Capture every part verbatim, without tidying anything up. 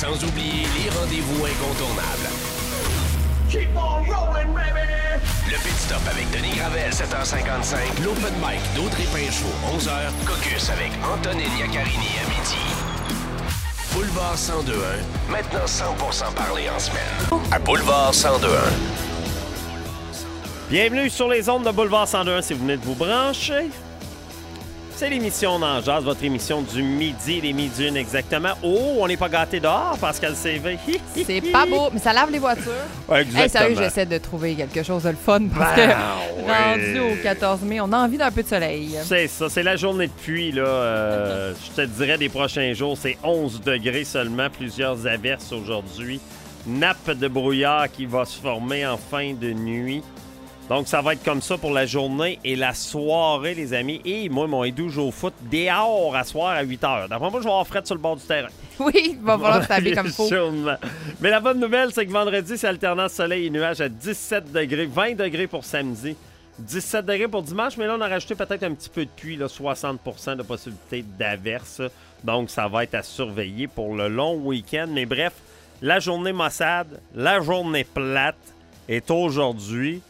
Sans oublier les rendez-vous incontournables. Keep on rolling, baby! Le Pit Stop avec Denis Gravel, sept heures cinquante-cinq. L'Open Mic d'Audrey Pinchot, onze heures. Caucus avec Antonine Iaccarini à midi. Boulevard cent deux un, maintenant cent pour cent parlé en semaine. À Boulevard cent deux un. Bienvenue sur les ondes de Boulevard cent deux un si vous venez de vous brancher. C'est l'émission d'En Jazz, votre émission du midi, les midi une exactement. Oh, on n'est pas gâtés dehors, Pascal C V. C'est pas beau, mais ça lave les voitures. Exactement. Hey, sérieux, j'essaie de trouver quelque chose de le fun parce Ben, que oui. rendu au quatorze mai, on a envie d'un peu de soleil. C'est ça, c'est la journée de pluie, là. Euh, je te dirais des prochains jours, c'est onze degrés seulement, plusieurs averses aujourd'hui. Nappe de brouillard qui va se former en fin de nuit. Donc, ça va être comme ça pour la journée et la soirée, les amis. Et moi, mon Edou joue au foot dehors à soir à huit heures. D'après moi, je vais avoir fret sur le bord du terrain. Oui, il va falloir s'habiller comme il faut. Sûrement. Mais la bonne nouvelle, c'est que vendredi, c'est alternance soleil et nuages à dix-sept degrés, vingt degrés pour samedi, dix-sept degrés pour dimanche. Mais là, on a rajouté peut-être un petit peu de pluie, là, soixante pour cent de possibilité d'averse. Donc, ça va être à surveiller pour le long week-end. Mais bref, la journée maussade, la journée plate est aujourd'hui.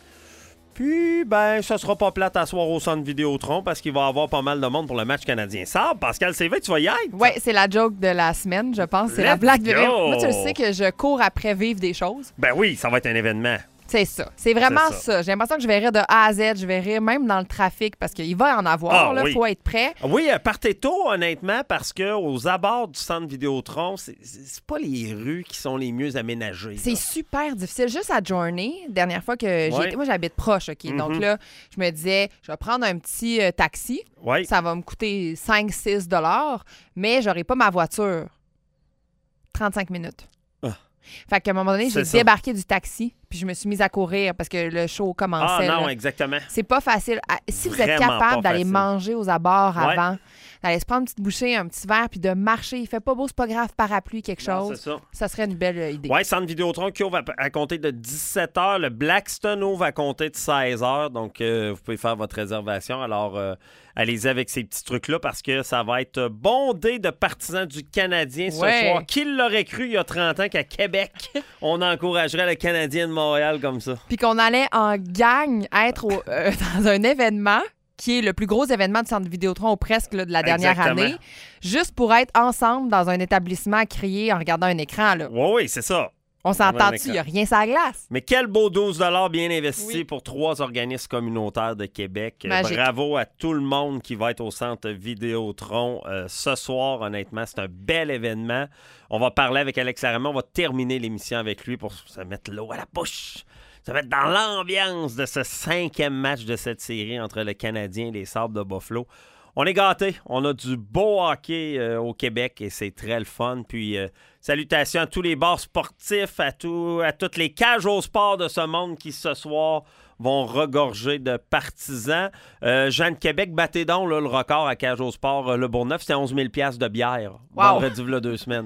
Puis, ben, ça sera pas plate à soir au centre Vidéotron parce qu'il va y avoir pas mal de monde pour le match canadien-Sable. Pascal C V, tu vas y être? Oui, c'est la joke de la semaine, je pense. C'est Let's la blague de... go! Moi, tu le sais que je cours après vivre des choses. Ben oui, ça va être un événement. C'est ça. C'est vraiment C'est ça. ça. J'ai l'impression que je vais rire de A à Z. Je vais rire même dans le trafic parce qu'il va en avoir. Il Ah, oui. faut être prêt. Oui, euh, partez tôt, honnêtement, parce qu'aux abords du centre Vidéotron, c'est, c'est pas les rues qui sont les mieux aménagées. C'est là. super difficile. Juste à Journey, dernière fois que j'ai Ouais. été... Moi, j'habite proche, OK? Mhm. Donc là, je me disais, je vais prendre un petit euh, taxi. Oui. Ça va me coûter cinq à six dollars, mais j'aurai pas ma voiture. trente-cinq minutes. Ah. Fait qu'à un moment donné, C'est j'ai ça. débarqué du taxi, puis je me suis mise à courir parce que le show Ah commençait. non, là. exactement. C'est pas facile. Ah, Si vous êtes Vraiment capable pas d'aller facile. manger aux abords Ouais. avant, d'aller se prendre une petite bouchée, un petit verre, puis de marcher, il fait pas beau, c'est pas grave, parapluie, quelque Non, chose, c'est ça. ça serait une belle euh, idée. Oui, centre Vidéotron qui ouvre à, à compter de dix-sept heures. Le Blackstone ouvre à compter de seize heures. Donc, euh, vous pouvez faire votre réservation. Alors, euh, allez-y avec ces petits trucs-là parce que ça va être bondé de partisans du Canadien ce Ouais. soir. Qui l'aurait cru il y a trente ans qu'à Québec, on encouragerait le Canadien de Montréal comme ça? Puis qu'on allait en gang être au- euh, dans un événement qui est le plus gros événement du centre Vidéotron ou presque là, de la dernière Exactement. année, juste pour être ensemble dans un établissement à crier en regardant un écran. Là. Oui, oui, c'est ça. On Regardant un s'entend-tu? Il n'y a rien sur la glace. Mais quel beau douze dollars bien investi Oui. pour trois organismes communautaires de Québec. Euh, Magique. Bravo à tout le monde qui va être au centre Vidéotron euh, ce soir. Honnêtement, c'est un bel événement. On va parler avec Alex Laramie. On va terminer l'émission avec lui pour se mettre l'eau à la bouche. Se mettre dans l'ambiance de ce cinquième match de cette série entre le Canadien et les Sables de Buffalo. On est gâtés. On a du beau hockey euh, au Québec et c'est très le fun. Puis, euh, salutations à tous les bars sportifs, à, tout, à toutes les cages au sport de ce monde qui, ce soir, vont regorger de partisans. Euh, Jean de Québec, battez donc là, le record à cage au sport. Euh, le Bourgneuf, c'était onze mille dollars de bière. Wow. Vendredi, là, deux semaines.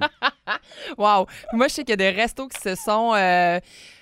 Wow! Moi, je sais qu'il y a des restos qui se sont... euh,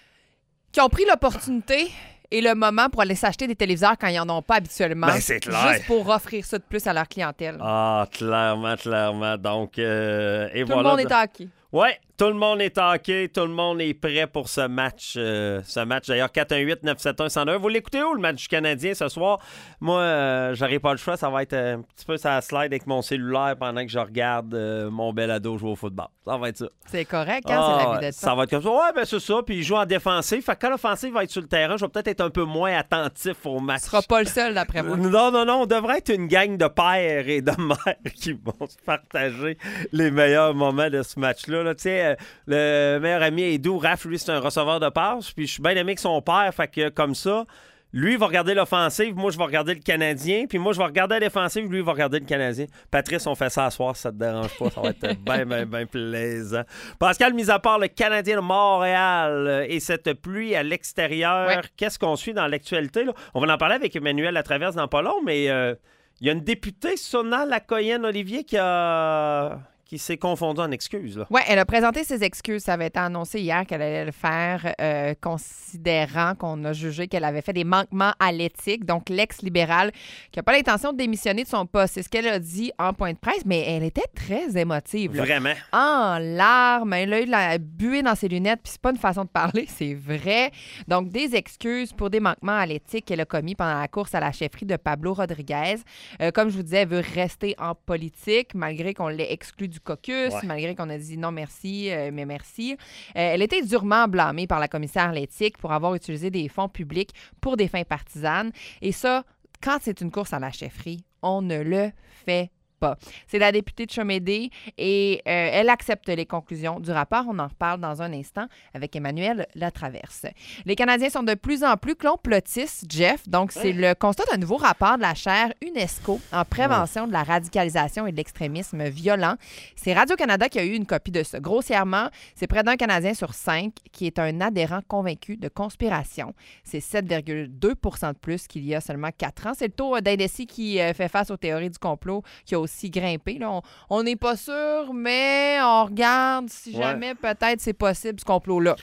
qui ont pris l'opportunité et le moment pour aller s'acheter des téléviseurs quand ils n'en ont pas habituellement. Ben, c'est clair. Juste pour offrir ça de plus à leur clientèle. Ah, clairement, clairement. Donc, euh, et Tout voilà. le monde est hockey. Ouais, tout le monde est hockey, tout le monde est prêt pour ce match. euh, ce match, d'ailleurs, quatre un huit neuf sept un un zéro un. Vous l'écoutez où, le match du Canadien, ce soir? Moi, euh, j'aurai pas le choix. Ça va être un petit peu ça slide avec mon cellulaire pendant que je regarde euh, mon bel ado jouer au football. Ça va être ça. C'est correct, hein? Ah, c'est la vie d'être ça va être comme ça. Ouais, ben c'est ça. Puis il joue en défensif. Fait que quand l'offensive va être sur le terrain, je vais peut-être être un peu moins attentif au match. Tu seras pas le seul, d'après moi. Non, non, non. On devrait être une gang de pères et de mères qui vont se partager les meilleurs moments de ce match-là. Là. Tu sais, euh, le meilleur ami Edou, Raph, lui, c'est un receveur de passe. Puis je suis bien aimé avec son père. Fait que comme ça, lui, il va regarder l'offensive. Moi, je vais regarder le Canadien. Puis moi, je vais regarder la défensive. Lui, il va regarder le Canadien. Patrice, on fait ça à soir si ça te dérange pas. Ça va être bien, bien, bien plaisant. Pascal, mis à part le Canadien de Montréal euh, et cette pluie à l'extérieur, Ouais. qu'est-ce qu'on suit dans l'actualité? Là? On va en parler avec Emmanuel Latraverse dans pas long, mais euh, il y a une députée, Sona Lacoyenne-Olivier, qui a... qui s'est confondue en excuses. Là. Oui, elle a présenté ses excuses. Ça avait été annoncé hier qu'elle allait le faire, euh, considérant qu'on a jugé qu'elle avait fait des manquements à l'éthique. Donc, l'ex-libérale qui n'a pas l'intention de démissionner de son poste. C'est ce qu'elle a dit en point de presse, mais elle était très émotive. Là. Vraiment. En larmes. Elle a eu de la buée dans ses lunettes, puis c'est pas une façon de parler, c'est vrai. Donc, des excuses pour des manquements à l'éthique qu'elle a commis pendant la course à la chefferie de Pablo Rodriguez. Euh, comme je vous disais, elle veut rester en politique, malgré qu'on l'ait exclue du caucus, ouais. malgré qu'on a dit non merci, euh, mais merci. Euh, elle était durement blâmée par la commissaire à l'éthique pour avoir utilisé des fonds publics pour des fins partisanes. Et ça, quand c'est une course à la chefferie, on ne le fait pas. C'est la députée de Chomédé et euh, elle accepte les conclusions du rapport. On en reparle dans un instant avec Emmanuel Latraverse. Les Canadiens sont de plus en plus complotistes, Jeff. Donc, c'est le constat d'un nouveau rapport de la chaire UNESCO en prévention de la radicalisation et de l'extrémisme violent. C'est Radio-Canada qui a eu une copie de ça. Grossièrement, c'est près d'un Canadien sur cinq qui est un adhérent convaincu de conspiration. C'est sept virgule deux pour cent de plus qu'il y a seulement quatre ans. C'est le taux d'indécis qui euh, fait face aux théories du complot qui a aussi grimpé. Là. On n'est pas sûr, mais on regarde si jamais ouais. peut-être c'est possible ce complot-là.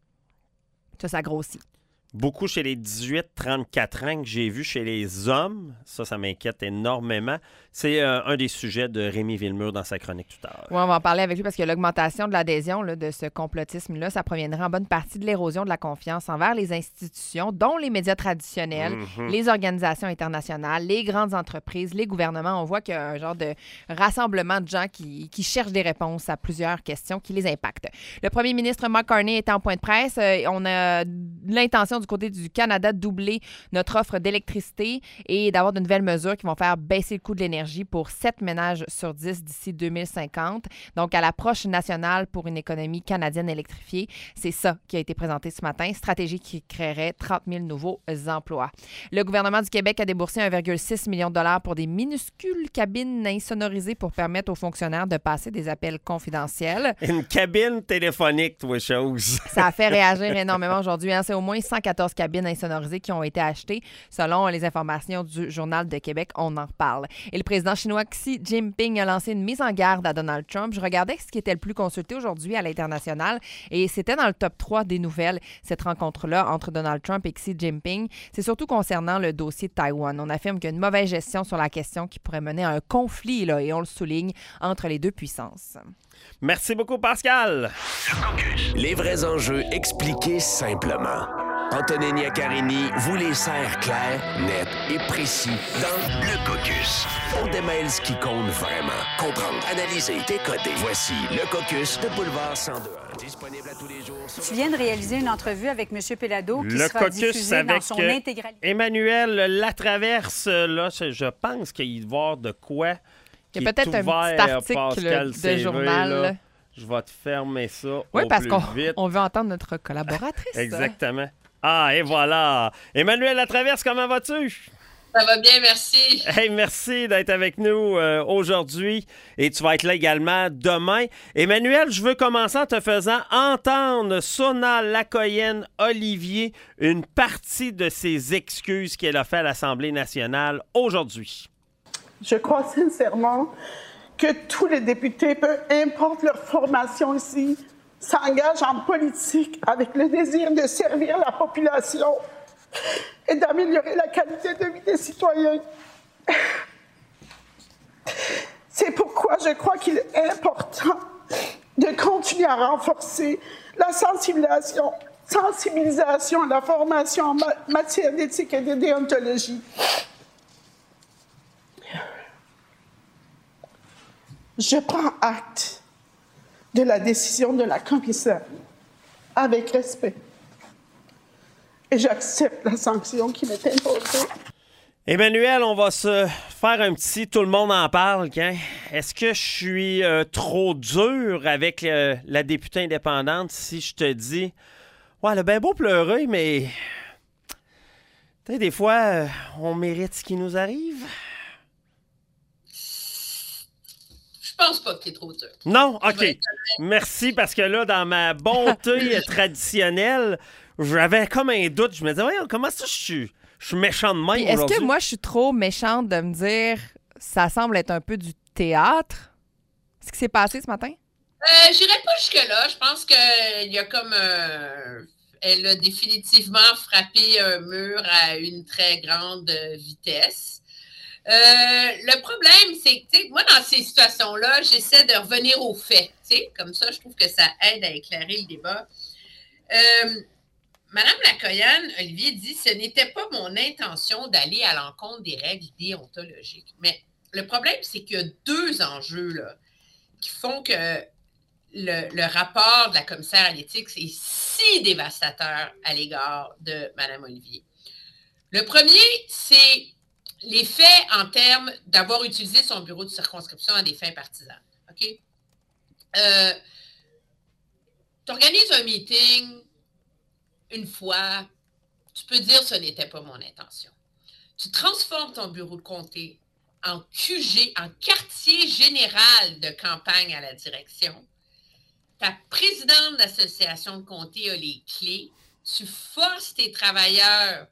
Ça, ça grossit. Beaucoup chez les dix-huit trente-quatre ans que j'ai vu chez les hommes. Ça, ça m'inquiète énormément. C'est euh, un des sujets de Rémi Villemur dans sa chronique tout à l'heure. Oui, on va en parler avec lui parce que l'augmentation de l'adhésion là, de ce complotisme-là, ça proviendrait en bonne partie de l'érosion de la confiance envers les institutions, dont les médias traditionnels, mm-hmm. les organisations internationales, les grandes entreprises, les gouvernements. On voit qu'il y a un genre de rassemblement de gens qui, qui cherchent des réponses à plusieurs questions qui les impactent. Le premier ministre Mark Carney était en point de presse. Euh, on a l'intention du côté du Canada de doubler notre offre d'électricité et d'avoir de nouvelles mesures qui vont faire baisser le coût de l'énergie pour sept ménages sur dix d'ici deux mille cinquante. Donc, à l'approche nationale pour une économie canadienne électrifiée, c'est ça qui a été présenté ce matin. Stratégie qui créerait trente mille nouveaux emplois. Le gouvernement du Québec a déboursé un virgule six million de dollars pour des minuscules cabines insonorisées pour permettre aux fonctionnaires de passer des appels confidentiels. Une cabine téléphonique, toi, chose. Ça a fait réagir énormément aujourd'hui. Hein. C'est au moins cent quatorze cabines insonorisées qui ont été achetées. Selon les informations du Journal de Québec, on en reparle. Et le président chinois Xi Jinping a lancé une mise en garde à Donald Trump. Je regardais ce qui était le plus consulté aujourd'hui à l'international et c'était dans le top trois des nouvelles, cette rencontre-là entre Donald Trump et Xi Jinping. C'est surtout concernant le dossier de Taïwan. On affirme qu'il y a une mauvaise gestion sur la question qui pourrait mener à un conflit, là, et on le souligne, entre les deux puissances. Merci beaucoup, Pascal. Les vrais enjeux expliqués simplement. Antonine Iaccarini vous les sert clairs, nets et précis dans Le Caucus. On démêle ce qui compte vraiment. Comprendre, analyser, décoder. Voici Le Caucus de Boulevard cent deux. Disponible à tous les jours. Tu viens de réaliser une entrevue avec M. Pellado qui Le sera Caucus diffusée avec dans son intégralité. Emmanuel Latraverse. Là, je pense qu'il va y avoir de quoi. Il y a peut-être un petit article de C V, journal. Là. Je vais te fermer ça oui, au parce plus qu'on vite. on veut entendre notre collaboratrice. Exactement. Ah, et voilà. Emmanuel Latraverse, comment vas-tu? Ça va bien, merci. Hey, merci d'être avec nous euh, aujourd'hui et tu vas être là également demain. Emmanuel, je veux commencer en te faisant entendre Sona Lacoyenne-Olivier une partie de ses excuses qu'elle a fait à l'Assemblée nationale aujourd'hui. Je crois sincèrement que tous les députés, peu importe leur formation ici, s'engagent en politique avec le désir de servir la population et d'améliorer la qualité de vie des citoyens. C'est pourquoi je crois qu'il est important de continuer à renforcer la sensibilisation, sensibilisation à la formation en matière d'éthique et de déontologie. Je prends acte de la décision de la commissaire avec respect et j'accepte la sanction qui m'est imposée. Emmanuel, on va se faire un petit « tout le monde en parle ». Hein? Est-ce que je suis euh, trop dur avec euh, la députée indépendante si je te dis « Ouais, elle a bien beau pleurer, mais tu sais, des fois, euh, on mérite ce qui nous arrive ». Je pense pas que t'es trop dur. Non? OK. Merci, parce que là, dans ma bonté traditionnelle, j'avais comme un doute. Je me disais, ouais, comment ça, je suis, je suis méchant de même aujourd'hui? Est-ce que moi, je suis trop méchante de me dire, ça semble être un peu du théâtre? ce qui s'est passé ce matin? Euh, j'irai pas jusque-là. Je pense qu'il y a comme... Euh, elle a définitivement frappé un mur à une très grande vitesse. Euh, le problème, c'est que, tu sais, moi, dans ces situations-là, j'essaie de revenir aux faits. Tu sais, comme ça, je trouve que ça aide à éclairer le débat. Euh, Madame Lacoyane, Olivier dit « Ce n'était pas mon intention d'aller à l'encontre des règles déontologiques. » Mais le problème, c'est qu'il y a deux enjeux là, qui font que le, le rapport de la commissaire à l'éthique est si dévastateur à l'égard de Madame Olivier. Le premier, c'est les faits en termes d'avoir utilisé son bureau de circonscription à des fins partisanes. OK? Euh, tu organises un meeting une fois, tu peux dire « ce n'était pas mon intention ». Tu transformes ton bureau de comté en Q G, en quartier général de campagne à la direction. Ta présidente d'association de comté a les clés. Tu forces tes travailleurs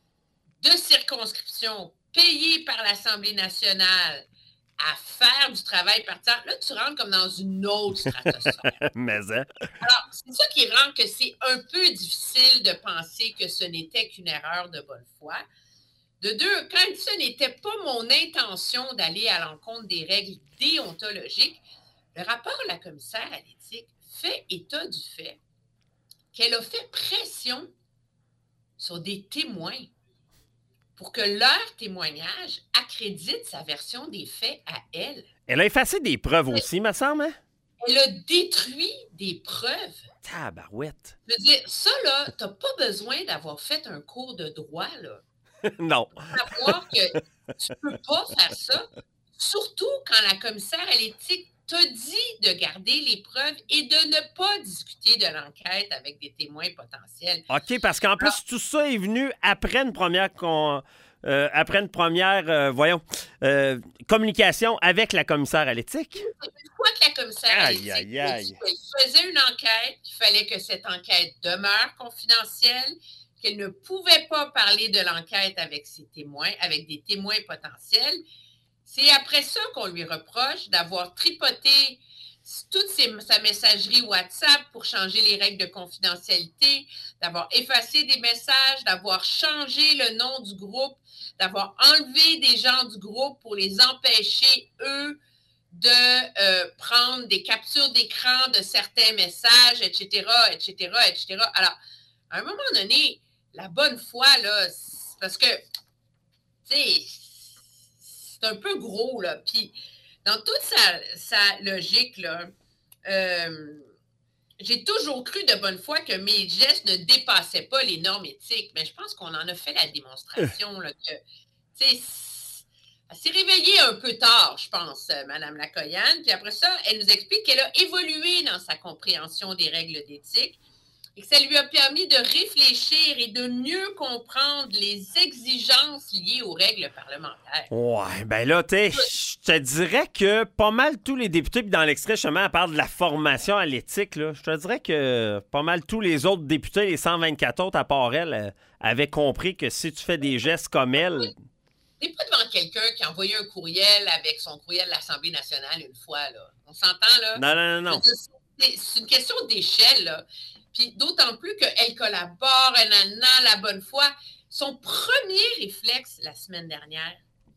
de circonscription payés par l'Assemblée nationale à faire du travail partisan. Là, tu rentres comme dans une autre stratosphère. Mais hein? Alors, c'est ça qui rend que c'est un peu difficile de penser que ce n'était qu'une erreur de bonne foi. De deux, quand ce n'était pas mon intention d'aller à l'encontre des règles déontologiques, le rapport de la commissaire à l'éthique fait état du fait qu'elle a fait pression sur des témoins pour que leur témoignage accrédite sa version des faits à elle. Elle a effacé des preuves aussi, me semble, hein? Elle a détruit des preuves. Tabarouette. Je veux dire, ça, là, t'as pas besoin d'avoir fait un cours de droit, là. Non. Pour savoir que tu peux pas faire ça, surtout quand la commissaire à l'éthique t'a dit de garder les preuves et de ne pas discuter de l'enquête avec des témoins potentiels. OK, parce qu'en plus, Alors, tout ça est venu après une première, con, euh, après une première euh, voyons, euh, communication avec la commissaire à l'éthique. Une fois que la commissaire à l'éthique aïe, aïe, aïe. faisait une enquête, qu'il fallait que cette enquête demeure confidentielle, qu'elle ne pouvait pas parler de l'enquête avec ses témoins, avec des témoins potentiels, c'est après ça qu'on lui reproche d'avoir tripoté toute ses, sa messagerie WhatsApp pour changer les règles de confidentialité, d'avoir effacé des messages, d'avoir changé le nom du groupe, d'avoir enlevé des gens du groupe pour les empêcher, eux, de euh, prendre des captures d'écran de certains messages, et cetera, et cetera, et cetera. Alors, à un moment donné, la bonne foi, là, parce que, tu sais, c'est un peu gros, là. Puis, dans toute sa, sa logique, là, euh, j'ai toujours cru de bonne foi que mes gestes ne dépassaient pas les normes éthiques. Mais je pense qu'on en a fait la démonstration, là, que, tu sais, elle s'est réveillée un peu tard, je pense, Mme Lacoyane. Puis après ça, elle nous explique qu'elle a évolué dans sa compréhension des règles d'éthique et que ça lui a permis de réfléchir et de mieux comprendre les exigences liées aux règles parlementaires. Ouais, ben là, tu sais, je te dirais que pas mal tous les députés, puis dans l'extrait, justement, elle parle de la formation à l'éthique, là. Je te dirais que pas mal tous les autres députés, les cent vingt-quatre autres, à part elle, euh, avaient compris que si tu fais des gestes comme elle... T'es pas devant quelqu'un qui a envoyé un courriel avec son courriel de l'Assemblée nationale une fois, là. On s'entend, là? Non, non, non, non. C'est, c'est une question d'échelle, là. Puis d'autant plus qu'elle collabore, elle en a la bonne foi. Son premier réflexe la semaine dernière,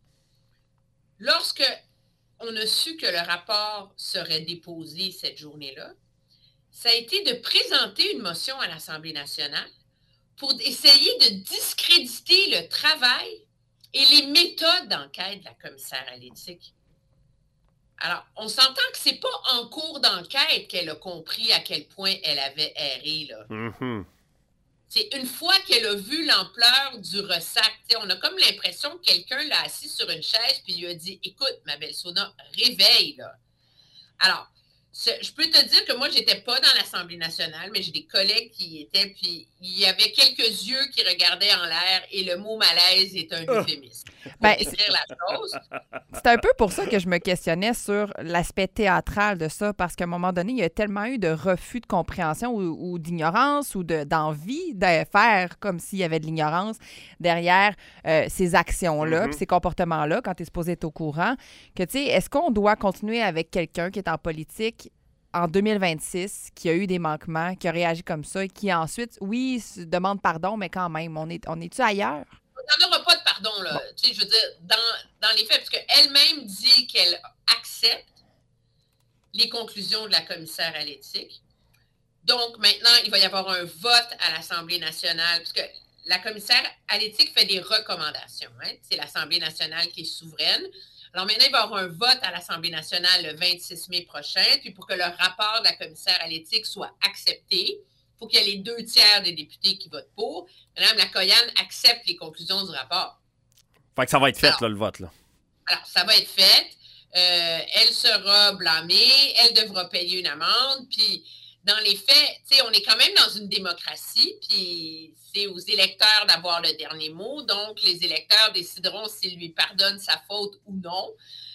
lorsque on a su que le rapport serait déposé cette journée-là, ça a été de présenter une motion à l'Assemblée nationale pour essayer de discréditer le travail et les méthodes d'enquête de la commissaire à l'éthique. Alors, on s'entend que c'est pas en cours d'enquête qu'elle a compris à quel point elle avait erré, là. Mm-hmm. C'est une fois qu'elle a vu l'ampleur du ressac. T'sais, on a comme l'impression que quelqu'un l'a assis sur une chaise puis lui a dit « Écoute, ma belle Sona, réveille, là. » Alors, Je peux te dire que moi, je n'étais pas dans l'Assemblée nationale, mais j'ai des collègues qui y étaient, puis il y avait quelques yeux qui regardaient en l'air et le mot malaise est un euphémisme. Ben, c'est la chose. C'est un peu pour ça que je me questionnais sur l'aspect théâtral de ça, parce qu'à un moment donné, il y a tellement eu de refus de compréhension ou, ou d'ignorance ou de, d'envie de faire comme s'il y avait de l'ignorance derrière euh, ces actions-là, Mm-hmm. puis ces comportements-là, quand tu es supposé être au courant, que tu sais, est-ce qu'on doit continuer avec quelqu'un qui est en politique en deux mille vingt-six, qui a eu des manquements, qui a réagi comme ça, et qui ensuite, oui, se demande pardon, mais quand même, on est, on est-tu ailleurs? Il n'y en aura pas de pardon, là. Bon. Tu sais, je veux dire, dans, dans les faits, parce qu'elle-même dit qu'elle accepte les conclusions de la commissaire à l'éthique. Donc, maintenant, il va y avoir un vote à l'Assemblée nationale, parce que la commissaire à l'éthique fait des recommandations. Hein? C'est l'Assemblée nationale qui est souveraine. Alors maintenant, il va y avoir un vote à l'Assemblée nationale le vingt-six mai prochain. Puis pour que le rapport de la commissaire à l'éthique soit accepté, il faut qu'il y ait les deux tiers des députés qui votent pour. Madame Lacoyan accepte les conclusions du rapport. Fait que ça va être fait, alors, là, le vote. Là. Alors, ça va être fait. Euh, elle sera blâmée. Elle devra payer une amende. Puis, dans les faits, tu sais, on est quand même dans une démocratie. Puis, c'est aux électeurs d'avoir le dernier mot. Donc, les électeurs décideront s'ils lui pardonnent sa faute ou non.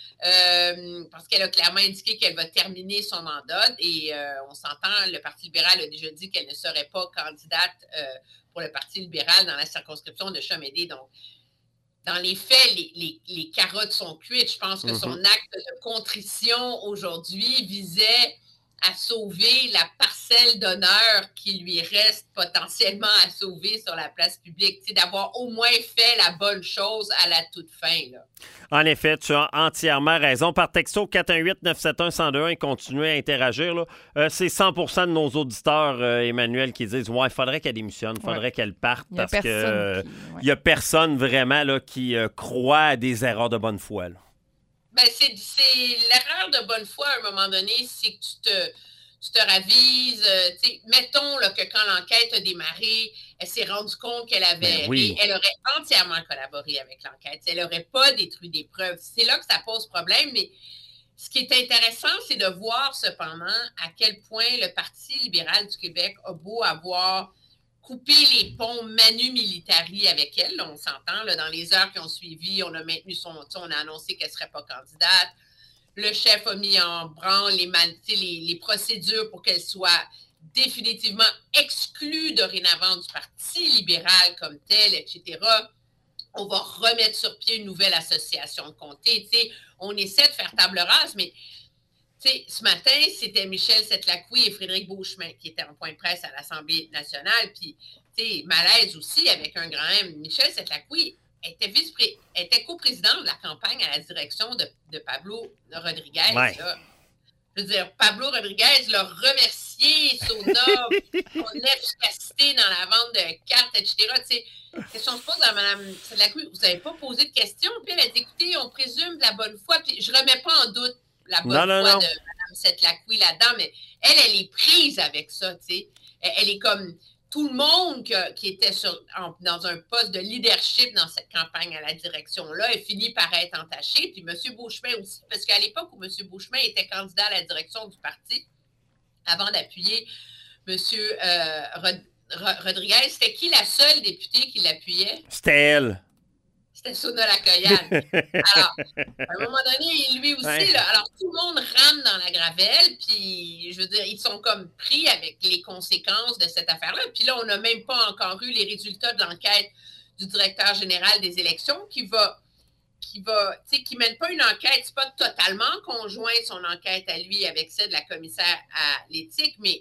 Euh, parce qu'elle a clairement indiqué qu'elle va terminer son mandat. Et euh, on s'entend, le Parti libéral a déjà dit qu'elle ne serait pas candidate euh, pour le Parti libéral dans la circonscription de Chamédé. Donc, dans les faits, les, les, les carottes sont cuites. Je pense que mm-hmm. son acte de contrition aujourd'hui visait à sauver la parcelle d'honneur qui lui reste potentiellement à sauver sur la place publique. Tu sais, d'avoir au moins fait la bonne chose à la toute fin. Là. En effet, tu as entièrement raison. Par texto quatre un huit neuf sept un un zéro deux un, continuez à interagir. Là. Euh, c'est cent pour cent de nos auditeurs, euh, Emmanuel, qui disent « Ouais, il faudrait qu'elle démissionne, il faudrait ouais. qu'elle parte. » Parce qu'il euh, n'y a personne vraiment là, qui euh, croit à des erreurs de bonne foi. Là. Ben, c'est, c'est l'erreur de bonne foi à un moment donné, c'est que tu te, tu te ravises. Euh, mettons là, que quand l'enquête a démarré, elle s'est rendue compte qu'elle avait. Ben oui. Elle aurait entièrement collaboré avec l'enquête. Elle n'aurait pas détruit des preuves. C'est là que ça pose problème. Mais ce qui est intéressant, c'est de voir cependant à quel point le Parti libéral du Québec a beau avoir couper les ponts manu militari avec elle. Là, on s'entend, là, dans les heures qui ont suivi, on a maintenu son... On a annoncé qu'elle ne serait pas candidate. Le chef a mis en branle les, les, les procédures pour qu'elle soit définitivement exclue dorénavant du Parti libéral comme tel, et cetera. On va remettre sur pied une nouvelle association de comté. T'sais, on essaie de faire table rase, mais... T'sais, ce matin, c'était Michel Setlacqui et Frédéric Beauchemin qui étaient en point de presse à l'Assemblée nationale. Puis, malaise aussi avec un grand M. Michel Setlacqui était, vice-pré- était coprésident de la campagne à la direction de, de Pablo Rodriguez. Ouais. Là. Je veux dire, Pablo Rodriguez l'a remercié, son homme, son efficacité dans la vente de cartes, et cetera. T'sais, question se pose à Mme Setlacqui, vous n'avez pas posé de questions. Puis elle a dit, écoutez, on présume de la bonne foi. Puis je ne remets pas en doute la bonne non, non, foi non. de Mme Setlacqui là-dedans, mais elle, elle est prise avec ça, tu sais. Elle, elle est comme tout le monde que, qui était sur, en, dans un poste de leadership dans cette campagne à la direction-là est fini par être entaché. Puis M. Beauchemin aussi, parce qu'à l'époque où M. Beauchemin était candidat à la direction du parti, avant d'appuyer M. Euh, Rod- Rod- Rodriguez, c'était qui la seule députée qui l'appuyait? C'était elle. C'était Sona Lacoyan. Alors, à un moment donné, lui aussi, ouais. là, alors tout le monde rame dans la gravelle, puis je veux dire, ils sont comme pris avec les conséquences de cette affaire-là. Puis là, on n'a même pas encore eu les résultats de l'enquête du directeur général des élections qui va, qui va, tu sais, qui mène pas une enquête, c'est pas totalement conjoint son enquête à lui avec celle de la commissaire à l'éthique, mais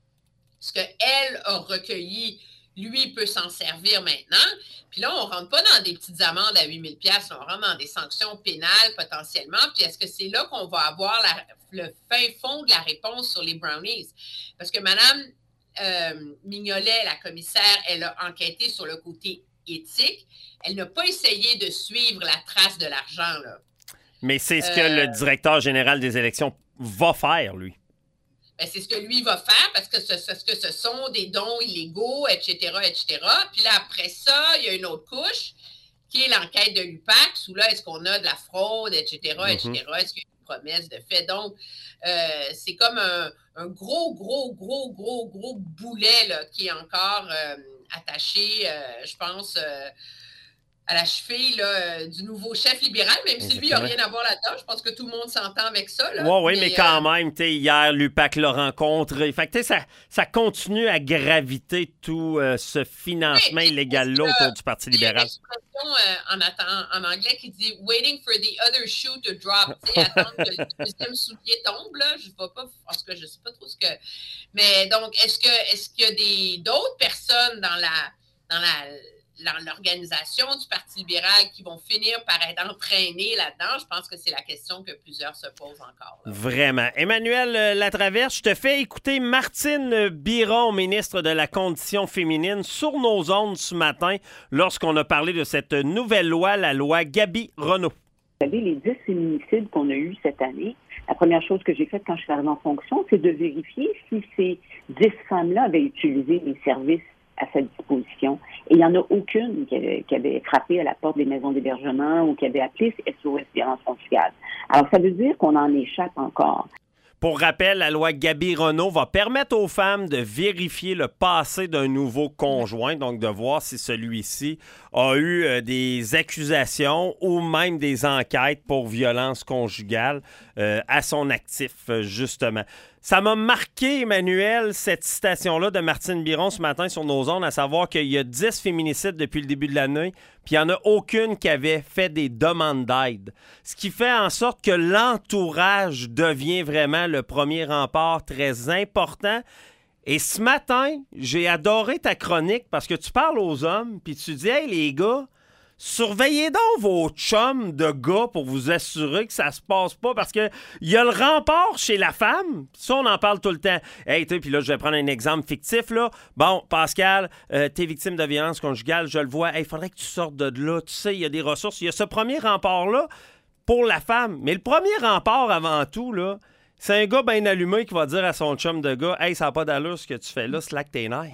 ce qu'elle a recueilli, lui peut s'en servir maintenant. Puis là, on ne rentre pas dans des petites amendes à huit mille dollars, on rentre dans des sanctions pénales potentiellement. Puis est-ce que c'est là qu'on va avoir la, le fin fond de la réponse sur les brownies? Parce que Mme euh, Mignolet, la commissaire, elle a enquêté sur le côté éthique. Elle n'a pas essayé de suivre la trace de l'argent, là. Mais c'est ce euh, que le directeur général des élections va faire, lui. Ben, c'est ce que lui va faire parce que ce, ce, que ce sont des dons illégaux, et cetera, et cetera. Puis là, après ça, il y a une autre couche qui est l'enquête de l'U P A C, où là, est-ce qu'on a de la fraude, et cetera, mm-hmm. et cetera. Est-ce qu'il y a promesse de fait. Donc, euh, c'est comme un, un gros, gros, gros, gros, gros boulet là, qui est encore euh, attaché, euh, je pense, euh, à la cheville là, du nouveau chef libéral, même si lui, il n'a rien à voir là-dedans. Je pense que tout le monde s'entend avec ça. Oui, oui, mais, mais quand euh... même, hier, l'U P A C l'a rencontré. Fait que, ça, ça continue à graviter tout euh, ce financement oui, illégal-là que, autour du Parti libéral. Il y a une expression euh, en, attend, en anglais qui dit « waiting for the other shoe to drop ». Attendre que le deuxième soulier tombe. Là. Je ne sais pas, parce que je ne sais pas trop ce que... Mais donc, est-ce que est-ce qu'il y a des, d'autres personnes dans la... Dans la dans l'organisation du Parti libéral qui vont finir par être entraînés là-dedans? Je pense que c'est la question que plusieurs se posent encore. Là. Vraiment. Emmanuel Latraverse, je te fais écouter Martine Biron, ministre de la Condition féminine, sur nos ondes ce matin lorsqu'on a parlé de cette nouvelle loi, la loi Gabi-Renaud. Vous savez, les dix féminicides qu'on a eus cette année, la première chose que j'ai faite quand je suis arrivée en fonction, c'est de vérifier si ces dix femmes-là avaient utilisé les services à sa disposition. Et il n'y en a aucune qui avait, qui avait frappé à la porte des maisons d'hébergement ou qui avait appelé S O S violence conjugale. Alors, ça veut dire qu'on en échappe encore. Pour rappel, la loi Gabi-Renaud va permettre aux femmes de vérifier le passé d'un nouveau conjoint, donc de voir si celui-ci a eu euh, des accusations ou même des enquêtes pour violence conjugale euh, à son actif, euh, justement. Ça m'a marqué, Emmanuel, cette citation-là de Martine Biron ce matin sur nos ondes, à savoir qu'il y a dix féminicides depuis le début de l'année, puis il n'y en a aucune qui avait fait des demandes d'aide. Ce qui fait en sorte que l'entourage devient vraiment le premier rempart très important. Et ce matin, j'ai adoré ta chronique parce que tu parles aux hommes, puis tu dis « Hey, les gars, surveillez donc vos chums de gars pour vous assurer que ça se passe pas, parce que il y a le rempart chez la femme. Ça, on en parle tout le temps. Hey, tu sais, puis là, je vais prendre un exemple fictif, là. Bon, Pascal, euh, t'es victime de violence conjugale, je le vois. Hey, il faudrait que tu sortes de là. Tu sais, il y a des ressources. Il y a ce premier rempart-là pour la femme. Mais le premier rempart, avant tout, là, c'est un gars bien allumé qui va dire à son chum de gars « Hey, ça n'a pas d'allure ce que tu fais là, slack tes nerfs. »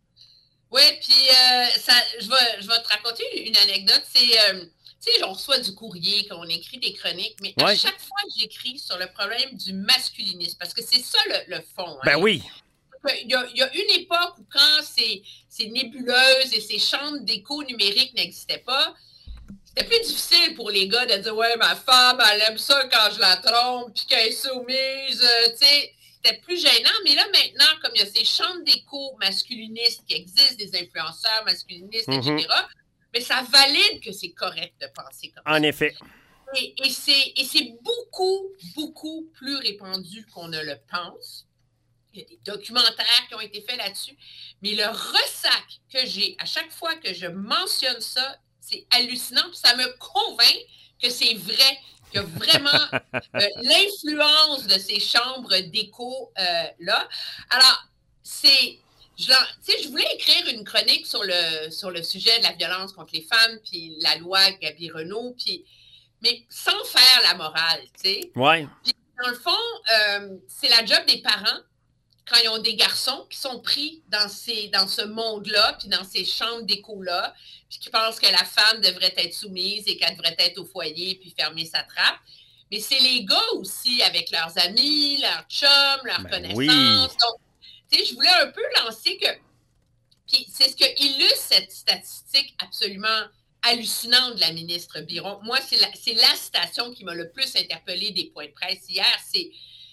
Oui, puis euh, ça, je, vais, je vais te raconter une anecdote. C'est, euh, tu sais, on reçoit du courrier, qu'on écrit des chroniques, mais ouais. à chaque fois que j'écris sur le problème du masculinisme, parce que c'est ça le, le fond. Ben hein. oui. Il y, a, il y a une époque où quand ces, ces nébuleuses et ces chambres d'écho numériques n'existaient pas, c'était plus difficile pour les gars de dire « Ouais, ma femme, elle aime ça quand je la trompe, puis qu'elle est soumise, euh, tu sais. » C'était plus gênant, mais là, maintenant, comme il y a ces chambres d'écho masculinistes qui existent, des influenceurs masculinistes, mm-hmm. et cetera, mais ça valide que c'est correct de penser comme en ça. En effet. Et, et, c'est, et c'est beaucoup, beaucoup plus répandu qu'on ne le pense. Il y a des documentaires qui ont été faits là-dessus, mais le ressac que j'ai à chaque fois que je mentionne ça, c'est hallucinant, puis ça me convainc que c'est vrai. Il y a vraiment euh, l'influence de ces chambres d'écho euh, là. Alors, c'est, je, je voulais écrire une chronique sur le, sur le sujet de la violence contre les femmes, puis la loi Gabi-Renaud, puis, mais sans faire la morale, tu sais. Ouais. Puis, dans le fond, euh, c'est la job des parents, quand ils ont des garçons qui sont pris dans, ces, dans ce monde-là, puis dans ces chambres d'écho-là, puis qui pensent que la femme devrait être soumise et qu'elle devrait être au foyer puis fermer sa trappe. Mais c'est les gars aussi, avec leurs amis, leurs chums, leurs ben connaissances. Oui. Donc, tu sais, je voulais un peu lancer que... Puis c'est ce que illustre cette statistique absolument hallucinante de la ministre Biron. Moi, c'est la, c'est la citation qui m'a le plus interpellée des points de presse hier. C'est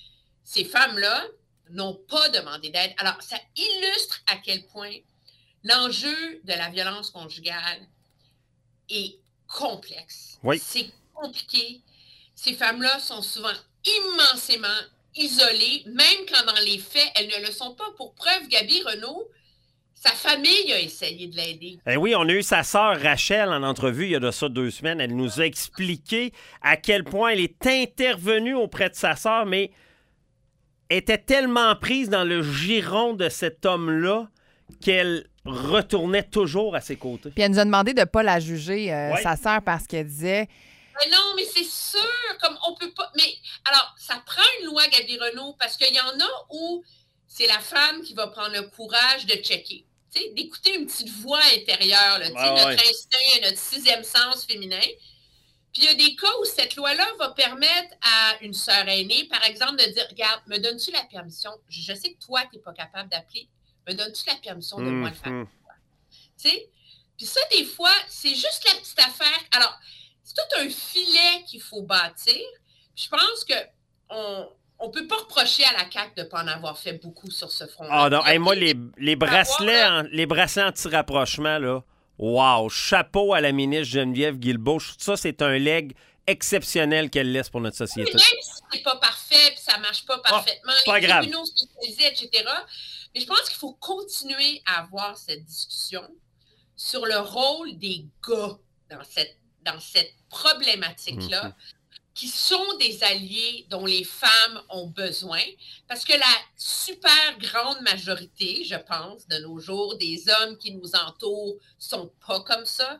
ces femmes-là n'ont pas demandé d'aide. Alors, ça illustre à quel point l'enjeu de la violence conjugale est complexe. Oui. C'est compliqué. Ces femmes-là sont souvent immensément isolées, même quand dans les faits, elles ne le sont pas. Pour preuve, Gabi-Renaud, sa famille a essayé de l'aider. Eh oui, on a eu sa sœur Rachel en entrevue il y a de ça deux semaines. Elle nous a expliqué à quel point elle est intervenue auprès de sa sœur, mais était tellement prise dans le giron de cet homme-là qu'elle retournait toujours à ses côtés. Puis elle nous a demandé de ne pas la juger, euh, ouais. sa sœur, parce qu'elle disait... Mais non, mais c'est sûr, comme on peut pas... Mais alors, ça prend une loi Gabi-Renaud, parce qu'il y en a où c'est la femme qui va prendre le courage de checker, tu sais, d'écouter une petite voix intérieure, là, tu sais, ah, notre ouais. instinct, notre sixième sens féminin. Puis il y a des cas où cette loi-là va permettre à une sœur aînée, par exemple, de dire, regarde, me donnes-tu la permission? Je, je sais que toi, tu n'es pas capable d'appeler. Me donnes-tu la permission de mmh, moi le faire? Mmh. Tu sais? Puis ça, des fois, c'est juste la petite affaire. Alors, c'est tout un filet qu'il faut bâtir. Puis je pense qu'on on peut pas reprocher à la C A Q de ne pas en avoir fait beaucoup sur ce front-là. Ah non, hey, moi, les, les bracelets avoir, en, les bracelets anti-rapprochement, là, wow, chapeau à la ministre Geneviève Guilbeault. Ça, c'est un leg exceptionnel qu'elle laisse pour notre société. Même si c'est pas parfait, puis ça marche pas parfaitement, oh, pas les grave. tribunaux spécialisés, et cetera. Mais je pense qu'il faut continuer à avoir cette discussion sur le rôle des gars dans cette, dans cette problématique-là, mm-hmm. qui sont des alliés dont les femmes ont besoin, parce que la super grande majorité, je pense, de nos jours, des hommes qui nous entourent sont pas comme ça.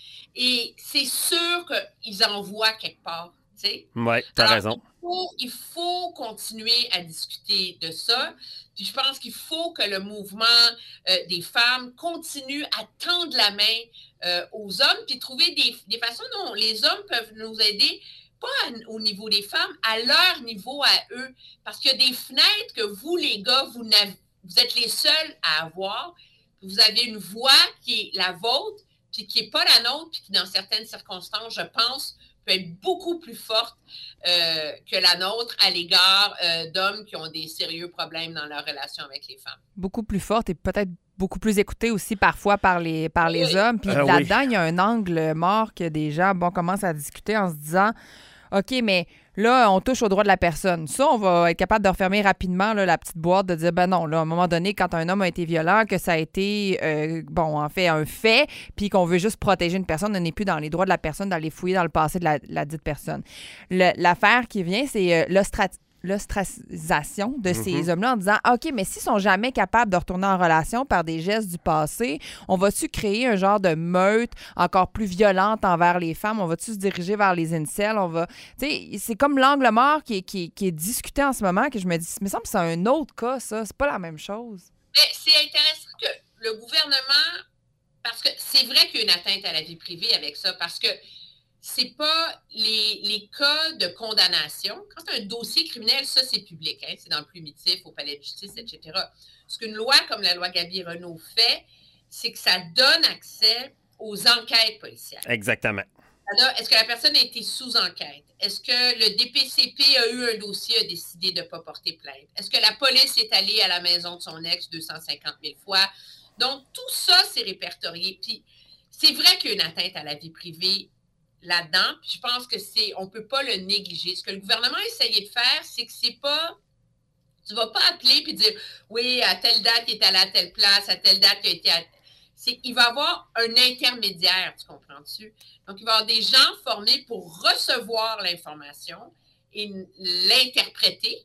Et c'est sûr qu'ils en voient quelque part. Oui, tu as raison. Il faut, il faut continuer à discuter de ça. Puis je pense qu'il faut que le mouvement euh, des femmes continue à tendre la main euh, aux hommes, puis trouver des, des façons dont les hommes peuvent nous aider, pas à, au niveau des femmes, à leur niveau à eux. Parce qu'il y a des fenêtres que vous, les gars, vous, vous êtes les seuls à avoir. Vous avez une voix qui est la vôtre, puis qui n'est pas la nôtre, puis qui, dans certaines circonstances, je pense, peut être beaucoup plus forte euh, que la nôtre à l'égard euh, d'hommes qui ont des sérieux problèmes dans leur relation avec les femmes. Beaucoup plus forte et peut-être beaucoup plus écoutée aussi parfois par les, par les oui. hommes. Puis euh, là-dedans, oui. il y a un angle mort que des gens bon, commencent à discuter en se disant « OK, mais là, on touche aux droits de la personne. » Ça, on va être capable de refermer rapidement là, la petite boîte, de dire, ben non, là, à un moment donné, quand un homme a été violent, que ça a été, euh, bon, en fait, un fait, puis qu'on veut juste protéger une personne, on n'est plus dans les droits de la personne, d'aller fouiller dans le passé de la, la dite personne. Le, l'affaire qui vient, c'est euh, l'ostrat... l'ostracisation de ces mm-hmm. hommes-là en disant « OK, mais s'ils sont jamais capables de retourner en relation par des gestes du passé, on va-tu créer un genre de meute encore plus violente envers les femmes? On va-tu se diriger vers les incels? On va... » Tu sais, c'est comme l'angle mort qui est, qui, qui est discuté en ce moment que je me dis, il me semble que c'est un autre cas, ça. C'est pas la même chose. Mais c'est intéressant que le gouvernement... Parce que c'est vrai qu'il y a une atteinte à la vie privée avec ça, parce que c'est pas les, les cas de condamnation. Quand c'est un dossier criminel, ça, c'est public. Hein? C'est dans le plumitif, au palais de justice, et cetera. Ce qu'une loi comme la loi Gaby-Renaud fait, c'est que ça donne accès aux enquêtes policières. Exactement. Alors, est-ce que la personne a été sous enquête? Est-ce que le D P C P a eu un dossier, a décidé de ne pas porter plainte? Est-ce que la police est allée à la maison de son ex deux cent cinquante mille fois? Donc, tout ça, c'est répertorié. Puis, c'est vrai qu'il y a une atteinte à la vie privée là-dedans, puis je pense que c'est, on ne peut pas le négliger. Ce que le gouvernement a essayé de faire, c'est que c'est pas, tu ne vas pas appeler puis dire, oui, à telle date, il est allé à telle place, à telle date, il a été à... C'est, il va y avoir un intermédiaire, tu comprends-tu? Donc, il va y avoir des gens formés pour recevoir l'information et l'interpréter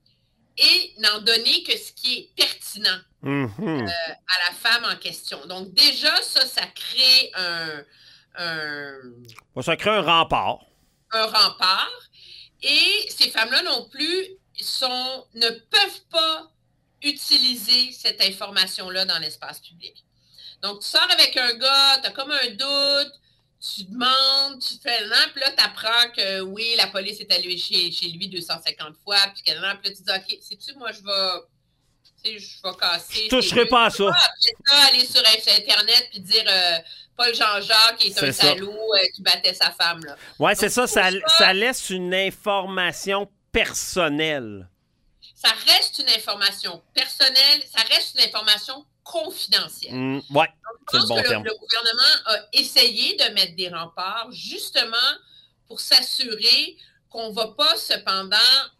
et n'en donner que ce qui est pertinent mm-hmm. euh, à la femme en question. Donc, déjà, ça, ça crée un... Un, ça crée un rempart. Un rempart. Et ces femmes-là non plus sont, ne peuvent pas utiliser cette information-là dans l'espace public. Donc, tu sors avec un gars, tu as comme un doute, tu demandes, tu fais un an, puis là, tu apprends que oui, la police est allée chez, chez lui deux cent cinquante fois, puis que là, tu dis, OK, sais-tu, moi, je vais... Tu sais, je vais casser. Je toucherai pas à ça. Après ça, aller sur Internet puis dire euh, Paul Jean-Jacques qui est, c'est un ça. salaud euh, qui battait sa femme. Là. Ouais, c'est ça ça, ça. Ça laisse une information personnelle. Ça reste une information personnelle, ça reste une information confidentielle. Mmh, ouais, donc, c'est le bon que terme. Le, le gouvernement a essayé de mettre des remparts justement pour s'assurer qu'on ne va pas cependant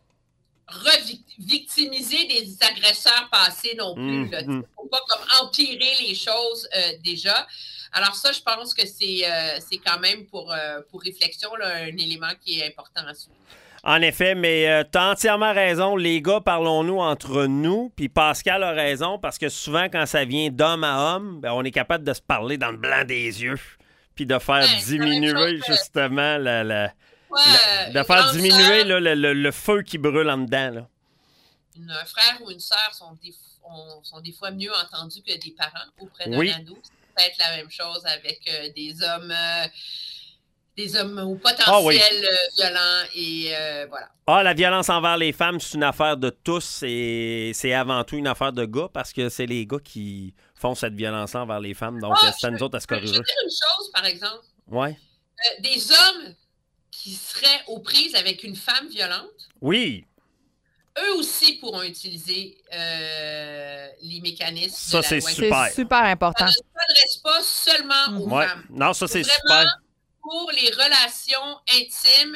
revictimiser des agresseurs passés non plus. Il ne faut pas comme empirer les choses euh, déjà. Alors ça, je pense que c'est, euh, c'est quand même pour, euh, pour réflexion là, un élément qui est important à suivre. En effet, mais euh, tu as entièrement raison. Les gars, parlons-nous entre nous. Puis Pascal a raison, parce que souvent, quand ça vient d'homme à homme, ben, on est capable de se parler dans le blanc des yeux. Puis de faire ouais, diminuer chose, justement la... la... Ouais, le, de faire diminuer là, le, le, le feu qui brûle en dedans. Là. Une, un frère ou une sœur sont des, on, sont des fois mieux entendus que des parents auprès d'un oui. ado. C'est peut-être la même chose avec euh, des hommes. Euh, des hommes au potentiel Ah oui. euh, violent et euh, voilà. Ah, la violence envers les femmes, c'est une affaire de tous et c'est avant tout une affaire de gars parce que c'est les gars qui font cette violence-là envers les femmes. Donc, Ah, c'est à nous autres à se Je corriger. veux dire une chose, par exemple. Ouais. Euh, des hommes qui seraient aux prises avec une femme violente, Oui. eux aussi pourront utiliser euh, les mécanismes Ça, de la c'est loi. super. C'est super important. Ça ne s'adresse pas seulement aux Ouais. femmes. Non, ça, c'est Vraiment, super. pour les relations intimes,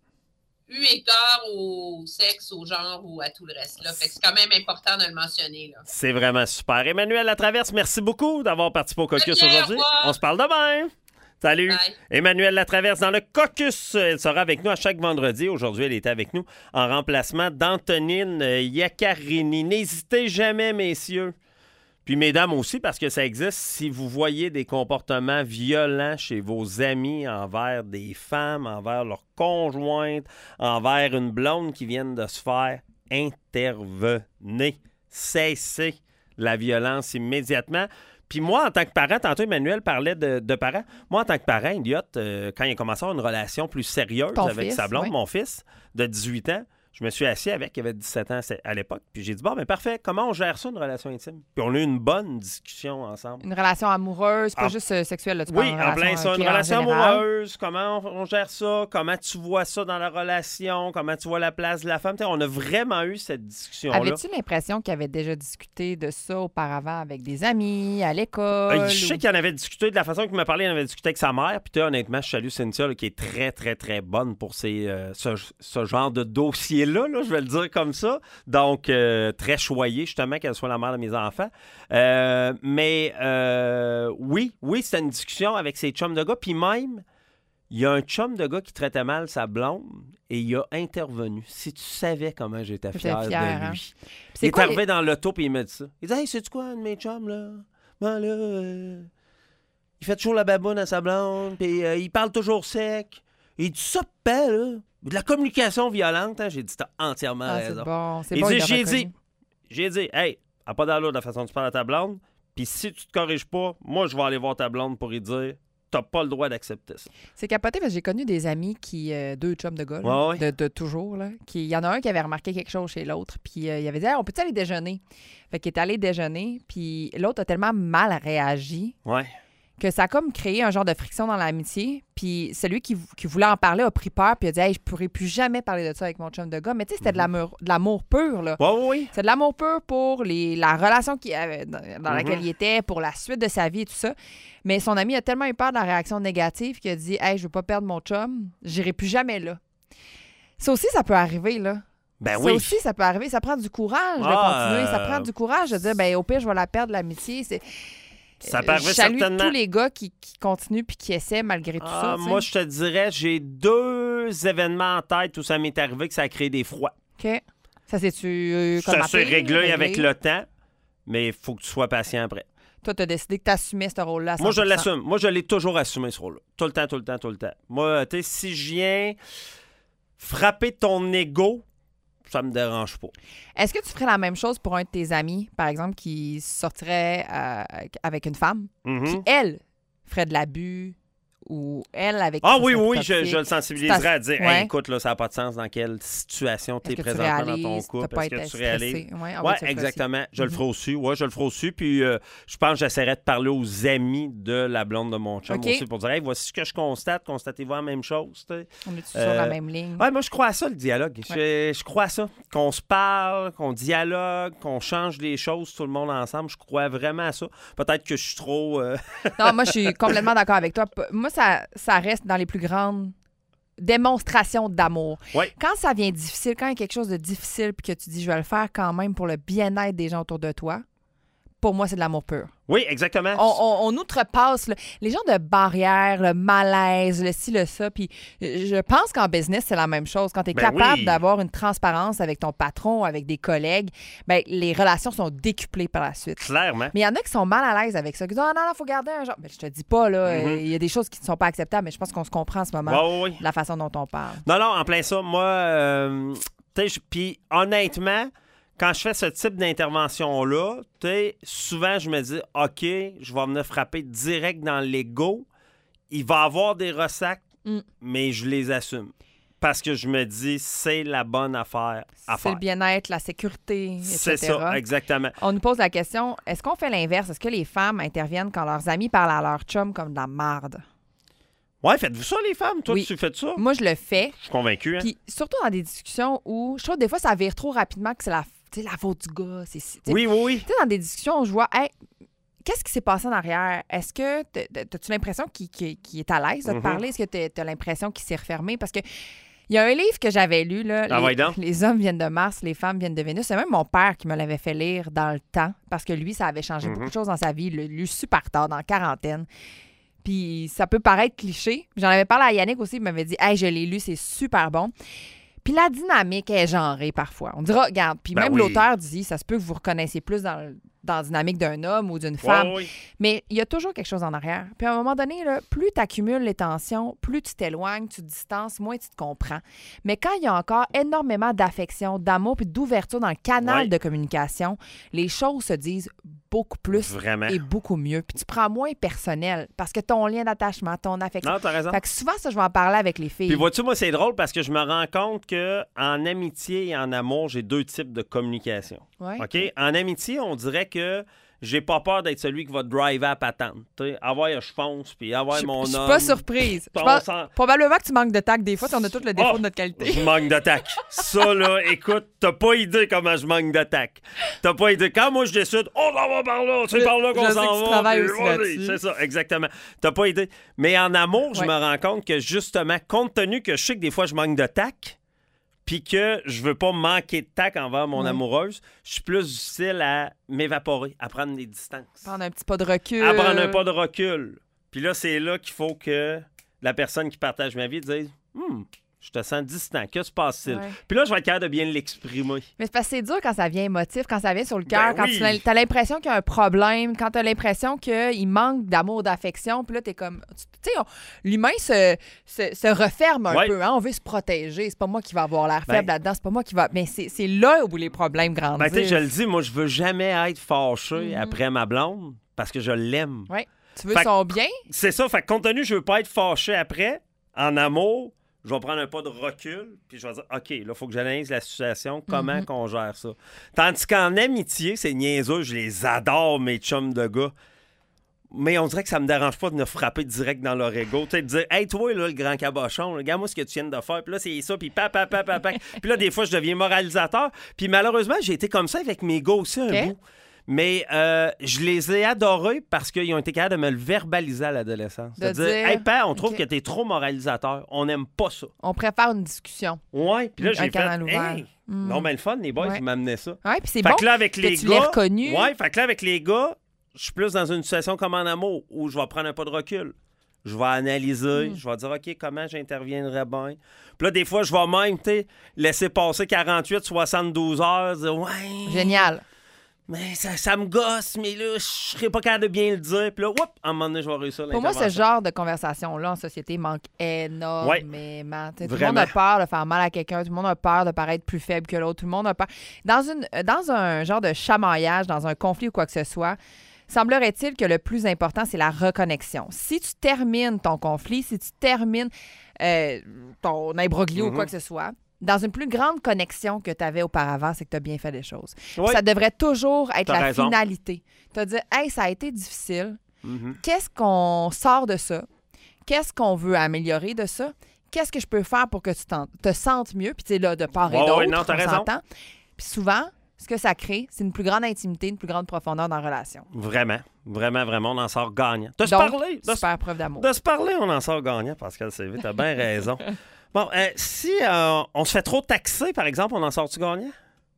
eu égard au sexe, au genre ou à tout le reste. Là. Fait que c'est quand même important de le mentionner. Là. C'est vraiment super. Emmanuel Latraverse, merci beaucoup d'avoir participé au Caucus Ok, au aujourd'hui. revoir. On se parle demain. Salut. Bye. Emmanuel Latraverse dans le Caucus. Elle sera avec nous à chaque vendredi. Aujourd'hui, elle était avec nous en remplacement d'Antonine euh, Iaccarini. N'hésitez jamais, messieurs. Puis mesdames aussi, parce que ça existe, si vous voyez des comportements violents chez vos amis envers des femmes, envers leurs conjointes, envers une blonde qui viennent de se faire, intervenez. Cessez la violence immédiatement. Puis moi, en tant que parent, tantôt Emmanuel parlait de, de parents. Moi, en tant que parent, Elliot, euh, quand il a commencé à avoir une relation plus sérieuse Ton avec fils, sa blonde, oui. mon fils de dix-huit ans, je me suis assis avec, il avait dix-sept ans à l'époque, puis j'ai dit, bon, ben parfait, comment on gère ça, une relation intime? Puis on a eu une bonne discussion ensemble. Une relation amoureuse, pas Ah. juste euh, sexuelle. Là, tu Oui, parles en d'une plein ça, ok, une en relation général. amoureuse, comment on, on gère ça, comment tu vois ça dans la relation, comment tu vois la place de la femme. T'sais, on a vraiment eu cette discussion-là. Avais-tu l'impression qu'il avait déjà discuté de ça auparavant avec des amis, à l'école? Euh, Je sais ou- qu'il en avait discuté, de la façon qu'il m'a parlé, il en avait discuté avec sa mère. Puis toi, honnêtement, je salue Cynthia, là, qui est très, très, très bonne pour ces, euh, ce, ce genre de dossier-là, là, je vais le dire comme ça. Donc, euh, très choyée, justement, qu'elle soit la mère de mes enfants. Euh, mais euh, oui, oui, c'était une discussion avec ses chums de gars. Puis même, il y a un chum de gars qui traitait mal sa blonde et il a intervenu. Si tu savais comment j'étais J'étais fier, fière, de hein. lui. Puis Il c'est est quoi arrivé les- dans l'auto puis il m'a dit ça. Il dit, hey, sais-tu quoi, un de mes chums, là? Ben là, euh, il fait toujours la baboune à sa blonde, puis euh, il parle toujours sec. Il dit ça, paix, là. De la communication violente, hein. J'ai dit, t'as entièrement Ah, c'est raison. bon. C'est Il bon, dit, il l'a j'ai reconnu. dit, j'ai dit, hey, à pas dans l'autre de la façon dont tu parles à ta blonde, puis si tu te corriges pas, moi, je vais aller voir ta blonde pour lui dire, t'as pas le droit d'accepter ça. C'est capoté parce que j'ai connu des amis qui, euh, deux chums de gars, là, Ouais, ouais. De, de toujours, là, qui, il y en a un qui avait remarqué quelque chose chez l'autre, puis euh, il avait dit, hey, on peut-tu aller déjeuner? Fait qu'il est allé déjeuner, puis l'autre a tellement mal réagi Ouais. que ça a comme créé un genre de friction dans l'amitié. Puis celui qui, qui voulait en parler a pris peur, puis a dit, hey, je pourrais plus jamais parler de ça avec mon chum de gars. Mais tu sais, c'était de l'amour, de l'amour pur, là. Ouais, ouais, ouais. C'est de l'amour pur pour les, la relation qu'il avait, dans, dans laquelle Mhm. il était, pour la suite de sa vie et tout ça. Mais son ami a tellement eu peur de la réaction négative qu'il a dit, hey, je veux pas perdre mon chum, j'irai plus jamais là. Ça aussi, ça peut arriver, là. Ben ça oui. aussi, ça peut arriver. Ça prend du courage de Ah, continuer. Ça euh, prend du courage de dire, ben au pire, je vais la perdre, l'amitié. C'est... Ça peut arriver Je salue certainement. tous les gars qui, qui continuent puis qui essaient malgré tout Ah, ça. tu sais. moi, je te dirais, j'ai deux événements en tête où ça m'est arrivé que ça a créé des froids. OK. Ça s'est-tu euh, Ça commenté, s'est réglé réglé? avec le temps, mais il faut que tu sois patient après. Toi, tu as décidé que tu assumais ce rôle-là à Moi, je cent pour cent. l'assume. Moi, je l'ai toujours assumé, ce rôle-là. Tout le temps, tout le temps, tout le temps. Moi, tu sais, si je viens frapper ton ego, ça me dérange pas. Est-ce que tu ferais la même chose pour un de tes amis, par exemple, qui sortirait euh, avec une femme, Mhm. puis elle ferait de l'abus ou elle avec... Ah qui oui, ça serait oui, je, toxique? je le sensibiliserais à dire, Ouais. hey, écoute, là, ça n'a pas de sens dans quelle situation tu es Est-ce que tu présentement dans ton réalises, couple. t'as pas Est-ce que été tu réalises? stressé? Ouais, ah Oui, oui, tu le ferais exactement. Je le Mhm. ferai aussi. Oui, je le ferai aussi. Puis euh, je pense que j'essaierai de parler aux amis de la blonde de mon chum OK. aussi pour dire, hey, voici ce que je constate. Constatez-vous la même chose. tu sais. On est sur Euh, la même ligne. Ouais, moi, je crois à ça, le dialogue. Je, je crois à ça. Qu'on se parle, qu'on dialogue, qu'on change les choses, tout le monde ensemble. Je crois vraiment à ça. Peut-être que je suis trop... euh, Non, moi, je suis complètement d'accord avec toi. P- Moi, ça, ça reste dans les plus grandes démonstrations d'amour. Ouais. Quand ça vient difficile, quand il y a quelque chose de difficile puis que tu dis, je vais le faire quand même pour le bien-être des gens autour de toi, pour moi, c'est de l'amour pur. Oui, exactement. On, on- on outrepasse là, les genres de barrières, le malaise, le ci, le ça. Puis euh, je pense qu'en business, c'est la même chose. Quand tu es Ben capable oui. d'avoir une transparence avec ton patron, avec des collègues, ben, les relations sont décuplées par la suite. Clairement. Mais il y en a qui sont mal à l'aise avec ça. Qui disent, ah non, il faut garder un genre. Ben, je te dis pas, là, euh, il Mhm. y a des choses qui ne sont pas acceptables, mais je pense qu'on se comprend en ce moment, Ouais, ouais, ouais. de la façon dont on parle. Non, non, en plein ça, moi, euh, tu sais, je- puis honnêtement, quand je fais ce type d'intervention-là, tu sais, souvent, je me dis, OK, je vais venir frapper direct dans l'ego. Il va y avoir des ressacs, Mm. mais je les assume. Parce que je me dis, c'est la bonne affaire à C'est faire. le bien-être, la sécurité, et cetera. C'est ça, exactement. On nous pose la question, est-ce qu'on fait l'inverse? Est-ce que les femmes interviennent quand leurs amis parlent à leur chum comme de la marde? Ouais, faites-vous ça, les femmes? Toi, Oui. tu fais ça? Moi, je le fais. Je suis convaincu. Hein? Puis surtout dans des discussions où je trouve que des fois, ça vire trop rapidement que c'est la, tu sais, la faute du gars. C'est, tu sais, Oui, oui, oui. Tu sais, dans des discussions où je vois, hey, qu'est-ce qui s'est passé en arrière? Est-ce que t'as- as-tu l'impression qu'il, qu'il- qu'il est à l'aise de te Mhm. parler? Est-ce que tu as l'impression qu'il s'est refermé? Parce que il y a un livre que j'avais lu, là, Ah, les, ouais donc. les hommes viennent de Mars, les femmes viennent de Vénus. C'est même mon père qui me l'avait fait lire dans le temps, parce que lui, ça avait changé Mhm. beaucoup de choses dans sa vie. Il l'a lu super tard, dans la quarantaine. Puis ça peut paraître cliché. J'en avais parlé à Yannick aussi, il m'avait dit « Hey, je l'ai lu, c'est super bon ». Puis la dynamique est genrée parfois. On dira, regarde, puis Ben même oui. l'auteur dit, ça se peut que vous reconnaissiez plus dans, le- dans la dynamique d'un homme ou d'une femme. Ouais, ouais, ouais. Mais il y a toujours quelque chose en arrière. Puis à un moment donné, là, plus tu accumules les tensions, plus tu t'éloignes, tu te distances, moins tu te comprends. Mais quand il y a encore énormément d'affection, d'amour puis d'ouverture dans le canal Ouais. de communication, les choses se disent beaucoup plus Vraiment. et beaucoup mieux. Puis tu prends moins personnel parce que ton lien d'attachement, ton affection. Non, t'as raison. Fait que souvent, ça, je vais en parler avec les filles. Puis vois-tu, moi, c'est drôle parce que je me rends compte que en amitié et en amour, j'ai deux types de communication. Ouais. OK? En amitié, on dirait que j'ai pas peur d'être celui qui va driver à patente. Tu sais, avoir je fonce, puis avoir Je mon je suis homme. pas surprise. Je Ton pense- sang- Probablement que tu manques de tact des fois. On a tous le défaut Oh, de notre qualité. Je manque d'attaque. Ça, là, écoute, t'as pas idée comment je manque d'attaque. T'as pas idée. Quand moi, je décide, on s'en va par là, c'est Je- par là qu'on je sais s'en que tu va. travailles puis aussi vas-y. là-dessus. C'est ça, exactement. T'as pas idée. Mais en amour, je Ouais. me rends compte que, justement, compte tenu que je sais que des fois, je manque de tact, puis que je veux pas manquer de tact envers mon Ouais. amoureuse, je suis plus difficile à m'évaporer, à prendre des distances. Prendre un petit pas de recul. À prendre un pas de recul. Puis là, c'est là qu'il faut que la personne qui partage ma vie dise Hum, je te sens distant. Que se passe-t-il? Ouais. Puis là, je vais être capable de bien l'exprimer. Mais c'est parce que c'est dur quand ça vient émotif, quand ça vient sur le cœur, Ben quand oui. tu as l'impression qu'il y a un problème, quand tu as l'impression qu'il manque d'amour, d'affection, puis là, tu es comme. Tu sais, on- l'humain se, se, se referme un Ouais. peu, hein? On veut se protéger. C'est pas moi qui va avoir l'air Ben- faible là-dedans, c'est pas moi qui va. Mais c'est c'est là où les problèmes grandissent. Ben, tu sais, je le dis, moi, je veux jamais être fâché Mhm. après ma blonde parce que je l'aime. Ouais. Tu veux Fait que- son bien? C'est ça. Fait que compte tenu, je veux pas être fâché après, en amour, je vais prendre un pas de recul, puis je vais dire, OK, là, il faut que j'analyse la situation, comment Mhm. qu'on gère ça. Tandis qu'en amitié, c'est niaiseux, je les adore, mes chums de gars. Mais on dirait que ça me dérange pas de me frapper direct dans leur ego. Tu sais, de dire, hey, toi, là, le grand cabochon, là, regarde-moi ce que tu viens de faire. Puis là, c'est ça, puis pa, pa, pa, pa, pa. Puis là, des fois, je deviens moralisateur. Puis malheureusement, j'ai été comme ça avec mes gars aussi un OK. bout. Mais euh, je les ai adorés parce qu'ils ont été capables de me le verbaliser à l'adolescence. De De dire, dire, hey, père, on trouve OK. que t'es trop moralisateur. On n'aime pas ça. On préfère une discussion. Ouais. Puis là, Un j'ai fait, canal ouvert. hey, Mm. non, mais le fun, les boys, Ouais. ils m'amenaient ça. Ouais, puis c'est Fait bon que là, avec que les tu gars. l'aies reconnu. Ouais, fait que là, avec les gars, je suis plus dans une situation comme en amour où je vais prendre un pas de recul. Je vais analyser, Mm. je vais dire, OK, comment j'interviendrais bien. Puis là, des fois, je vais même, tu sais, laisser passer quarante-huit, soixante-douze heures, dire, ouais. Génial. Mais ça, ça me gosse, mais là, je serais pas capable de bien le dire. Puis là, whoop, à un moment donné, je vais réussir Pour moi, ce l'intervention. genre de conversation-là en société manque énormément. Tu sais, Tout le monde Vraiment. a peur de faire mal à quelqu'un, tout le monde a peur de paraître plus faible que l'autre, tout le monde a peur. Dans, une, dans un genre de chamaillage, dans un conflit ou quoi que ce soit, semblerait-il que le plus important, c'est la reconnexion. Si tu termines ton conflit, si tu termines euh, ton imbroglio ou Mhm. quoi que ce soit, dans une plus grande connexion que tu avais auparavant, c'est que tu as bien fait les choses. Ouais. Ça devrait toujours être T'as la raison. finalité. Tu as dit, hey, ça a été difficile. Mhm. Qu'est-ce qu'on sort de ça? Qu'est-ce qu'on veut améliorer de ça? Qu'est-ce que je peux faire pour que tu t'en- te sentes mieux? Puis, tu sais, là, de part et Ouais, d'autre, ouais, non, t'as on raison. s'entend. Puis souvent, ce que ça crée, c'est une plus grande intimité, une plus grande profondeur dans la relation. Vraiment, vraiment, vraiment, on en sort gagnant. De se Donc, parler, de se super preuve d'amour. De se parler, on en sort gagnant, Pascal Sévé. T'as bien raison. Bon, euh, si euh, on se fait trop taxer, par exemple, on en sort-tu gagnant?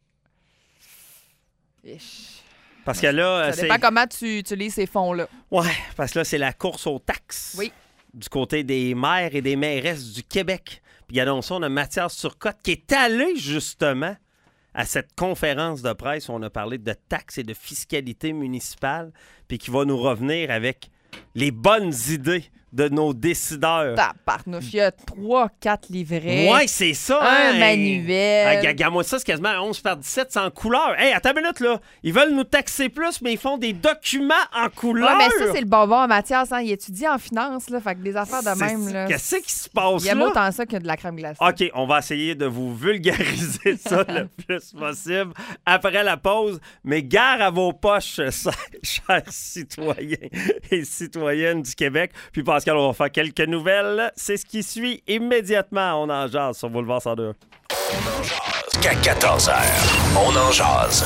Ich. Parce que là, euh, Ça c'est... dépend comment tu utilises ces fonds-là. Ouais, parce que là, c'est la course aux taxes. Oui. Du côté des maires et des mairesses du Québec. Puis regardons ça, on a Mathias Turcotte qui est allé justement à cette conférence de presse où on a parlé de taxes et de fiscalité municipale, puis qui va nous revenir avec les bonnes idées de nos décideurs. Tabarnouche, il y a trois, quatre livrets. Ouais, c'est ça. Un hein? manuel. Hey, Regarde-moi ça, c'est quasiment onze par dix-sept, c'est en couleur. Hey, attends une minute, là. Ils veulent nous taxer plus, mais ils font des documents en couleur. Ouais, mais ça, c'est le bonbon à Mathias. Hein? Il étudie en finance, là. Fait que des affaires de C'est- même, là. Qu'est-ce qui se passe Il y a là? autant ça que de la crème glacée. OK, on va essayer de vous vulgariser ça le plus possible après la pause. Mais gare à vos poches, chers citoyens et citoyennes du Québec. Puis Pascal, on va faire quelques nouvelles. C'est ce qui suit immédiatement. On en jase sur Boulevard cent deux. Qu'à quatorze heures, on en jase.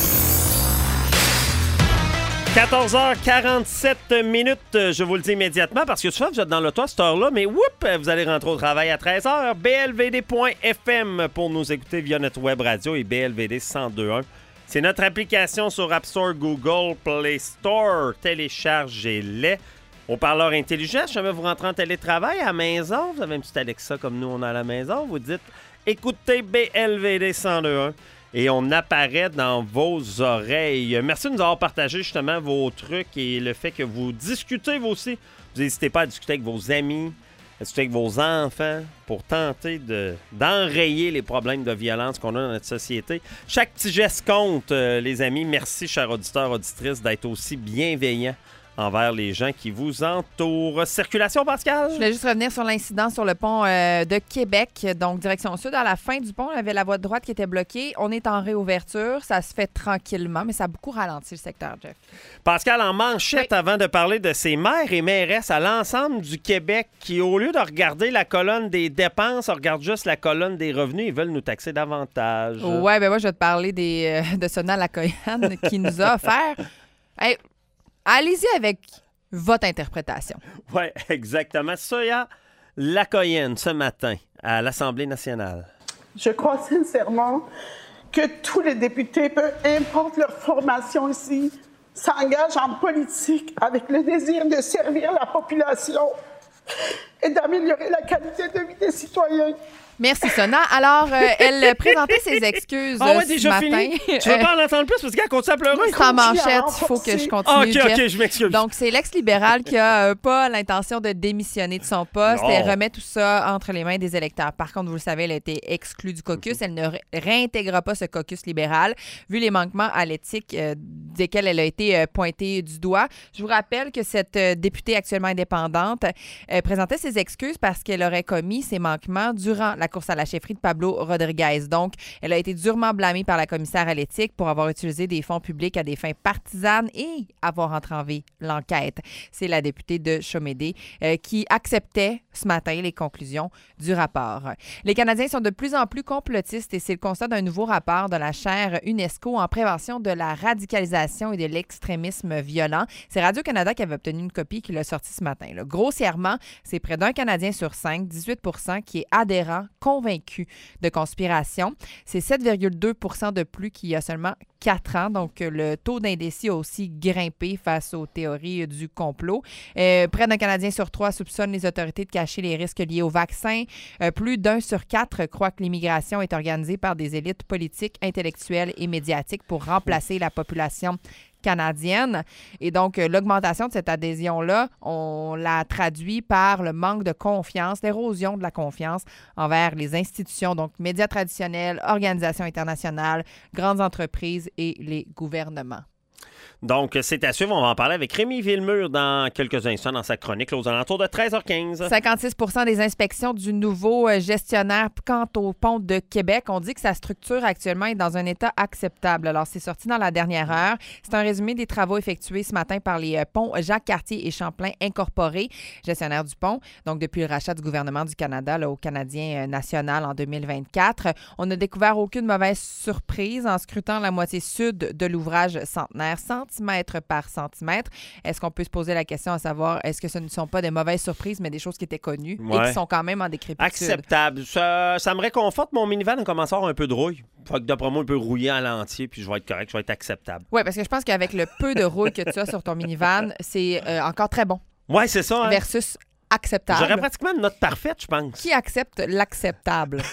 quatorze heures quarante-sept minutes, je vous le dis immédiatement, parce que souvent, vous êtes dans l'auto à cette heure-là, mais whoop, vous allez rentrer au travail à treize heures. B L V D point F M pour nous écouter via notre web radio et B L V D cent deux point un. C'est notre application sur App Store, Google Play Store. Téléchargez-les. Au parleur intelligent, si jamais vous rentrez en télétravail à la maison, vous avez un petit Alexa comme nous, on a à la maison, vous dites « Écoutez B L V D cent deux point un » et on apparaît dans vos oreilles. Merci de nous avoir partagé justement vos trucs et le fait que vous discutez vous aussi. Vous n'hésitez pas à discuter avec vos amis, à discuter avec vos enfants pour tenter de, d'enrayer les problèmes de violence qu'on a dans notre société. Chaque petit geste compte, euh, les amis. Merci, chers auditeurs, auditrices, d'être aussi bienveillants envers les gens qui vous entourent. Circulation, Pascal? Je voulais juste revenir sur l'incident sur le pont euh, de Québec, donc direction sud. À la fin du pont, il y avait la voie de droite qui était bloquée. On est en réouverture. Ça se fait tranquillement, mais ça a beaucoup ralenti le secteur, Jeff. Pascal, en manchette, Oui. avant de parler de ces maires et mairesses à l'ensemble du Québec qui, au lieu de regarder la colonne des dépenses, regardent juste la colonne des revenus, ils veulent nous taxer davantage. Ouais, ben moi, je vais te parler des, euh, de Sona Lacoyane qui nous a offert... Hey, allez-y avec votre interprétation. Oui, exactement. Soya Lacoyenne, ce matin, à l'Assemblée nationale. Je crois sincèrement que tous les députés, peu importe leur formation ici, s'engagent en politique avec le désir de servir la population et d'améliorer la qualité de vie des citoyens. Merci, Sona. Alors, euh, elle présentait ses excuses Ah ouais, ce déjà matin. fini? Tu veux pas en entendre plus parce qu'elle continue à pleurer? C'est en manchette, il faut que je continue. Ah, OK, Jeff. OK, je m'excuse. Donc, c'est l'ex-libéral qui a euh, pas l'intention de démissionner de son poste. Non. Elle remet tout ça entre les mains des électeurs. Par contre, vous le savez, elle a été exclue du caucus. Elle ne ré- réintégrera pas ce caucus libéral, vu les manquements à l'éthique euh, desquels elle a été euh, pointée du doigt. Je vous rappelle que cette euh, députée actuellement indépendante euh, présentait ses excuses parce qu'elle aurait commis ces manquements durant la course à la chefferie de Pablo Rodriguez. Donc, elle a été durement blâmée par la commissaire à l'éthique pour avoir utilisé des fonds publics à des fins partisanes et avoir entravé l'enquête. C'est la députée de Chomédé euh, qui acceptait ce matin les conclusions du rapport. Les Canadiens sont de plus en plus complotistes et c'est le constat d'un nouveau rapport de la chaire UNESCO en prévention de la radicalisation et de l'extrémisme violent. C'est Radio-Canada qui avait obtenu une copie qui l'a sorti ce matin. Là. Grossièrement, c'est près d'un Canadien sur cinq, dix-huit pour cent, qui est adhérent, convaincu de conspiration. C'est sept virgule deux pour cent de plus qu'il y a seulement quatre ans. Donc, le taux d'indécis a aussi grimpé face aux théories du complot. Euh, près d'un Canadien sur trois soupçonne les autorités de cacher les risques liés au vaccin. Euh, plus d'un sur quatre croit que l'immigration est organisée par des élites politiques, intellectuelles et médiatiques pour remplacer la population canadienne. Et donc, euh, l'augmentation de cette adhésion-là, on la traduit par le manque de confiance, l'érosion de la confiance envers les institutions, donc médias traditionnels, organisations internationales, grandes entreprises et les gouvernements. Donc, c'est à suivre. On va en parler avec Rémi Villemur dans quelques instants dans sa chronique, là, aux alentours de treize heures quinze. cinquante-six pour cent des inspections du nouveau gestionnaire quant au pont de Québec. On dit que sa structure actuellement est dans un état acceptable. Alors, c'est sorti dans la dernière heure. C'est un résumé des travaux effectués ce matin par les ponts Jacques-Cartier et Champlain Incorporés, gestionnaire du pont. Donc, depuis le rachat du gouvernement du Canada là, au Canadien national en deux mille vingt-quatre, on n'a découvert aucune mauvaise surprise en scrutant la moitié sud de l'ouvrage centenaire, centimètre par centimètre. Est-ce qu'on peut se poser la question à savoir, est-ce que ce ne sont pas des mauvaises surprises, mais des choses qui étaient connues Ouais. et qui sont quand même en décrépitude? Acceptable. Ça, ça me réconforte. Mon minivan a commencé à avoir un peu de rouille. Fait que d'après moi, un peu rouillé à l'entier, puis je vais être correct, je vais être acceptable. Oui, parce que je pense qu'avec le peu de rouille que tu as sur ton minivan, c'est euh, encore très bon. Ouais, c'est ça. Hein? Versus acceptable. J'aurais pratiquement une note parfaite, je pense. Qui accepte l'acceptable?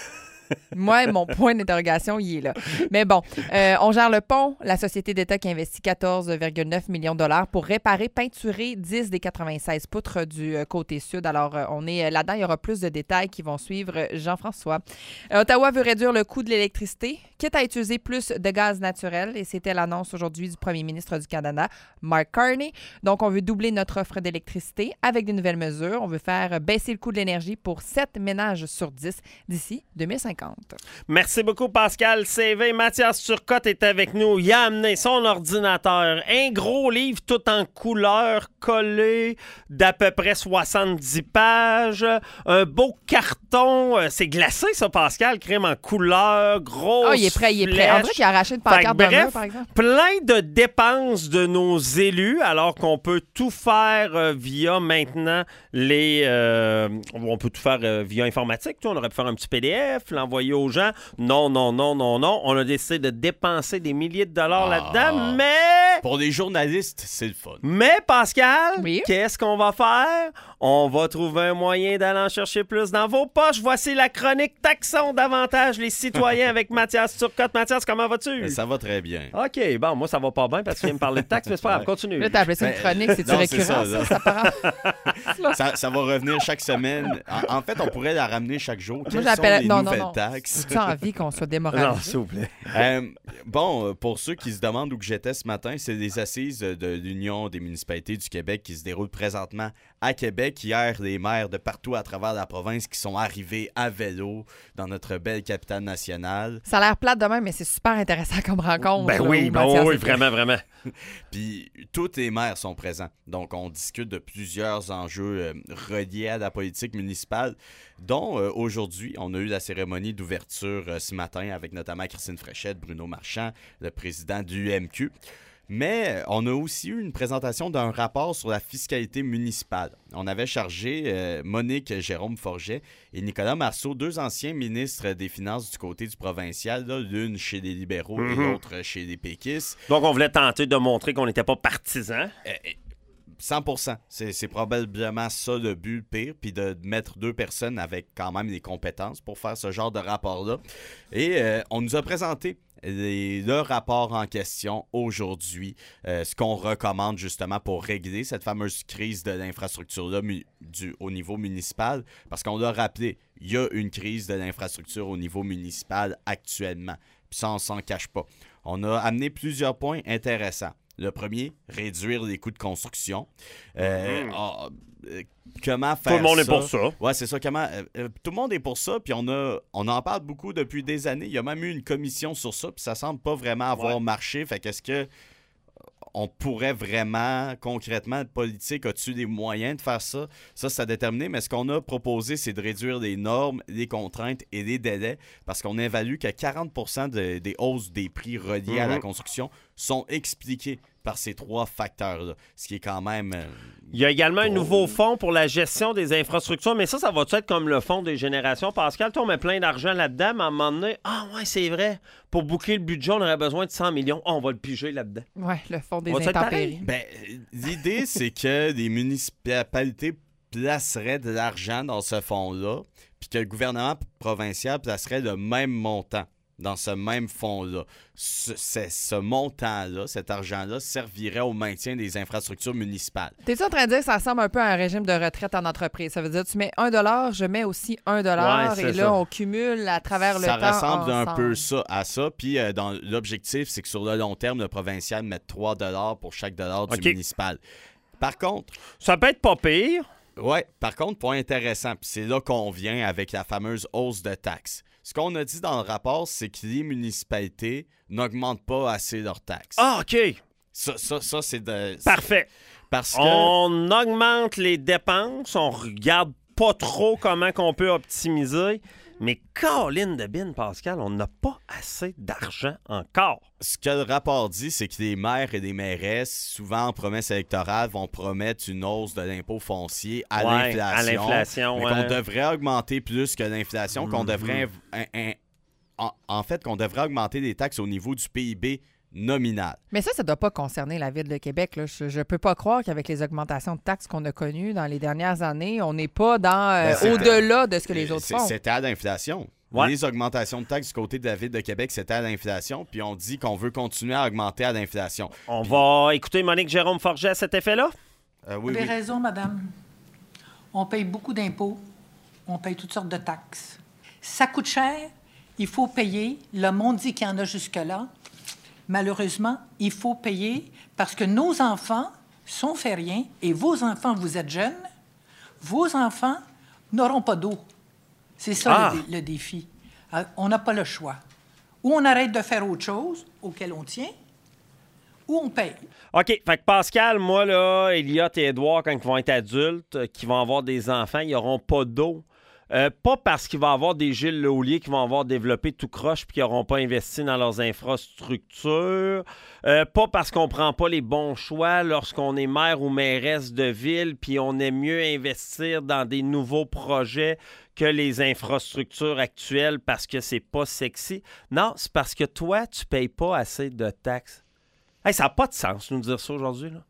Moi, mon point d'interrogation, il est là. Mais bon, euh, on gère le pont. La société d'État qui investit quatorze virgule neuf millions de dollars pour réparer, peinturer dix des quatre-vingt-seize poutres du euh, côté sud. Alors, euh, on est là-dedans. Il y aura plus de détails qui vont suivre. Jean-François. Euh, Ottawa veut réduire le coût de l'électricité, quitte à utiliser plus de gaz naturel. Et c'était l'annonce aujourd'hui du premier ministre du Canada, Mark Carney. Donc, on veut doubler notre offre d'électricité avec des nouvelles mesures. On veut faire baisser le coût de l'énergie pour sept ménages sur dix d'ici deux mille cinquante. Merci beaucoup, Pascal C V. Mathias Turcotte est avec nous. Il a amené son ordinateur. Un gros livre tout en couleur, collé, d'à peu près soixante-dix pages. Un beau carton. C'est glacé, ça, Pascal. Crème en couleur, gros. Ah, oh, il est prêt, il est prêt. On dirait qu'il a arraché une pancarte d'un mur, par exemple. Plein de dépenses de nos élus, alors qu'on peut tout faire euh, via maintenant les... Euh, on peut tout faire euh, via informatique. On aurait pu faire un petit P D F, l'envoyer aux gens. Non, non, non, non, non. On a décidé de dépenser des milliers de dollars ah, là-dedans, mais... Pour les journalistes, c'est le fun. Mais, Pascal, oui? Qu'est-ce qu'on va faire? On va trouver un moyen d'aller en chercher plus dans vos poches. Voici la chronique Taxons davantage les citoyens avec Mathias Turcotte. Mathias, comment vas-tu? Ça va très bien. OK, bon, moi, ça va pas bien parce que tu viens me parler de taxes, mais c'est pas grave, continue. Là, t'as appelé ça une chronique, c'est-tu non, récurrent, c'est ça, ça, ça, ça, ça, ça va revenir chaque semaine. En, en fait, on pourrait la ramener chaque jour. Quelles moi, j'appelle... sont les non, nouvelles non, non. taxes? As-tu envie qu'on soit démoralisé? Non, s'il vous plaît. euh, bon, pour ceux qui se demandent où que j'étais ce matin, c'est les assises de l'Union des municipalités du Québec qui se déroulent présentement à Québec. Hier, les maires de partout à travers la province qui sont arrivés à vélo dans notre belle capitale nationale. Ça a l'air plate demain, mais c'est super intéressant comme rencontre. Ben là, oui, ben oui, vraiment, vraiment. Puis tous les maires sont présents. Donc, on discute de plusieurs enjeux euh, reliés à la politique municipale, dont euh, aujourd'hui, on a eu la cérémonie d'ouverture euh, ce matin avec notamment Christine Fréchette, Bruno Marchand, le président du U M Q. Mais on a aussi eu une présentation d'un rapport sur la fiscalité municipale. On avait chargé euh, Monique Jérôme Forget et Nicolas Marceau, deux anciens ministres des Finances du côté du provincial, là, l'une chez les libéraux mm-hmm. et l'autre chez les péquistes. Donc, on voulait tenter de montrer qu'on n'était pas partisans. Euh, cent pour cent. C'est, c'est probablement ça le but, le pire, puis de mettre deux personnes avec quand même des compétences pour faire ce genre de rapport-là. Et euh, on nous a présenté Les, le rapport en question aujourd'hui, euh, ce qu'on recommande justement pour régler cette fameuse crise de l'infrastructure-là mu, du, au niveau municipal, parce qu'on l'a rappelé, il y a une crise de l'infrastructure au niveau municipal actuellement, puis ça on s'en cache pas. On a amené plusieurs points intéressants. Le premier, réduire les coûts de construction. Euh, mmh. oh, euh, comment faire ça? Tout le monde ça? est pour ça. Ouais, c'est ça. Comment euh, euh, tout le monde est pour ça, puis on a, on en parle beaucoup depuis des années. Il y a même eu une commission sur ça, puis ça semble pas vraiment avoir ouais. marché. Fait qu'est-ce que on pourrait vraiment, concrètement, le politique, as-tu les moyens de faire ça? Ça, c'est à déterminer, mais ce qu'on a proposé, c'est de réduire les normes, les contraintes et les délais, parce qu'on évalue que quarante pour cent de, des hausses des prix reliés mm-hmm. à la construction sont expliquées par ces trois facteurs-là, ce qui est quand même... Euh, Il y a également un nouveau fonds pour la gestion des infrastructures, mais ça, ça va être comme le fonds des générations. Pascal, toi, on met plein d'argent là-dedans, mais à un moment donné, ah ouais, c'est vrai, pour boucler le budget, on aurait besoin de cent millions. Oh, on va le piger là-dedans. Oui, le fonds des intempéries. Ben, l'idée, c'est que les municipalités placeraient de l'argent dans ce fonds-là, puis que le gouvernement provincial placerait le même montant dans ce même fonds-là. Ce, ce, ce montant-là, cet argent-là, servirait au maintien des infrastructures municipales. T'es-tu en train de dire que ça ressemble un peu à un régime de retraite en entreprise? Ça veut dire que tu mets un dollar, je mets aussi un dollar, ouais, et là, ça. On cumule à travers le ça temps. Ça ressemble ensemble. un peu ça à ça. Puis euh, dans, l'objectif, c'est que sur le long terme, le provincial mette trois dollars pour chaque dollar du okay. municipal. Par contre... Ça peut être pas pire. Oui, par contre, point intéressant, puis c'est là qu'on vient avec la fameuse hausse de taxes. Ce qu'on a dit dans le rapport, c'est que les municipalités n'augmentent pas assez leurs taxes. Ah, OK. Ça, ça, ça c'est de... Parfait. Parce que... On augmente les dépenses, on regarde pas trop comment qu'on peut optimiser, mais Colin de Bin, Pascal, on n'a pas assez d'argent encore. Ce que le rapport dit, c'est que les maires et les mairesses, souvent en promesse électorale, vont promettre une hausse de l'impôt foncier à ouais, l'inflation. À l'inflation, mais ouais. qu'on devrait augmenter plus que l'inflation, mm-hmm. qu'on devrait... Un, un, en, en fait, qu'on devrait augmenter les taxes au niveau du P I B nominal. Mais ça, ça ne doit pas concerner la Ville de Québec. Là. Je ne peux pas croire qu'avec les augmentations de taxes qu'on a connues dans les dernières années, on n'est pas dans euh, ben, au-delà de ce que les autres c'est, font. C'était à l'inflation. Ouais. Les augmentations de taxes du côté de la Ville de Québec, c'était à l'inflation, puis on dit qu'on veut continuer à augmenter à l'inflation. On Puis, va écouter Monique Jérôme Forget à cet effet-là? euh, oui, Vous avez oui. raison, madame. On paye beaucoup d'impôts, on paye toutes sortes de taxes. Ça coûte cher, il faut payer. Le monde dit qu'il y en a jusque-là. Malheureusement, il faut payer parce que nos enfants sont fait rien et vos enfants, vous êtes jeunes, vos enfants n'auront pas d'eau. C'est ça Ah. le, dé- le défi. Alors, on n'a pas le choix. Ou on arrête de faire autre chose auquel on tient, ou on paye. OK. Fait que Pascal, moi, là, Elliot et Édouard, quand ils vont être adultes, euh, qui vont avoir des enfants, ils n'auront pas d'eau. Euh, pas parce qu'il va y avoir des Gilles Laulier qui vont avoir développé tout croche puis qui n'auront pas investi dans leurs infrastructures. Euh, pas parce qu'on ne prend pas les bons choix lorsqu'on est maire ou mairesse de ville puis on aime mieux investir dans des nouveaux projets que les infrastructures actuelles parce que c'est pas sexy. Non, c'est parce que toi, tu payes pas assez de taxes. Hey, ça n'a pas de sens, nous dire ça aujourd'hui, là.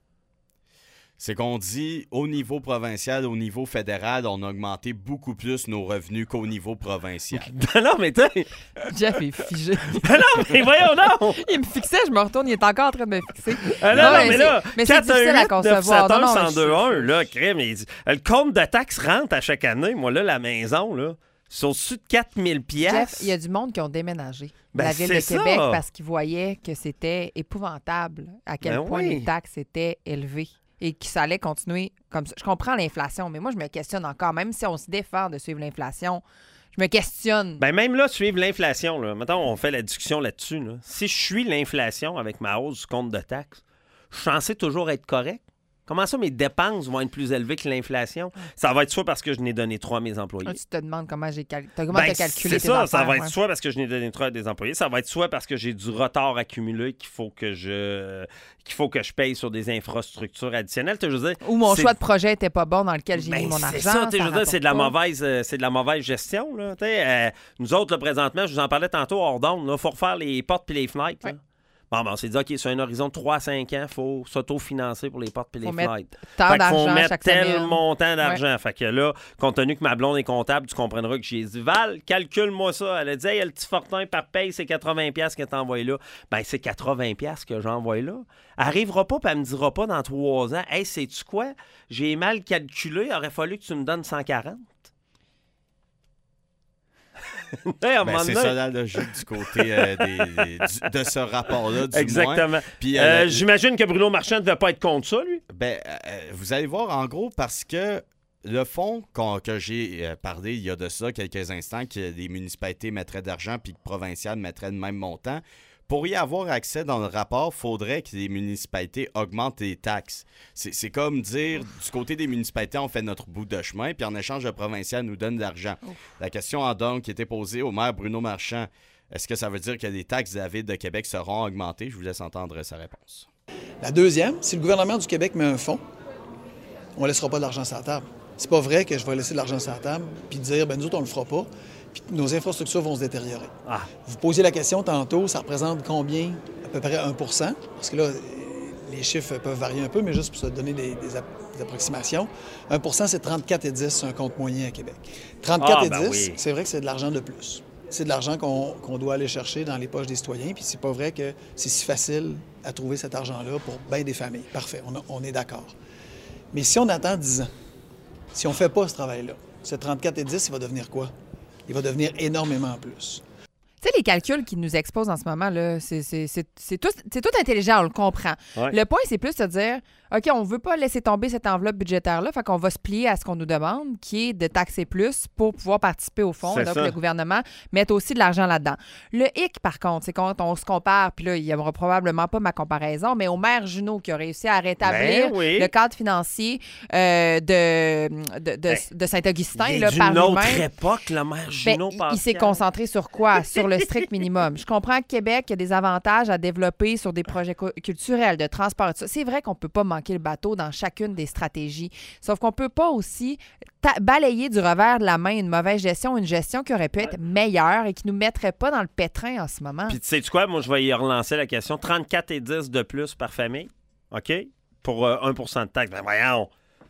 C'est qu'on dit au niveau provincial, au niveau fédéral, on a augmenté beaucoup plus nos revenus qu'au niveau provincial. non, mais t'as... Jeff est figé. non, mais voyons non! Il me fixait, je me retourne, il est encore en train de me fixer. Ah non, non, mais, c'est- là, mais c'est difficile à concevoir. Non, non, mais je- deux un, là, crème, il dit- le compte de taxes rentre à chaque année. Moi, là, la maison, là, c'est au-dessus de quatre mille Jeff, piastres. il y a du monde qui ont déménagé Ben, la ville c'est de ça. Québec parce qu'ils voyaient que c'était épouvantable à quel Ben point oui. les taxes étaient élevées et que ça allait continuer comme ça. Je comprends l'inflation, mais moi, je me questionne encore. Même si on se défend de suivre l'inflation, je me questionne. Ben même là, suivre l'inflation, là. Maintenant, on fait la discussion là-dessus. Là. Si je suis l'inflation avec ma hausse du compte de taxes, je suis censé toujours être correct. Comment ça, mes dépenses vont être plus élevées que l'inflation? Ça va être soit parce que je n'ai donné trois à mes employés. Ah, tu te demandes comment j'ai cal... comment Ben, t'as calculé c'est tes ça, affaires, ça va être ouais. soit parce que je n'ai donné trop à des employés, ça va être soit parce que j'ai du retard accumulé qu'il faut que je qu'il faut que je paye sur des infrastructures additionnelles. Tu sais, je veux dire, Ou mon c'est- choix de projet n'était pas bon dans lequel j'ai Ben, mis mon argent. c'est ça, tu sais, je veux dire, rapporte c'est de la pas. mauvaise, euh, c'est de la mauvaise gestion. Là, tu sais, euh, nous autres, là, présentement, je vous en parlais tantôt hors d'onde, il faut refaire les portes puis les fenêtres. là. Ouais. Bon, ben, on s'est dit, OK, sur un horizon de trois à cinq ans, il faut s'autofinancer pour les portes et les Faut mettre fenêtres. tant Fait qu'il faut d'argent mettre chaque tel semaine. montant d'argent. Fait que là, compte tenu que ma blonde est comptable, tu comprendras que j'ai dit, Val, calcule-moi ça. Elle a dit, hey, le petit fortin par paye, c'est quatre-vingts dollars que tu envoies là. Ben, c'est quatre-vingts dollars que j'envoie là. Elle n'arrivera pas, puis elle me dira pas dans trois ans, hey, sais-tu quoi? J'ai mal calculé, il aurait fallu que tu me donnes cent quarante. Hey, à un Ben, moment c'est donné- ça la logique du côté euh, des- des- du- de ce rapport-là, du Exactement. moins. Puis, Euh, euh, le- J'imagine que Bruno Marchand ne devait pas être contre ça, lui. Ben, euh, vous allez voir, en gros, parce que le fonds qu'on- que j'ai euh, parlé il y a de ça quelques instants, que les municipalités mettraient d'argent puis que provinciales mettraient le même montant, pour y avoir accès dans le rapport, il faudrait que les municipalités augmentent les taxes. C'est c'est comme dire, du côté des municipalités, on fait notre bout de chemin, puis en échange, le provincial nous donne de l'argent. La question en donc qui était posée au maire Bruno Marchand, est-ce que ça veut dire que les taxes de la Ville de Québec seront augmentées? Je vous laisse entendre sa réponse. La deuxième, si le gouvernement du Québec met un fonds, on ne laissera pas de l'argent sur la table. C'est pas vrai que je vais laisser de l'argent sur la table puis dire, ben nous autres, on le fera pas, puis nos infrastructures vont se détériorer. Ah. Vous posiez la question tantôt, ça représente combien? À peu près un pour cent, parce que là, les chiffres peuvent varier un peu, mais juste pour se donner des, des app- des approximations. un pour cent, c'est trente-quatre et dix, un compte moyen à Québec. trente-quatre Ah, et ben dix, oui. c'est vrai que c'est de l'argent de plus. C'est de l'argent qu'on qu'on doit aller chercher dans les poches des citoyens, puis c'est pas vrai que c'est si facile à trouver cet argent-là pour bien des familles. Parfait, on, a- on est d'accord. Mais si on attend dix ans, si on ne fait pas ce travail-là, ce trente-quatre et dix, il va devenir quoi? Il va devenir énormément plus. Tu sais, les calculs qu'ils nous exposent en ce moment, là, c'est c'est- c'est- c'est tout, c'est tout intelligent, on le comprend. Ouais. Le point, c'est plus de dire, OK, on ne veut pas laisser tomber cette enveloppe budgétaire-là, fait qu'on va se plier à ce qu'on nous demande, qui est de taxer plus pour pouvoir participer au fonds. C'est Donc, ça. le gouvernement met aussi de l'argent là-dedans. Le hic, par contre, c'est quand on se compare, puis là, il n'y aura probablement pas ma comparaison, mais au maire Junot qui a réussi à rétablir Ben oui. le cadre financier euh, de, de, de, Ben, de Saint-Augustin Il là, est par d'une autre lui-même. époque, le maire Ben, Junot, il- il s'est Pascal. concentré sur quoi? Sur le strict minimum. Je comprends que Québec, il y a des avantages à développer sur des projets cu- culturels, de transport. tout ça. C'est vrai qu'on ne peut pas manquer le bateau dans chacune des stratégies. Sauf qu'on ne peut pas aussi ta- balayer du revers de la main une mauvaise gestion, une gestion qui aurait pu être meilleure et qui ne nous mettrait pas dans le pétrin en ce moment. Puis tu sais quoi, moi je vais y relancer la question. trente-quatre et dix de plus par famille, OK? Pour euh, un pour cent de taxe. Ben voyons.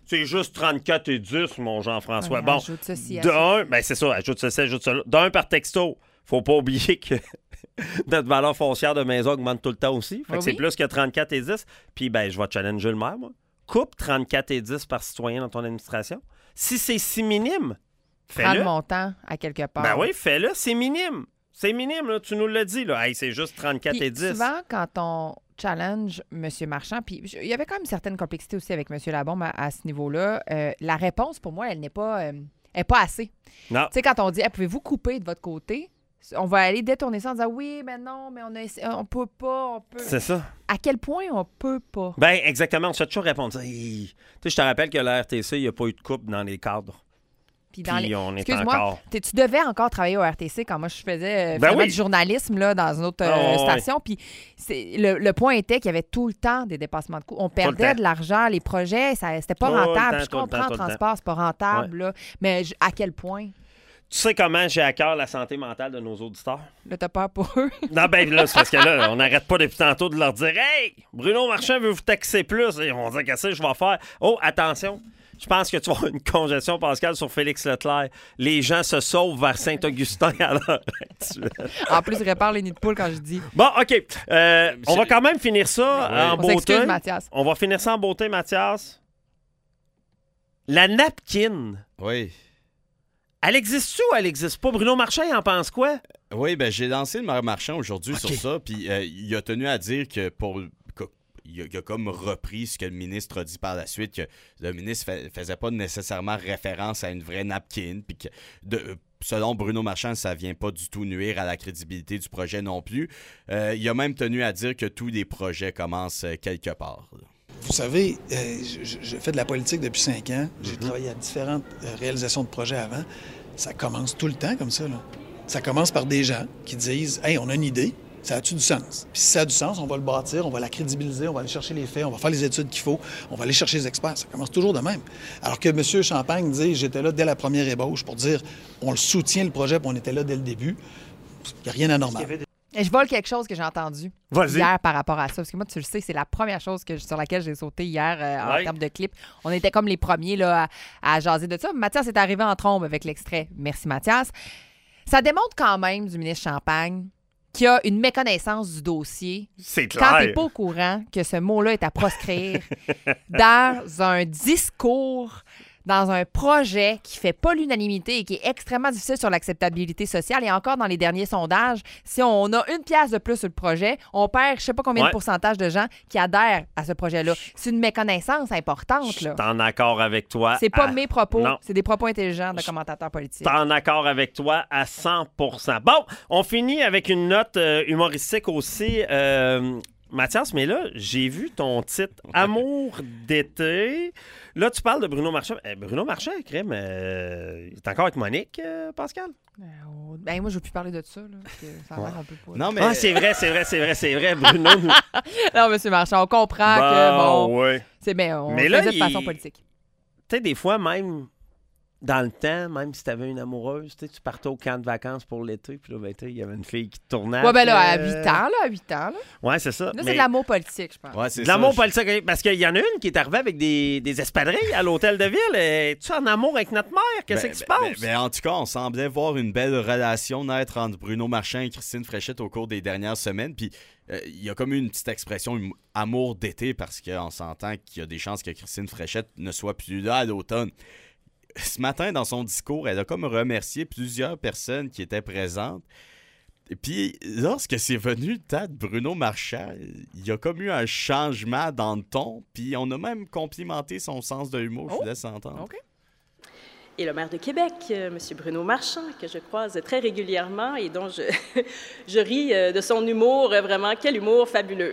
C'est juste trente-quatre et dix, mon Jean-François. Ouais, bon, ajoute ceci à d'un, ben c'est ça, ajoute ceci, ajoute cela. D'un par texto. Faut pas oublier que notre valeur foncière de maison augmente tout le temps aussi. Fait que oui. c'est plus que trente-quatre et dix. Puis, ben, je vais challenger le maire, moi. Coupe trente-quatre et dix par citoyen dans ton administration. Si c'est si minime, Prends fais-le. le montant à quelque part. Ben oui, fais-le. C'est minime. C'est minime, là. Tu nous l'as dit, là. Hey, c'est juste trente-quatre Puis et dix. souvent, quand on challenge M. Marchand, puis il y avait quand même une certaine complexité aussi avec M. Labombe à, à ce niveau-là, euh, la réponse, pour moi, elle n'est pas, euh, elle est pas assez. Non. Tu sais, quand on dit hey, « Pouvez-vous couper de votre côté? » On va aller détourner ça en disant « Oui, mais non, mais on a, on peut pas, on peut... » C'est ça. À quel point on peut pas? Ben, exactement. On se fait toujours répondre. Hey. Tu sais, je te rappelle que la R T C, il n'y a pas eu de coupe dans les cadres. Puis dans Puis les... on est Excuse-moi, encore... t'es- tu devais encore travailler au R T C quand moi je faisais euh, Ben finalement oui. du journalisme là, dans une autre euh, Oh, station. Puis c'est- le, le point était qu'il y avait tout le temps des dépassements de coûts. On le perdait temps. de l'argent, les projets, ça, c'était pas Tout le rentable. temps, Je tout le comprends, temps, le tout le transport, c'est pas rentable. Là, mais je- à quel point? Tu sais comment j'ai à cœur la santé mentale de nos auditeurs? Là, t'as peur pour eux? Non, ben là, c'est parce que là, on n'arrête pas depuis tantôt de leur dire « Hey, Bruno Marchand veut vous taxer plus. » Et ils vont dire « Qu'est-ce que je vais faire? » Oh, attention, je pense que tu vas avoir une congestion, Pascal, sur Félix Leclerc. Les gens se sauvent vers Saint-Augustin à l'heure actuelle. En plus, je répare les nids de poule quand je dis. Bon, OK. Euh, on va quand même finir ça Oui. en On beauté. s'excuse, Mathias. On va finir ça en beauté, Mathias. La napkin, Oui. elle existe-tu ou elle existe pas? Bruno Marchand, il en pense quoi? Oui, ben j'ai lancé le maire Marchand aujourd'hui Ok. sur ça, puis euh, il a tenu à dire que pour... que- Il a, il a comme repris ce que le ministre a dit par la suite, que le ministre ne faisait pas nécessairement référence à une vraie napkin, puis que de, selon Bruno Marchand, ça vient pas du tout nuire à la crédibilité du projet non plus. Euh, il a même tenu à dire que tous les projets commencent euh, quelque part. là. Vous savez, euh, je, je- je fais de la politique depuis cinq ans. J'ai travaillé à différentes euh, réalisations de projets avant. Ça commence tout le temps comme ça, là. Ça commence par des gens qui disent « Hey, on a une idée, ça a-tu du sens? » Puis si ça a du sens, on va le bâtir, on va la crédibiliser, on va aller chercher les faits, on va faire les études qu'il faut, on va aller chercher les experts. Ça commence toujours de même. Alors que M. Champagne dit « J'étais là dès la première ébauche pour dire on le soutient le projet, puis on était là dès le début. » Il n'y a rien d'anormal. Et je vole quelque chose que j'ai entendu Vas-y. hier par rapport à ça. Parce que moi, tu le sais, c'est la première chose que, sur laquelle j'ai sauté hier euh, en Ouais. termes de clip. On était comme les premiers là, à, à jaser de ça. Mathias est arrivé en trombe avec l'extrait. Merci, Mathias. Ça démontre quand même du ministre Champagne qu'il y a une méconnaissance du dossier. C'est Quand clair. t'es pas au courant que ce mot-là est à proscrire dans un discours, dans un projet qui fait pas l'unanimité et qui est extrêmement difficile sur l'acceptabilité sociale. Et encore dans les derniers sondages, si on a une pièce de plus sur le projet, on perd je sais pas combien Ouais. de pourcentage de gens qui adhèrent à ce projet-là. C'est une méconnaissance importante. Je suis là. en accord avec toi. C'est pas à- mes propos, Non. c'est des propos intelligents de commentateurs politiques. Je suis en accord avec toi à cent pour cent. Bon, on finit avec une note euh, humoristique aussi. Euh, Mathias, mais là, j'ai vu ton titre « Amour d'été ». Là, tu parles de Bruno Marchand. Eh, Bruno Marchand, crème, euh, il est encore avec Monique, euh, Pascal? Euh, ben, moi, je veux plus parler de ça. Là, parce que ça a l'air qu'on peut pas. Non, mais Ah, c'est vrai, c'est vrai, c'est vrai, c'est vrai. Bruno... Non, M. Marchand, on comprend que, bon, ouais. c'est bien, on Mais le là, faisait de il- façon politique. Tu sais, des fois, même dans le temps, même si tu avais une amoureuse, tu sais, tu partais au camp de vacances pour l'été, puis là, ben, tu sais, il y avait une fille qui te tournait. Ouais, ben là, à après. huit ans, là, à huit ans, là. Ouais, c'est ça. Là, Mais- c'est de l'amour politique, je pense. ouais, c'est De l'amour ça. politique, parce qu'il y en a une qui est arrivée avec des, des espadrilles à l'hôtel de ville. Es-tu en amour avec notre mère? Qu'est-ce Ben, qui se ben, passe? ben, ben, en tout cas, on semblait voir une belle relation naître entre Bruno Marchand et Christine Fréchette au cours des dernières semaines. Puis euh, il y a comme eu une petite expression hum- amour d'été parce qu'on s'entend qu'il y a des chances que Christine Fréchette ne soit plus là à l'automne. Ce matin, dans son discours, elle a comme remercié plusieurs personnes qui étaient présentes. Et puis, lorsque c'est venu le temps de Bruno Marchand, il y a comme eu un changement dans le ton. Puis on a même complimenté son sens de l'humour, je Oh. vous laisse entendre. OK. Et le maire de Québec, euh, M. Bruno Marchand, que je croise très régulièrement et dont je, je ris euh, de son humour, euh, vraiment, quel humour fabuleux,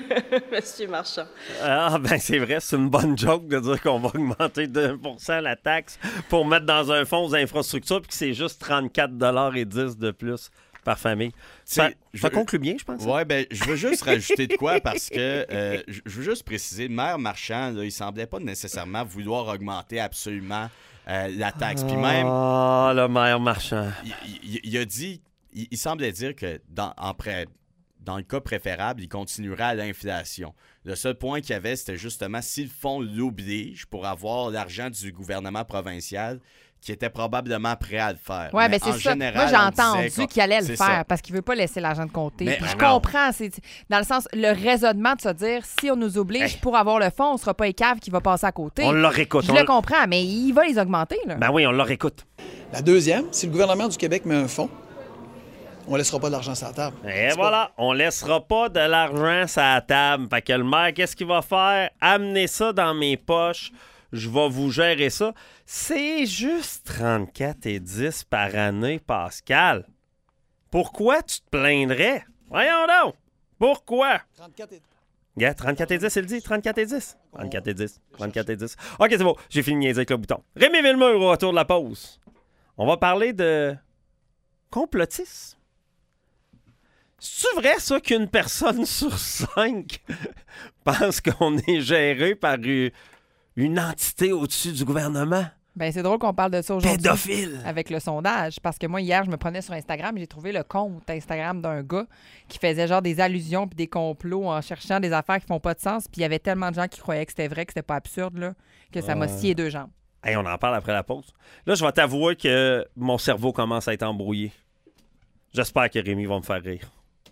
M. Marchand. Ah, ben c'est vrai, c'est une bonne joke de dire qu'on va augmenter de un pour cent la taxe pour mettre dans un fonds aux infrastructures puis que c'est juste trente-quatre dollars et dix de plus par famille. Ça, T'sais, ça je- conclut bien, je pense. Ouais, ben, je veux juste rajouter de quoi parce que euh, je je veux juste préciser, le maire Marchand, là, il semblait pas nécessairement vouloir augmenter absolument euh, la taxe. Puis même, Ah, le maire Marchand. il, il- il a dit, il, il semblait dire que dans, en près dans le cas préférable, il continuerait à l'inflation. Le seul point qu'il y avait, c'était justement si le fonds l'oblige pour avoir l'argent du gouvernement provincial, qui était probablement prêt à le faire. Oui, mais, mais c'est ça. Général, moi, j'ai entendu qu'il allait le faire ça. parce qu'il ne veut pas laisser l'argent de côté. Mais, Puis je non. comprends. C'est, dans le sens, le raisonnement de se dire, si on nous oblige hey. pour avoir le fonds, on ne sera pas les caves qui va passer à côté. On leur écoute. Je on le l... comprends, mais il va les augmenter. Là. Ben oui, on leur écoute. La deuxième, si le gouvernement du Québec met un fonds, on ne laissera pas de l'argent sur la table. Et voilà, pas... on laissera pas de l'argent sur la table. Fait que le maire, qu'est-ce qu'il va faire? Amener ça dans mes poches. Je vais vous gérer ça. C'est juste trente-quatre et dix par année, Pascal. Pourquoi tu te plaindrais? Voyons donc. Pourquoi? trente-quatre et... Yeah, trente-quatre et dix, il dit. trente-quatre et dix. trente-quatre et dix. trente-quatre et dix. OK, c'est bon. J'ai fini de niaiser avec le bouton. Rémi Villemur au retour de la pause. On va parler de complotisme. C'est-tu vrai, ça, qu'une personne sur cinq pense qu'on est géré par une entité au-dessus du gouvernement? Ben c'est drôle qu'on parle de ça aujourd'hui. Pédophile! Avec le sondage. Parce que moi, hier, je me prenais sur Instagram et j'ai trouvé le compte Instagram d'un gars qui faisait genre des allusions puis des complots en cherchant des affaires qui font pas de sens. Puis il y avait tellement de gens qui croyaient que c'était vrai, que c'était pas absurde, là, que ça m'a scié deux jambes. Hey, on en parle après la pause. Là, je vais t'avouer que mon cerveau commence à être embrouillé. J'espère que Rémi va me faire rire.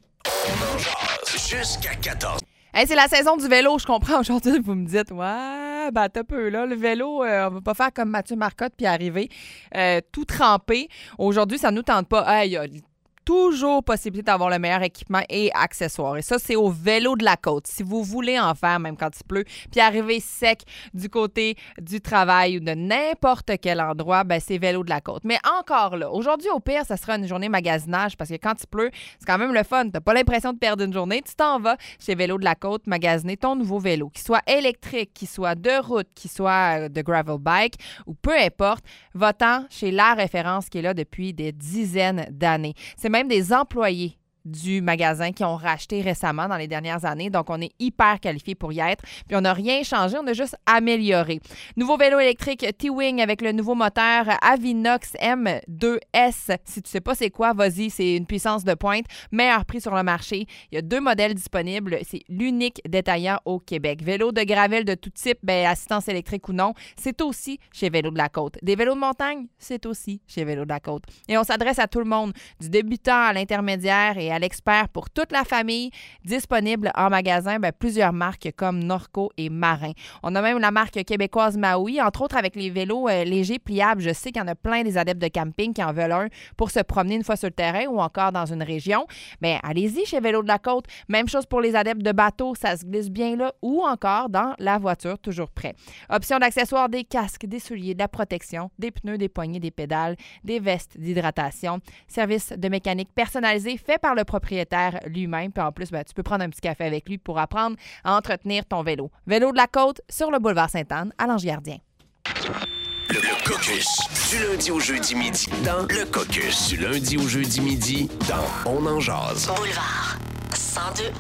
Jusqu'à quatorze. Hey, c'est la saison du vélo, je comprends. Aujourd'hui, vous me dites, ouais, ben t'as peu là. Le vélo, euh, on va pas faire comme Mathieu Marcotte puis arriver euh, tout trempé. Aujourd'hui, ça nous tente pas. Hey, toujours possibilité d'avoir le meilleur équipement et accessoires. Et ça, c'est au vélo de la côte. Si vous voulez en faire, même quand il pleut, puis arriver sec du côté du travail ou de n'importe quel endroit, ben c'est vélo de la côte. Mais encore là, aujourd'hui, au pire, ça sera une journée magasinage parce que quand il pleut, c'est quand même le fun. T'as pas l'impression de perdre une journée. Tu t'en vas chez Vélo de la Côte magasiner ton nouveau vélo, qu'il soit électrique, qu'il soit de route, qu'il soit de gravel bike ou peu importe, va-t'en chez la référence qui est là depuis des dizaines d'années. C'est même des employés du magasin qui ont racheté récemment dans les dernières années. Donc, on est hyper qualifié pour y être. Puis, on n'a rien changé, on a juste amélioré. Nouveau vélo électrique T-Wing avec le nouveau moteur Avinox M deux S. Si tu sais pas c'est quoi, vas-y, c'est une puissance de pointe. Meilleur prix sur le marché. Il y a deux modèles disponibles. C'est l'unique détaillant au Québec. Vélo de gravel de tout type, ben, assistance électrique ou non, c'est aussi chez Vélo de la Côte. Des vélos de montagne, c'est aussi chez Vélo de la Côte. Et on s'adresse à tout le monde, du débutant à l'intermédiaire et à l'expert pour toute la famille, disponible en magasin, ben, plusieurs marques comme Norco et Marin. On a même la marque québécoise Maui, entre autres avec les vélos euh, légers, pliables. Je sais qu'il y en a plein des adeptes de camping qui en veulent un pour se promener une fois sur le terrain ou encore dans une région. Bien, allez-y chez Vélo de la Côte. Même chose pour les adeptes de bateau, ça se glisse bien là ou encore dans la voiture, toujours prêt. Option d'accessoires, des casques, des souliers, de la protection, des pneus, des poignées, des pédales, des vestes d'hydratation. Service de mécanique personnalisé fait par le propriétaire lui-même. Puis en plus, ben, tu peux prendre un petit café avec lui pour apprendre à entretenir ton vélo. Vélo de la Côte sur le boulevard Sainte-Anne à Lange-Gardien. Le, le Caucus, du lundi au jeudi midi, dans Le Caucus, du lundi au jeudi midi, dans On en jase. Boulevard cent deux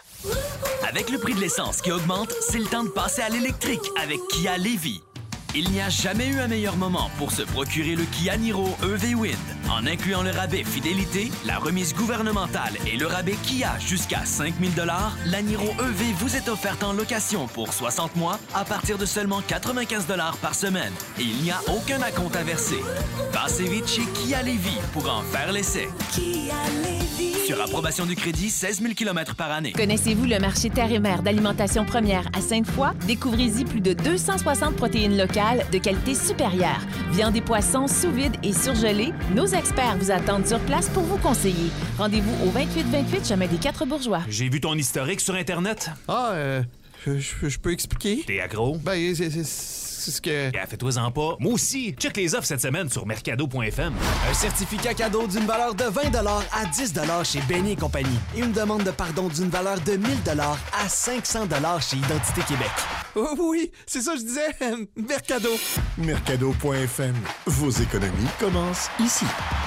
un. Avec le prix de l'essence qui augmente, c'est le temps de passer à l'électrique avec Kia Lévis. Il n'y a jamais eu un meilleur moment pour se procurer le Kia Niro E V Wind. En incluant le rabais fidélité, la remise gouvernementale et le rabais Kia jusqu'à cinq mille dollars, la Niro E V vous est offerte en location pour soixante mois à partir de seulement quatre-vingt-quinze dollars par semaine. Et il n'y a aucun acompte à verser. Passez vite chez Kia Lévis pour en faire l'essai. Kia Lévis. Sur approbation du crédit, seize mille kilomètres par année. Connaissez-vous le marché terre et mer d'alimentation première à Sainte-Foy? Découvrez-y plus de deux cent soixante protéines locales de qualité supérieure. Viande et poissons sous vide et surgelés, nos experts vous attendent sur place pour vous conseiller. Rendez-vous au vingt-huit vingt-huit chemin des Quatre Bourgeois. J'ai vu ton historique sur Internet. Ah, euh, je, je peux expliquer? T'es accro? Ben, c'est, c'est, c'est ce que... Yeah, fais-toi-en pas. Moi aussi. Check les offres cette semaine sur mercado point f m. Un certificat cadeau d'une valeur de vingt dollars à dix dollars chez Benny et compagnie. Et une demande de pardon d'une valeur de mille dollars à cinq cents dollars chez Identité Québec. Oh oui, c'est ça que je disais. Mercado. mercado point f m. Vos économies commencent ici.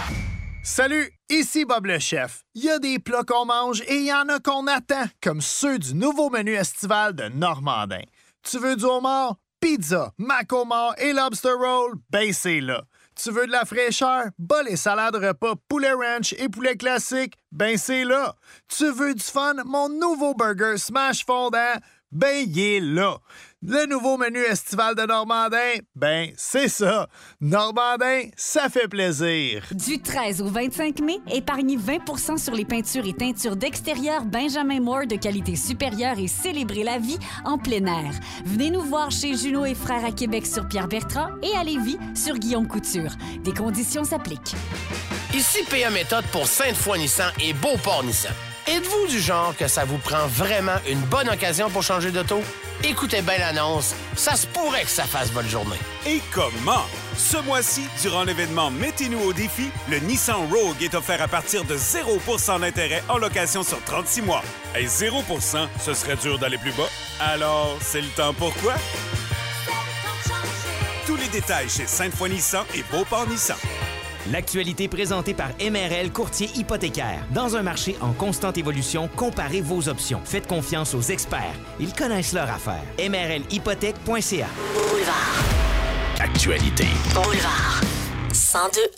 Salut, ici Bob le chef. Il y a des plats qu'on mange et il y en a qu'on attend, comme ceux du nouveau menu estival de Normandin. Tu veux du homard? Pizza, mac homard et lobster roll? Ben c'est là. Tu veux de la fraîcheur? Bas les salades repas poulet ranch et poulet classique? Ben c'est là. Tu veux du fun? Mon nouveau burger smash fondant? Ben il est là. Le nouveau menu estival de Normandin? Ben c'est ça. Normandin, ça fait plaisir. Du treize au vingt-cinq mai, épargnez vingt pour cent sur les peintures et teintures d'extérieur Benjamin Moore de qualité supérieure et célébrez la vie en plein air. Venez nous voir chez Junot et Frères à Québec sur Pierre-Bertrand et à Lévis sur Guillaume Couture. Des conditions s'appliquent. Ici P A Méthode pour Sainte-Foy Nissan et Beauport Nissan. Êtes-vous du genre que ça vous prend vraiment une bonne occasion pour changer d'auto? Écoutez bien l'annonce, ça se pourrait que ça fasse votre journée. Et comment? Ce mois-ci, durant l'événement Mettez-nous au défi, le Nissan Rogue est offert à partir de zéro pour cent d'intérêt en location sur trente-six mois. Et zéro pour cent, ce serait dur d'aller plus bas. Alors, c'est le temps pour quoi? Tous les détails chez Sainte-Foy Nissan et Beauport Nissan. L'actualité présentée par M R L Courtier hypothécaire. Dans un marché en constante évolution, comparez vos options. Faites confiance aux experts. Ils connaissent leur affaire. M R L hypothèque point C A. Boulevard. Actualité. Boulevard. cent deux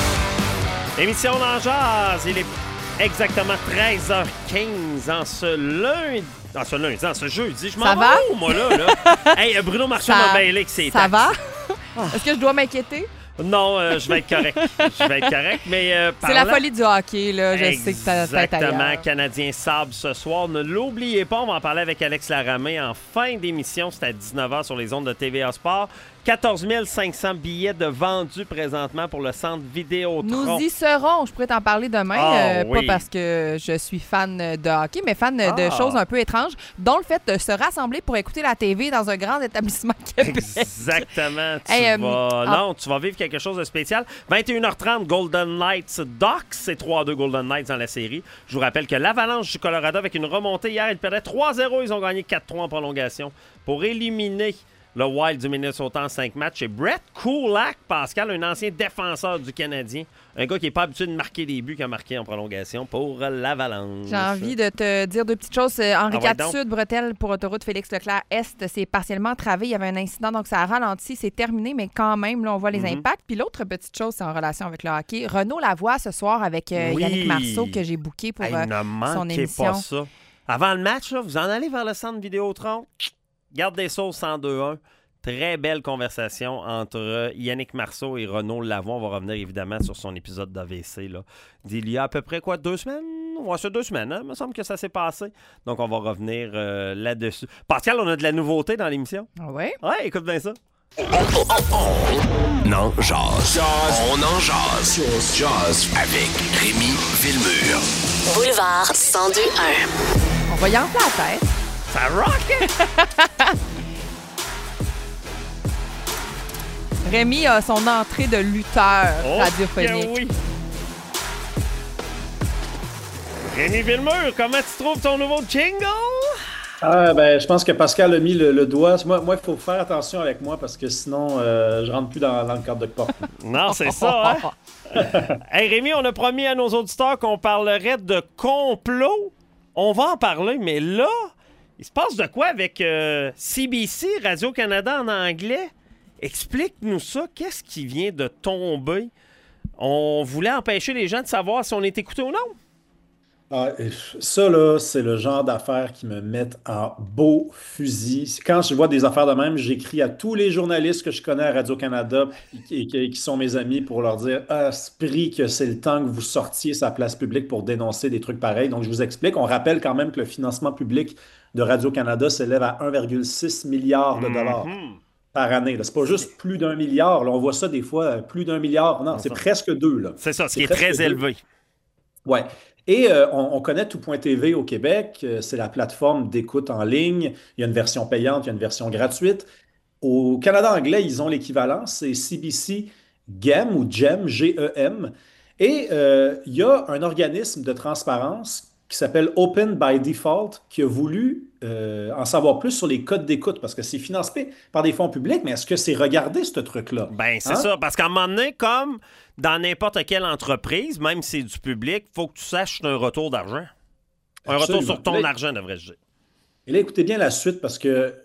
un. Émission d'en jazz. Il est exactement treize heures quinze en ce lundi. En ce lundi, en ce jeudi. Je m'en Ça vais va? où, moi, là? là? Hey, Bruno Marchand Ça- m'a bailé que c'est Ça taxes. va? Est-ce que je dois m'inquiéter? Non, euh, je vais être correct. Je vais être correct, mais... euh, C'est la parlant- folie du hockey, là. Je sais que t'as tête Exactement. ailleurs. Canadien Sable ce soir. Ne l'oubliez pas, on va en parler avec Alex Laramé en fin d'émission. C'est à dix-neuf heures sur les ondes de T V A Sport. quatorze mille cinq cents billets de vendus présentement pour le centre Vidéotron. Nous y serons. Je pourrais t'en parler demain. Ah, euh, oui. Pas parce que je suis fan de hockey, mais fan de Ah. choses un peu étranges, dont le fait de se rassembler pour écouter la T V dans un grand établissement Québec. Exactement. Tu Hey, euh, vas... ah. Non, tu vas vivre quelque chose de spécial. vingt et une heures trente, Golden Knights Ducks. C'est trois à deux Golden Knights dans la série. Je vous rappelle que l'Avalanche du Colorado, avec une remontée hier, ils perdaient trois à zéro. Ils ont gagné quatre trois en prolongation pour éliminer le Wild du Minnesota en cinq matchs. Et Brett Kulak, Pascal, un ancien défenseur du Canadien. Un gars qui n'est pas habitué de marquer des buts qu'il a marqué en prolongation pour l'Avalanche. J'ai envie de te dire deux petites choses. Euh, Henri Ah ouais, quatre donc. Sud, bretelle pour autoroute Félix-Leclerc-Est, c'est partiellement travé. Il y avait un incident, donc ça a ralenti. C'est terminé, mais quand même, là, on voit les Mhm. impacts. Puis l'autre petite chose, c'est en relation avec le hockey. Renaud Lavoie, ce soir, avec euh, Oui. Yannick Marceau, que j'ai booké pour Hey, euh, ne son manquez émission. pas ça. Avant le match, là, vous en allez vers le centre Vidéotron. Garde des sauces cent deux un. Très belle conversation entre Yannick Marceau et Renaud Lavoie. On va revenir évidemment sur son épisode d'A V C là, d'il y a à peu près quoi, deux semaines? Ouais, c'est deux semaines, hein? Il me semble que ça s'est passé. Donc, on va revenir euh, là-dessus. Pascal, on a de la nouveauté dans l'émission. Ah ouais? Ouais, écoute bien ça. Non, jase. On en jase. Jase avec Rémi Villemur. Boulevard cent deux un. On va y enfler la tête. Ça rock! Rémi a son entrée de lutteur Oh, radiophonique. que oui. Rémi Villemur, comment tu trouves ton nouveau jingle? Ah, ben, je pense que Pascal a mis le, le doigt. Moi, moi, il faut faire attention avec moi parce que sinon, euh, je rentre plus dans, dans le cadre de porte. Non, c'est ça, hein? Hey Rémi, on a promis à nos auditeurs qu'on parlerait de complot. On va en parler, mais là, il se passe de quoi avec euh, C B C, Radio-Canada en anglais? Explique-nous ça. Qu'est-ce qui vient de tomber? On voulait empêcher les gens de savoir si on est écouté ou non. Ah, et ça, là, c'est le genre d'affaires qui me mettent en beau fusil. Quand je vois des affaires de même, j'écris à tous les journalistes que je connais à Radio-Canada et qui, qui sont mes amis pour leur dire « Ah, esprit que c'est le temps que vous sortiez sa place publique pour dénoncer des trucs pareils. » Donc, je vous explique. On rappelle quand même que le financement public de Radio-Canada s'élève à un virgule six milliard de dollars Mhm. par année. C'est pas juste plus d'un milliard. Là, on voit ça des fois, plus d'un milliard. Non, c'est presque deux. Là. C'est ça, ce C'est qui est presque très deux. élevé. Ouais. Et euh, on, on connaît tout point T V au Québec. Euh, c'est la plateforme d'écoute en ligne. Il y a une version payante, il y a une version gratuite. Au Canada anglais, ils ont l'équivalent. C'est C B C GEM ou GEM, G E M. Et euh, il y a un organisme de transparence qui s'appelle Open by Default qui a voulu euh, en savoir plus sur les codes d'écoute parce que c'est financé par des fonds publics. Mais est-ce que c'est regardé, ce truc-là? Ben, c'est Hein? ça. Parce qu'à un moment donné, comme dans n'importe quelle entreprise, même si c'est du public, il faut que tu saches que c'est un retour d'argent. Un Absolument. retour sur ton Là- argent, devrais-je dire. Et là, écoutez bien la suite parce que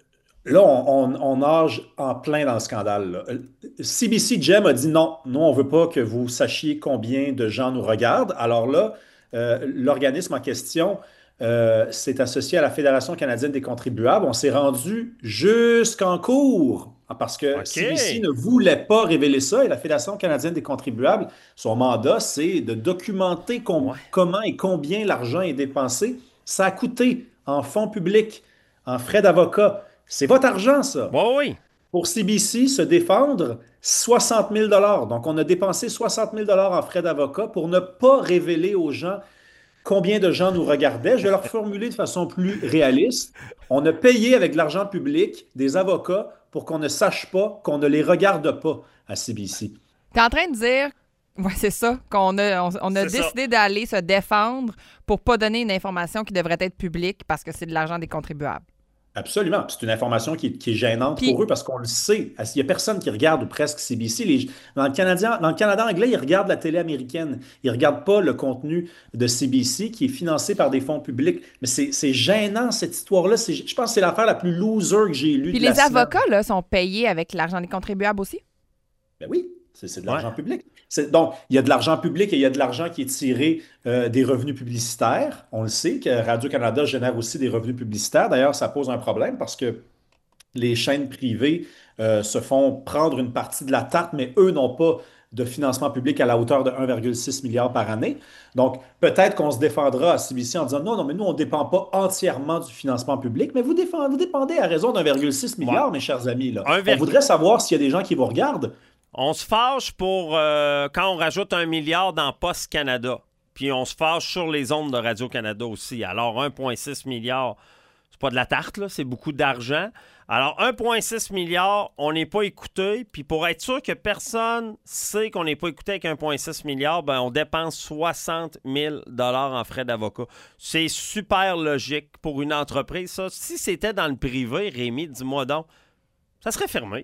Là, on, on, on nage en plein dans le scandale. Là. C B C Gem a dit non, nous, on ne veut pas que vous sachiez combien de gens nous regardent. Alors là, euh, l'organisme en question euh, s'est associé à la Fédération canadienne des contribuables. On s'est rendu jusqu'en cours parce que okay. C B C ne voulait pas révéler ça et la Fédération canadienne des contribuables, son mandat, c'est de documenter com- ouais. comment et combien l'argent est dépensé. Ça a coûté en fonds publics, en frais d'avocat. C'est votre argent, ça. Oui, oui. Pour C B C, se défendre, soixante mille dollars. Donc, on a dépensé soixante mille dollars en frais d'avocat pour ne pas révéler aux gens combien de gens nous regardaient. Je vais leur formuler de façon plus réaliste. On a payé avec de l'argent public des avocats pour qu'on ne sache pas, qu'on ne les regarde pas à C B C. Tu es en train de dire... Oui, c'est ça, qu'on a, on, on a décidé ça. d'aller se défendre pour ne pas donner une information qui devrait être publique parce que c'est de l'argent des contribuables. Absolument. C'est une information qui est, qui est gênante Puis, pour eux parce qu'on le sait. Il n'y a personne qui regarde ou presque C B C. Les, dans, le Canadien, dans le Canada anglais, ils regardent la télé américaine. Ils ne regardent pas le contenu de C B C qui est financé par des fonds publics. Mais c'est, c'est gênant, cette histoire-là. C'est, je pense que c'est l'affaire la plus loser que j'ai lue. Puis de les la avocats là, sont payés avec l'argent des contribuables aussi? Ben oui. C'est, c'est de l'argent ouais. public. C'est, donc, il y a de l'argent public et il y a de l'argent qui est tiré euh, des revenus publicitaires. On le sait que Radio-Canada génère aussi des revenus publicitaires. D'ailleurs, ça pose un problème parce que les chaînes privées euh, se font prendre une partie de la tarte, mais eux n'ont pas de financement public à la hauteur de un virgule six milliard par année. Donc, peut-être qu'on se défendra à C B C en disant non, non, mais nous, on ne dépend pas entièrement du financement public, mais vous, défend, vous dépendez à raison d'un virgule six milliard, ouais. mes chers amis. Là. On voudrait savoir s'il y a des gens qui vous regardent. On se fâche pour euh, quand on rajoute un milliard dans Post Canada. Puis on se fâche sur les ondes de Radio-Canada aussi. Alors, un virgule six milliard, c'est pas de la tarte, là, c'est beaucoup d'argent. Alors, un virgule six milliard, on n'est pas écouté. Puis pour être sûr que personne sait qu'on n'est pas écouté avec un virgule six milliard, ben on dépense soixante mille dollars en frais d'avocat. C'est super logique pour une entreprise, ça. Si c'était dans le privé, Rémi, dis-moi donc, ça serait fermé.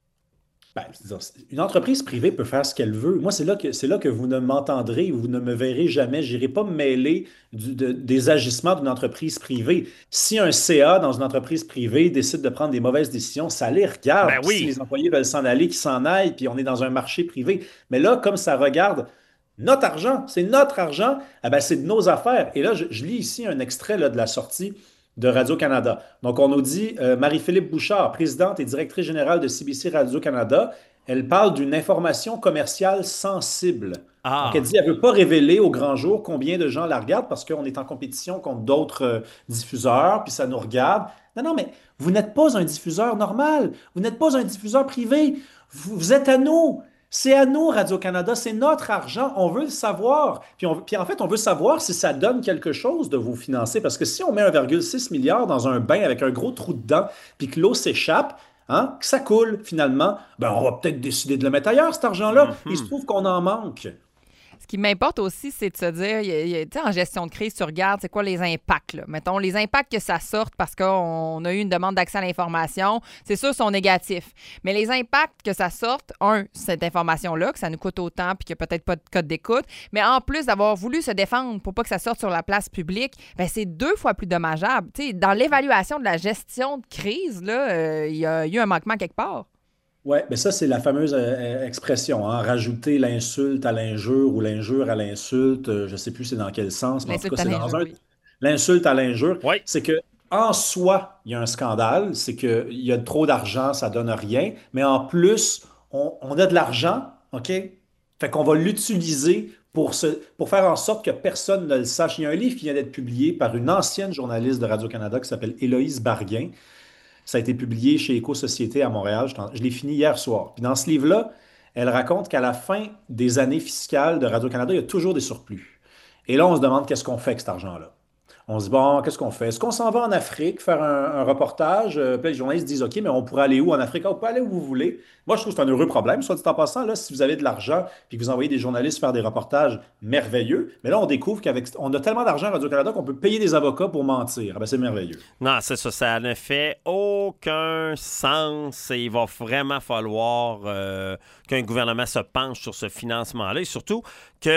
Ben, une entreprise privée peut faire ce qu'elle veut. Moi, c'est là que, c'est là que vous ne m'entendrez, vous ne me verrez jamais. Je n'irai pas me mêler du, de, des agissements d'une entreprise privée. Si un C A dans une entreprise privée décide de prendre des mauvaises décisions, ça les regarde. Ben oui. Si les employés veulent s'en aller, qu'ils s'en aillent, puis on est dans un marché privé. Mais là, comme ça regarde notre argent, c'est notre argent, eh ben, c'est de nos affaires. Et là, je, je lis ici un extrait là, de la sortie de Radio-Canada. Donc, on nous dit euh, Marie-Philippe Bouchard, présidente et directrice générale de C B C Radio-Canada, elle parle d'une information commerciale sensible. Ah. Donc, elle dit qu'elle ne veut pas révéler au grand jour combien de gens la regardent parce qu'on est en compétition contre d'autres euh, diffuseurs, puis ça nous regarde. Non, non, mais vous n'êtes pas un diffuseur normal. Vous n'êtes pas un diffuseur privé. Vous, vous êtes à nous. C'est à nous, Radio-Canada, c'est notre argent, on veut le savoir. Puis, on, puis en fait, on veut savoir si ça donne quelque chose de vous financer. Parce que si on met un virgule six milliard dans un bain avec un gros trou dedans, puis que l'eau s'échappe, hein, que ça coule finalement, ben on va peut-être décider de le mettre ailleurs, cet argent-là. Mm-hmm. Il se trouve qu'on en manque. Ce qui m'importe aussi, c'est de se dire, tu sais, en gestion de crise, tu regardes, c'est quoi les impacts, là. Mettons, les impacts que ça sorte parce qu'on a eu une demande d'accès à l'information, c'est sûr, sont négatifs. Mais les impacts que ça sorte, un, cette information-là, que ça nous coûte autant puis qu'il n'y a peut-être pas de code d'écoute, mais en plus d'avoir voulu se défendre pour pas que ça sorte sur la place publique, bien, c'est deux fois plus dommageable. Tu sais, dans l'évaluation de la gestion de crise, là, euh, il y a eu un manquement quelque part. Oui, mais ça, c'est la fameuse euh, expression, hein, rajouter l'insulte à l'injure ou l'injure à l'insulte. Euh, je ne sais plus c'est dans quel sens, mais l'insulte en tout cas, c'est dans un... Oui. L'insulte à l'injure. Oui. C'est que en soi, il y a un scandale, c'est qu'il y a trop d'argent, ça ne donne rien, mais en plus, on, on a de l'argent, OK? Fait qu'on va l'utiliser pour, se, pour faire en sorte que personne ne le sache. Il y a un livre qui vient d'être publié par une ancienne journaliste de Radio-Canada qui s'appelle Héloïse Barguin. Ça a été publié chez Éco-Société à Montréal. Je, je l'ai fini hier soir. Puis dans ce livre-là, elle raconte qu'à la fin des années fiscales de Radio-Canada, il y a toujours des surplus. Et là, on se demande qu'est-ce qu'on fait avec cet argent-là. On se dit, bon, qu'est-ce qu'on fait? Est-ce qu'on s'en va en Afrique faire un, un reportage? Euh, puis les journalistes disent, OK, mais on pourrait aller où en Afrique? Ah, on peut aller où vous voulez. Moi, je trouve que c'est un heureux problème. Soit dit en passant, là, si vous avez de l'argent puis que vous envoyez des journalistes faire des reportages merveilleux, mais là, on découvre qu'avec on a tellement d'argent à Radio-Canada qu'on peut payer des avocats pour mentir. Ah ben, c'est merveilleux. Non, c'est ça. Ça ne fait aucun sens et il va vraiment falloir euh, qu'un gouvernement se penche sur ce financement-là et surtout que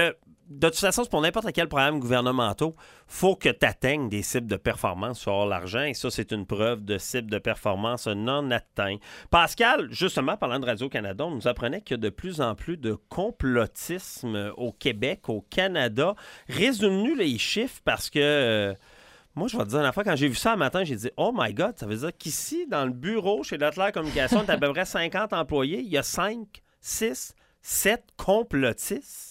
de toute façon, c'est pour n'importe quel programme gouvernemental, il faut que tu atteignes des cibles de performance sur l'argent. Et ça, c'est une preuve de cible de performance non atteinte. Pascal, justement, parlant de Radio-Canada, on nous apprenait qu'il y a de plus en plus de complotisme au Québec, au Canada. Résume-nous les chiffres parce que... Euh, moi, je vais te dire une fois, quand j'ai vu ça un matin, j'ai dit « Oh my God, ça veut dire qu'ici, dans le bureau, chez Leclerc Communication, tu as à peu près cinquante employés. Il y a cinq, six, sept complotistes. »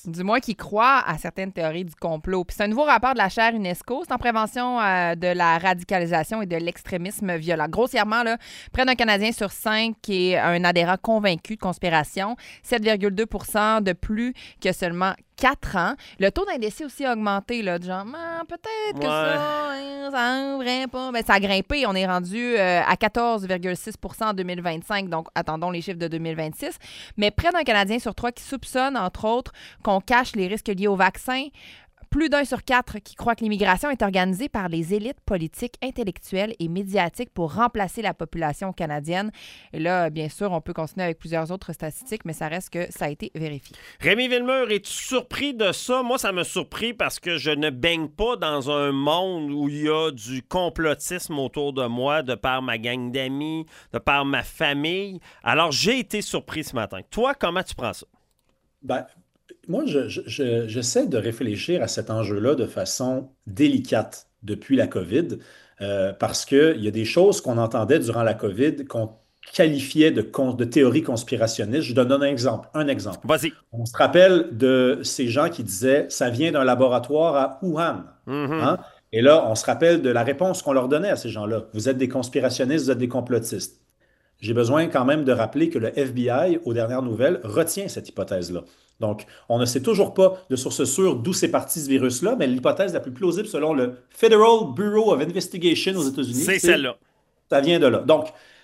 Du moins qui croient à certaines théories du complot. Puis c'est un nouveau rapport de la chaire UNESCO. C'est en prévention euh, de la radicalisation et de l'extrémisme violent. Grossièrement, là, près d'un Canadien sur cinq qui est un adhérent convaincu de conspiration. sept virgule deux pour cent de plus que seulement quatre ans. Le taux d'indécis aussi a augmenté, là, de genre, ah, peut-être que Ouais. ça, hein, ça devrait pas. Ben, ça a grimpé. On est rendu euh, à quatorze virgule six pour cent en deux mille vingt-cinq, donc attendons les chiffres de deux mille vingt-six. Mais près d'un Canadien sur trois qui soupçonne, entre autres, qu'on cache les risques liés au vaccin. Plus d'un sur quatre qui croit que l'immigration est organisée par les élites politiques, intellectuelles et médiatiques pour remplacer la population canadienne. Et là, bien sûr, on peut continuer avec plusieurs autres statistiques, mais ça reste que ça a été vérifié. Rémi Villemur, es-tu surpris de ça? Moi, ça m'a surpris parce que je ne baigne pas dans un monde où il y a du complotisme autour de moi, de par ma gang d'amis, de par ma famille. Alors, j'ai été surpris ce matin. Toi, comment tu prends ça? Ben, moi, je- je- je- j'essaie de réfléchir à cet enjeu-là de façon délicate depuis la COVID, euh, parce qu'il y a des choses qu'on entendait durant la COVID qu'on qualifiait de, con- de théories conspirationnistes. Je donne un exemple. Un exemple. Vas-y. On se rappelle de ces gens qui disaient « ça vient d'un laboratoire à Wuhan ». Mm-hmm. Hein? Et là, on se rappelle de la réponse qu'on leur donnait à ces gens-là. Vous êtes des conspirationnistes, vous êtes des complotistes. J'ai besoin quand même de rappeler que le F B I, aux dernières nouvelles, retient cette hypothèse-là. Donc, on ne sait toujours pas de source sûre d'où c'est parti ce virus-là, mais l'hypothèse la plus plausible selon le Federal Bureau of Investigation aux États-Unis, C'est celle-là. ça vient de là. Donc,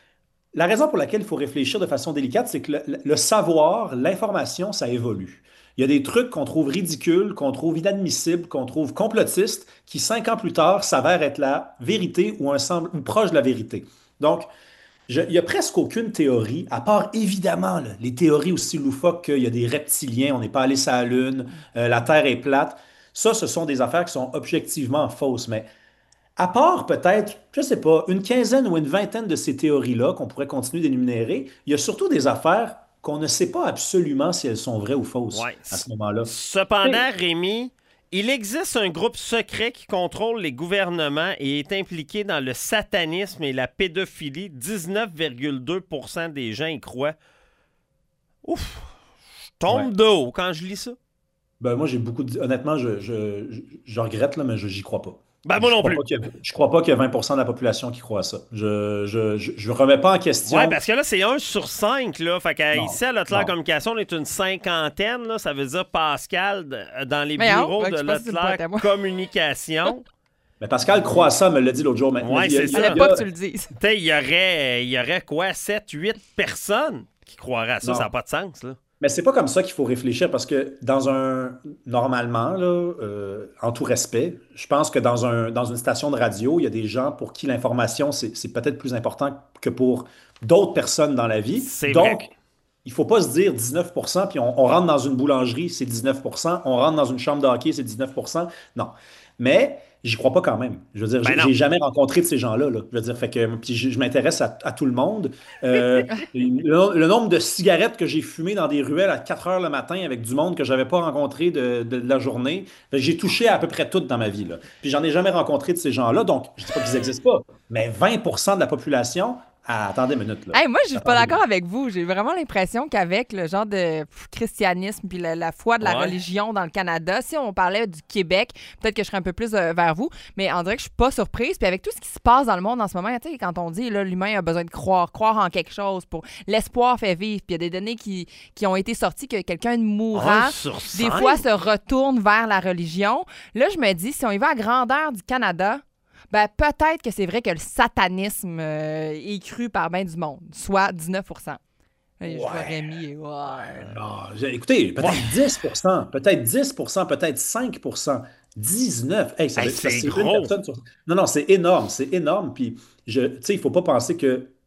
la raison pour laquelle il faut réfléchir de façon délicate, c'est que le, le savoir, l'information, ça évolue. Il y a des trucs qu'on trouve ridicules, qu'on trouve inadmissibles, qu'on trouve complotistes, qui cinq ans plus tard s'avèrent être la vérité ou, un semble, ou proche de la vérité. Donc, je- il n'y a presque aucune théorie, à part évidemment là, les théories aussi loufoques qu'il y a des reptiliens, on n'est pas allé sur la Lune, euh, la Terre est plate. Ça, ce sont des affaires qui sont objectivement fausses. Mais à part peut-être, je ne sais pas, une quinzaine ou une vingtaine de ces théories-là qu'on pourrait continuer d'énumérer, il y a surtout des affaires qu'on ne sait pas absolument si elles sont vraies ou fausses Ouais. à ce moment-là. Cependant, Rémi, il existe un groupe secret qui contrôle les gouvernements et est impliqué dans le satanisme et la pédophilie. dix-neuf virgule deux pour cent des gens y croient. Ouf! Je tombe Ouais. de haut quand je lis ça. Ben, moi, j'ai beaucoup de... Honnêtement, je, je, je, je regrette, là, mais je n'y crois pas. Ben, moi Je non crois plus. pas qu'il y a- je crois pas qu'il y a vingt pour cent de la population qui croit à ça. Je ne remets pas en question. Ouais, parce que là, c'est un sur cinq. Là. Fait qu'à Non, ici, à Leclerc non. Communication, on est une cinquantaine. Là. Ça veut dire Pascal, de- dans les Mais non, bureaux fait que de je sais pas si tu le pointes à Leclerc moi. Communication. Mais Pascal croit à ça, me l'a dit l'autre jour. Mais Ouais, il y a- c'est il y ça. a- Fallait pas que tu le dises. Tu sais, il y aurait, il y aurait quoi, sept, huit personnes qui croiraient à ça. Non. Ça n'a pas de sens, là. Mais c'est pas comme ça qu'il faut réfléchir parce que dans un normalement là, euh, en tout respect, je pense que dans un dans une station de radio, il y a des gens pour qui l'information c'est c'est peut-être plus important que pour d'autres personnes dans la vie. C'est Donc vrai. il faut pas se dire dix-neuf pour cent puis on, on rentre dans une boulangerie, c'est dix-neuf pour cent, on rentre dans une chambre de hockey, c'est dix-neuf pour cent. Non. Mais j'y crois pas quand même. Je veux dire, Ben j'ai- non. j'ai jamais rencontré de ces gens-là. Là. Je veux dire, fait que puis je, je m'intéresse à, à tout le monde. Euh, le, le nombre de cigarettes que j'ai fumées dans des ruelles à quatre heures le matin avec du monde que j'avais pas rencontré de, de- de la journée, fait que j'ai touché à peu près tout dans ma vie. Là. Puis j'en ai jamais rencontré de ces gens-là. Donc, je dis pas qu'ils n'existent pas, mais vingt pour cent de la population. Ah, attendez une minute. Là. Hey, moi, je suis pas Attendez. d'accord avec vous. J'ai vraiment l'impression qu'avec le genre de pff, christianisme puis la, la foi de la Ouais. religion dans le Canada, si on parlait du Québec, peut-être que je serais un peu plus euh, vers vous, mais on dirait que je suis pas surprise. Puis avec tout ce qui se passe dans le monde en ce moment, tu sais, quand on dit là, l'humain a besoin de croire, croire en quelque chose, pour l'espoir fait vivre. Puis il y a des données qui, qui ont été sorties que quelqu'un de mourant, Un sur des cinq? fois, se retourne vers la religion. Là, je me dis, si on y va à grandeur du Canada, ben, peut-être que c'est vrai que le satanisme euh, est cru par bien du monde, soit dix-neuf pour cent. Hey, Je vois Rémi. et- ouais. Non, j'ai- écoutez, peut-être dix pour cent, peut-être dix pour cent, peut-être cinq pour cent, dix-neuf. Hey, ça Hey, veut- ça, c'est une gros. personne sur- Non, non, c'est énorme, c'est énorme. Puis, je- tu sais, il ne faut pas penser que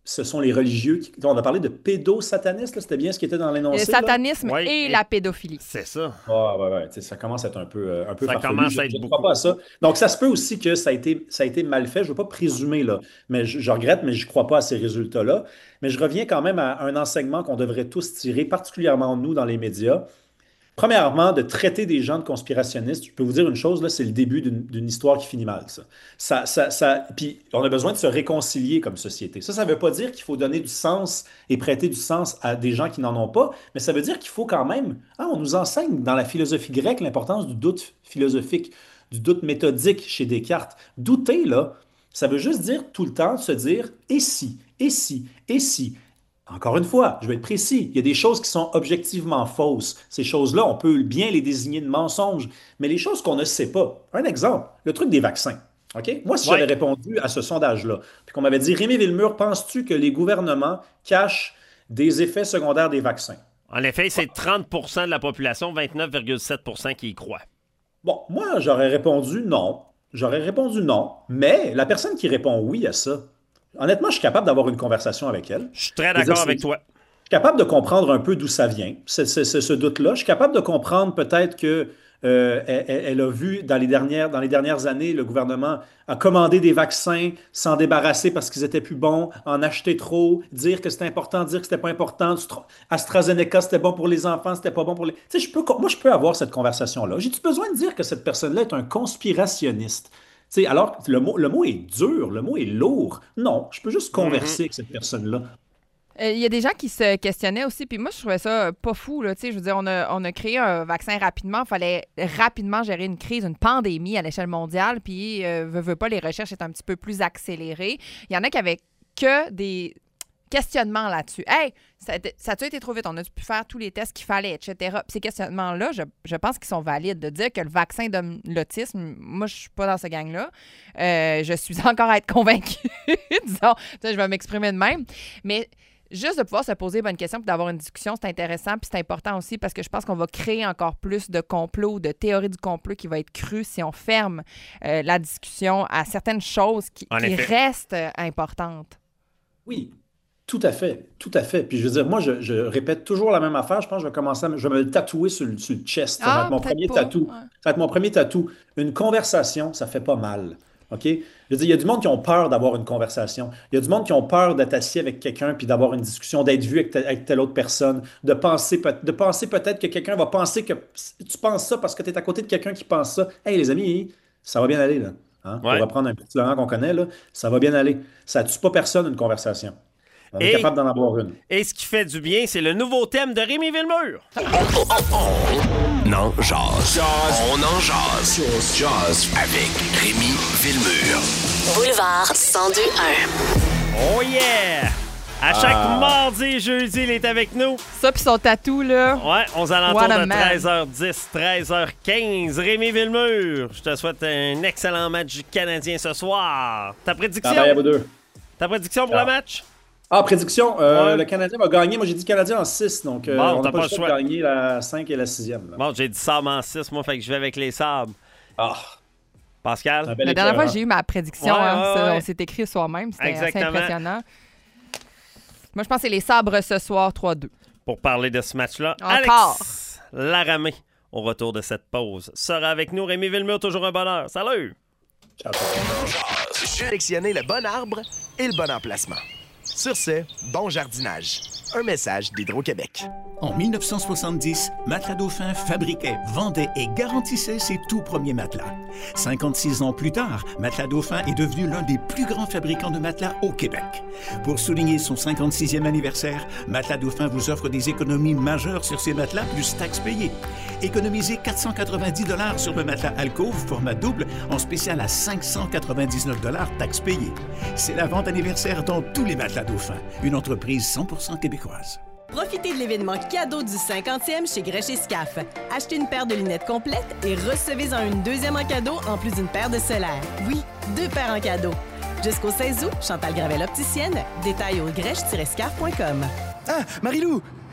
ce sont les religieux qui... On a parlé de pédosatanistes, là, c'était bien ce qui était dans l'énoncé. Le satanisme Oui, et et- la pédophilie. C'est ça. Ah, ouais, ouais, tu sais, ça commence à être un peu, euh, un peu Ça farfelu. commence Je- à être je ne beaucoup. crois pas à ça. Donc, ça se peut aussi que ça a été, ça a été mal fait. Je ne veux pas présumer, là, mais je, je regrette, mais je ne crois pas à ces résultats-là. Mais je reviens quand même à un enseignement qu'on devrait tous tirer, particulièrement nous dans les médias. Premièrement, de traiter des gens de conspirationnistes, je peux vous dire une chose, là, c'est le début d'une d'une histoire qui finit mal, ça. Ça, ça, ça- Puis on a besoin de se réconcilier comme société. Ça, ça ne veut pas dire qu'il faut donner du sens et prêter du sens à des gens qui n'en ont pas, mais ça veut dire qu'il faut quand même... Ah, on nous enseigne dans la philosophie grecque l'importance du doute philosophique, du doute méthodique chez Descartes. Douter, là, ça veut juste dire tout le temps se dire « et si, et si, et si ». Encore une fois, je vais être précis, il y a des choses qui sont objectivement fausses. Ces choses-là, on peut bien les désigner de mensonges, mais les choses qu'on ne sait pas. Un exemple, le truc des vaccins. OK? Moi, si Ouais. j'avais répondu à ce sondage-là, puis qu'on m'avait dit, Rémi Villemur, penses-tu que les gouvernements cachent des effets secondaires des vaccins? En effet, c'est trente pour cent de la population, vingt-neuf virgule sept pour cent qui y croient. Bon, moi, j'aurais répondu non. J'aurais répondu non, mais la personne qui répond oui à ça, honnêtement, je suis capable d'avoir une conversation avec elle. Je suis très Je veux dire, d'accord c'est- avec toi. Je suis capable de comprendre un peu d'où ça vient, ce, ce- ce- ce doute-là. Je suis capable de comprendre peut-être que euh, elle, elle- elle a vu dans les dernières, dans les dernières années, le gouvernement a commandé des vaccins, s'en débarrasser parce qu'ils étaient plus bons, en acheter trop, dire que c'était important, dire que c'était pas important. Stro- AstraZeneca, c'était bon pour les enfants, c'était pas bon pour les... Tu sais, je peux, moi, je peux avoir cette conversation-là. J'ai-tu besoin de dire que cette personne-là est un conspirationniste? Tu sais, alors, le mot, le mot est dur, le mot est lourd. Non, je peux juste converser avec cette personne-là. Euh, Il y a des gens qui se questionnaient aussi, puis moi, je trouvais ça pas fou. Là, tu sais, je veux dire, on a, on a créé un vaccin rapidement. Il fallait rapidement gérer une crise, une pandémie à l'échelle mondiale, puis, euh, veut, veut pas, les recherches étaient un petit peu plus accélérées. Il y en a qui avaient que des questionnements là-dessus. Hey, ça, ça a-tu été trop vite? On a pu faire tous les tests qu'il fallait, et cetera. Puis ces questionnements-là, je, je pense qu'ils sont valides. De dire que le vaccin donne l'autisme, moi, je suis pas dans ce gang-là. Euh, je suis encore à être convaincue. Disons, tu sais, je vais m'exprimer de même. Mais juste de pouvoir se poser les bonnes questions puis d'avoir une discussion, c'est intéressant puis c'est important aussi parce que je pense qu'on va créer encore plus de complots, de théories du complot qui va être cru si on ferme euh, la discussion à certaines choses qui, En qui effet. restent euh, importantes. Oui, tout à fait, tout à fait. Puis je veux dire, moi, je, je répète toujours la même affaire. Je pense que je vais commencer à me, je vais me le tatouer sur le, sur le chest. Ça va Ah, être mon peut-être premier pas, tatou. ouais. Ça va être mon premier tatou. Une conversation, ça fait pas mal. OK? Je veux dire, il y a du monde qui ont peur d'avoir une conversation. Il y a du monde qui ont peur d'être assis avec quelqu'un puis d'avoir une discussion, d'être vu avec, te- avec telle autre personne, de penser, peut- de penser peut-être que quelqu'un va penser que tu penses ça parce que tu es à côté de quelqu'un qui pense ça. Hey, les amis, ça va bien aller, là. Hein? Ouais. Pour reprendre un petit Laurent qu'on connaît, là, ça va bien aller. Ça tue pas personne, une conversation. On est Et- capable d'en avoir une. Et ce qui fait du bien, c'est le nouveau thème de Rémi Villemur. Non, jase. On en jase. Jase avec Rémi Villemur. Boulevard cent deux un. Oh yeah! À chaque Ah. mardi et jeudi, il est avec nous. Ça puis son tatou, là. Ouais, aux alentours What a de man. treize heures dix, treize heures quinze. Rémi Villemur, je te souhaite un excellent match du Canadien ce soir. Ta prédiction? Bye bye à vous deux. Ta prédiction pour Ah. le match? Ah, prédiction, euh, Ouais. le Canadien va gagner. Moi, j'ai dit Canadien en six, donc euh, Bon, on t'as n'a pas pas le le choix choix. de gagner la cinq et la sixième. Bon, j'ai dit Sable en six, moi, fait que je vais avec les Sables. Ah. Pascal? bel La dernière fois, éclaireur. j'ai eu ma prédiction. Ouais, hein, ouais, ça, ouais. on s'est écrit soi-même. C'était assez Exactement. impressionnant. Moi, je pense que c'est les sabres ce soir, trois deux. Pour parler de ce match-là, Encore. Alex Laramé, au retour de cette pause, sera avec nous. Rémi Villemur, toujours un bonheur. Salut! Sélectionnez le bon arbre et le bon emplacement. Sur ce, bon jardinage. Un message d'Hydro-Québec. En mille neuf cent soixante-dix, Matelas Dauphin fabriquait, vendait et garantissait ses tout premiers matelas. cinquante-six ans plus tard, Matelas Dauphin est devenu l'un des plus grands fabricants de matelas au Québec. Pour souligner son cinquante-sixième anniversaire, Matelas Dauphin vous offre des économies majeures sur ses matelas plus taxes payées. Économisez quatre cent quatre-vingt-dix dollars sur le matelas Alcove format double en spécial à cinq cent quatre-vingt-dix-neuf dollars taxes payées. C'est la vente anniversaire dans tous les Matelas Dauphin, une entreprise cent pour cent québécoise. Profitez de l'événement cadeau du cinquantième chez Grèche et Scaf. Achetez une paire de lunettes complètes et recevez-en une deuxième en cadeau en plus d'une paire de solaires. Oui, deux paires en cadeau. Jusqu'au seize août, Chantal Gravel opticienne. Détails au grèche tiret scaf point com. Ah, Marilou!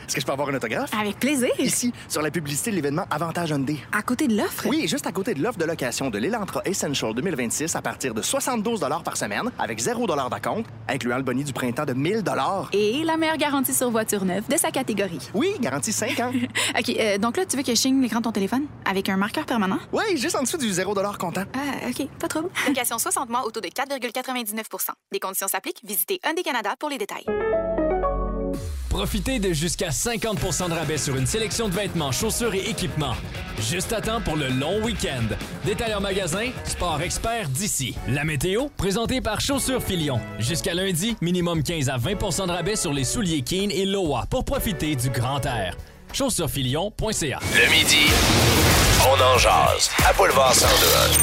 Est-ce que je peux avoir un autographe? Avec plaisir. Ici, sur la publicité de l'événement Avantage Hyundai. À côté de l'offre? Oui, juste à côté de l'offre de location de l'Elantra Essential deux mille vingt-six à partir de soixante-douze dollars par semaine, avec zéro dollar d'acompte, incluant le boni du printemps de mille dollars. Et la meilleure garantie sur voiture neuve de sa catégorie. Oui, garantie cinq ans. OK, euh, donc là, tu veux que je signe l'écran de ton téléphone avec un marqueur permanent? Oui, juste en dessous du zéro dollar comptant. Ah, OK, pas de trouble. Location soixante mois au taux de quatre virgule quatre-vingt-dix-neuf pour cent. Des conditions s'appliquent. Visitez Hyundai Canada pour les détails. Profitez de jusqu'à cinquante pour cent de rabais sur une sélection de vêtements, chaussures et équipements. Juste à temps pour le long week-end. Détail en magasin, Sport Expert d'ici. La météo, présentée par Chaussures Filion. Jusqu'à lundi, minimum quinze à vingt pour cent de rabais sur les souliers Keen et Loa pour profiter du grand air. chaussures filion point c a. Le midi, on en jase à Boulevard cent deux.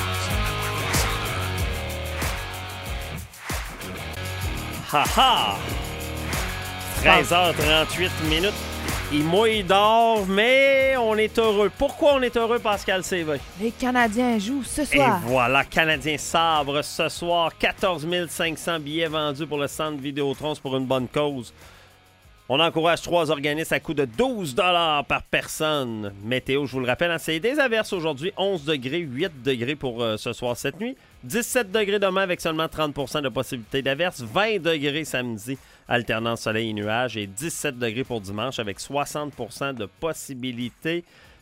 Ha ha! treize heures trente-huit minutes. Il mouille d'or, mais on est heureux. Pourquoi on est heureux, Pascal Sévin? Les Canadiens jouent ce soir. Et voilà, Canadiens sabre ce soir. quatorze mille cinq cents billets vendus pour le centre Vidéotron. C'est pour une bonne cause. On encourage trois organismes à coût de douze dollars par personne. Météo, je vous le rappelle, hein, c'est des averses aujourd'hui. onze degrés, huit degrés pour euh, ce soir, cette nuit. dix-sept degrés demain avec seulement trente pour cent de possibilité d'averse. vingt degrés samedi, alternance soleil et nuages. Et dix-sept degrés pour dimanche avec soixante pour cent de possibilité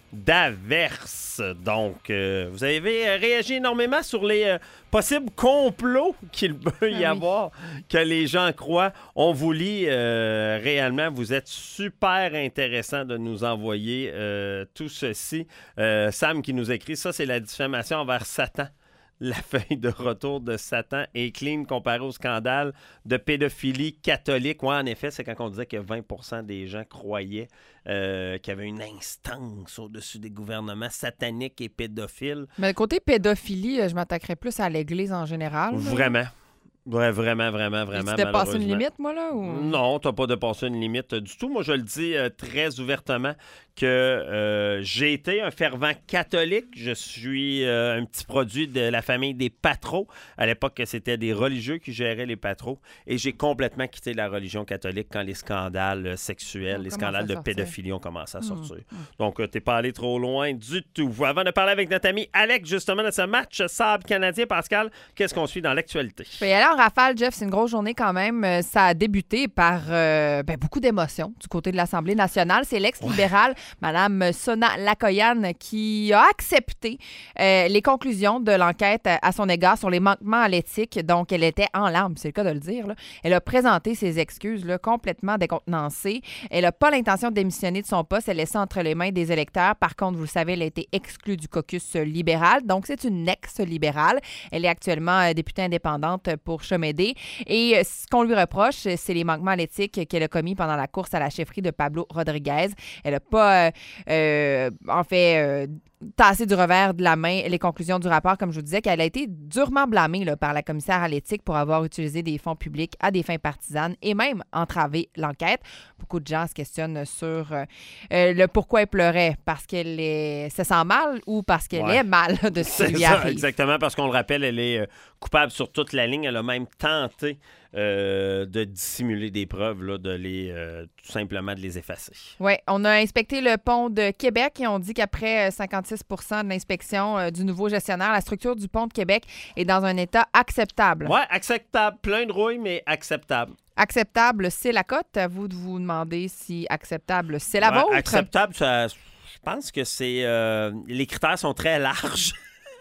d'averse. Donc, euh, vous avez réagi énormément sur les euh, possibles complots qu'il peut y ah, avoir, oui. que les gens croient. On vous lit euh, réellement. Vous êtes super intéressant de nous envoyer euh, tout ceci. Euh, Sam qui nous écrit, ça, c'est la diffamation envers Satan. La feuille de retour de Satan est clean comparée au scandale de pédophilie catholique. Oui, en effet, c'est quand on disait que vingt pour cent des gens croyaient euh, qu'il y avait une instance au-dessus des gouvernements sataniques et pédophiles. Mais côté pédophilie, je m'attaquerais plus à l'Église en général. Vraiment. Là. Ouais, vraiment, vraiment, vraiment. Tu dépasses une limite, moi, là? Ou... Non, tu n'as pas dépassé une limite du tout. Moi, je le dis euh, très ouvertement que euh, j'ai été un fervent catholique. Je suis euh, un petit produit de la famille des Patros. À l'époque, c'était des religieux qui géraient les Patros. Et j'ai complètement quitté la religion catholique quand les scandales sexuels, les scandales de pédophilie ont commencé à sortir. Mmh, mmh. Donc, euh, tu n'es pas allé trop loin du tout. Avant de parler avec notre ami Alex, justement, de ce match sabre canadien, Pascal, qu'est-ce qu'on suit dans l'actualité? Je vais y aller en rafale, Jeff. C'est une grosse journée quand même. Ça a débuté par euh, ben, beaucoup d'émotions du côté de l'Assemblée nationale. C'est l'ex-libérale ouais. Mme Sona Lakoyan qui a accepté euh, les conclusions de l'enquête à son égard sur les manquements à l'éthique. Donc, elle était en larmes, c'est le cas de le dire. Là. Elle a présenté ses excuses là, complètement décontenancées. Elle n'a pas l'intention de démissionner de son poste. Elle laisse entre les mains des électeurs. Par contre, vous le savez, elle a été exclue du caucus libéral. Donc, c'est une ex-libérale. Elle est actuellement euh, députée indépendante pour Chemédé. Et euh, ce qu'on lui reproche, c'est les manquements à l'éthique qu'elle a commis pendant la course à la chefferie de Pablo Rodriguez. Elle n'a pas... Euh, Euh, en fait, euh, tasser du revers de la main les conclusions du rapport, comme je vous disais, qu'elle a été durement blâmée là, par la commissaire à l'éthique pour avoir utilisé des fonds publics à des fins partisanes et même entravé l'enquête. Beaucoup de gens se questionnent sur euh, le pourquoi elle pleurait, parce qu'elle est, se sent mal ou parce qu'elle ouais. est mal de ce qui lui arrive. Exactement, parce qu'on le rappelle, elle est coupable sur toute la ligne. Elle a même tenté Euh, de dissimuler des preuves, là, de les euh, tout simplement de les effacer. Oui, on a inspecté le pont de Québec et on dit qu'après cinquante-six pour cent de l'inspection euh, du nouveau gestionnaire, la structure du pont de Québec est dans un état acceptable. Oui, acceptable. Plein de rouille, mais acceptable. Acceptable, c'est la cote. À vous de vous demander si acceptable, c'est la ouais, vôtre. Acceptable, ça, je pense que c'est... Euh, les critères sont très larges.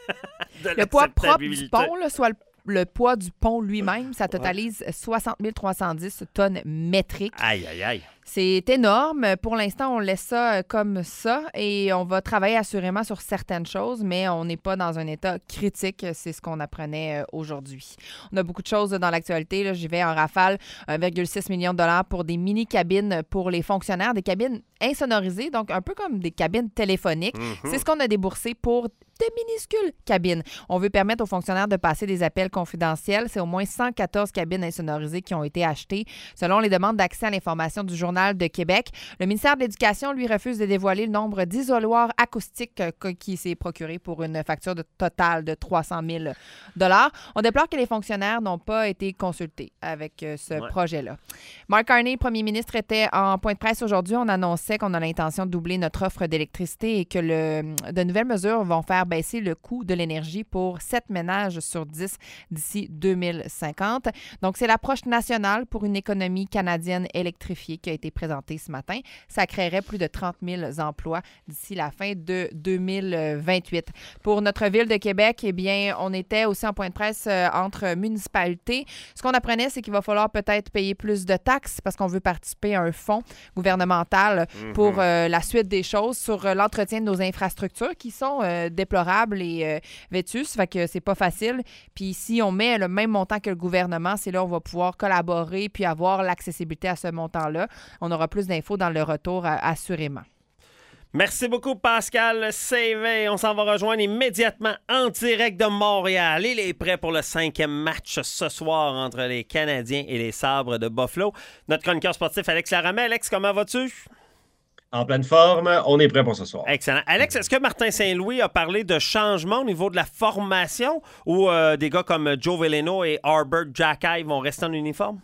Le poids propre du pont, là, soit le Le poids du pont lui-même, ça totalise soixante mille trois cent dix tonnes métriques. Aïe, aïe, aïe. C'est énorme. Pour l'instant, on laisse ça comme ça et on va travailler assurément sur certaines choses, mais on n'est pas dans un état critique. C'est ce qu'on apprenait aujourd'hui. On a beaucoup de choses dans l'actualité. Là. J'y vais en rafale. un virgule six million de dollars pour des mini-cabines pour les fonctionnaires, des cabines insonorisées, donc un peu comme des cabines téléphoniques. Mm-hmm. C'est ce qu'on a déboursé pour de minuscules cabines. On veut permettre aux fonctionnaires de passer des appels confidentiels. C'est au moins cent quatorze cabines insonorisées qui ont été achetées selon les demandes d'accès à l'information du Journal de Québec. Le ministère de l'Éducation, lui, refuse de dévoiler le nombre d'isoloirs acoustiques qui s'est procuré pour une facture de totale de trois cent mille dollars. On déplore que les fonctionnaires n'ont pas été consultés avec ce ouais. projet-là. Mark Carney, premier ministre, était en point de presse aujourd'hui. On annonçait qu'on a l'intention de doubler notre offre d'électricité et que le, de nouvelles mesures vont faire baisser le coût de l'énergie pour sept ménages sur dix d'ici deux mille cinquante. Donc, c'est l'approche nationale pour une économie canadienne électrifiée qui a été présentée ce matin. Ça créerait plus de trente mille emplois d'ici la fin de deux mille vingt-huit. Pour notre ville de Québec, eh bien, on était aussi en point de presse euh, entre municipalités. Ce qu'on apprenait, c'est qu'il va falloir peut-être payer plus de taxes parce qu'on veut participer à un fonds gouvernemental mm-hmm. pour euh, la suite des choses sur euh, l'entretien de nos infrastructures qui sont euh, déplorables et euh, vétustes. Fait que c'est pas facile. Puis si on met le même montant que le gouvernement, c'est là où on va pouvoir collaborer puis avoir l'accessibilité à ce montant-là. On aura plus d'infos dans le retour, euh, assurément. Merci beaucoup, Pascal Sévé. On s'en va rejoindre immédiatement en direct de Montréal. Il est prêt pour le cinquième match ce soir entre les Canadiens et les Sabres de Buffalo. Notre chroniqueur sportif, Alex Laramais. Alex, comment vas-tu? En pleine forme, on est prêt pour ce soir. Excellent. Alex, est-ce que Martin Saint-Louis a parlé de changement au niveau de la formation ou euh, des gars comme Joe Veleno et Arbor Xhekaj vont rester en uniforme?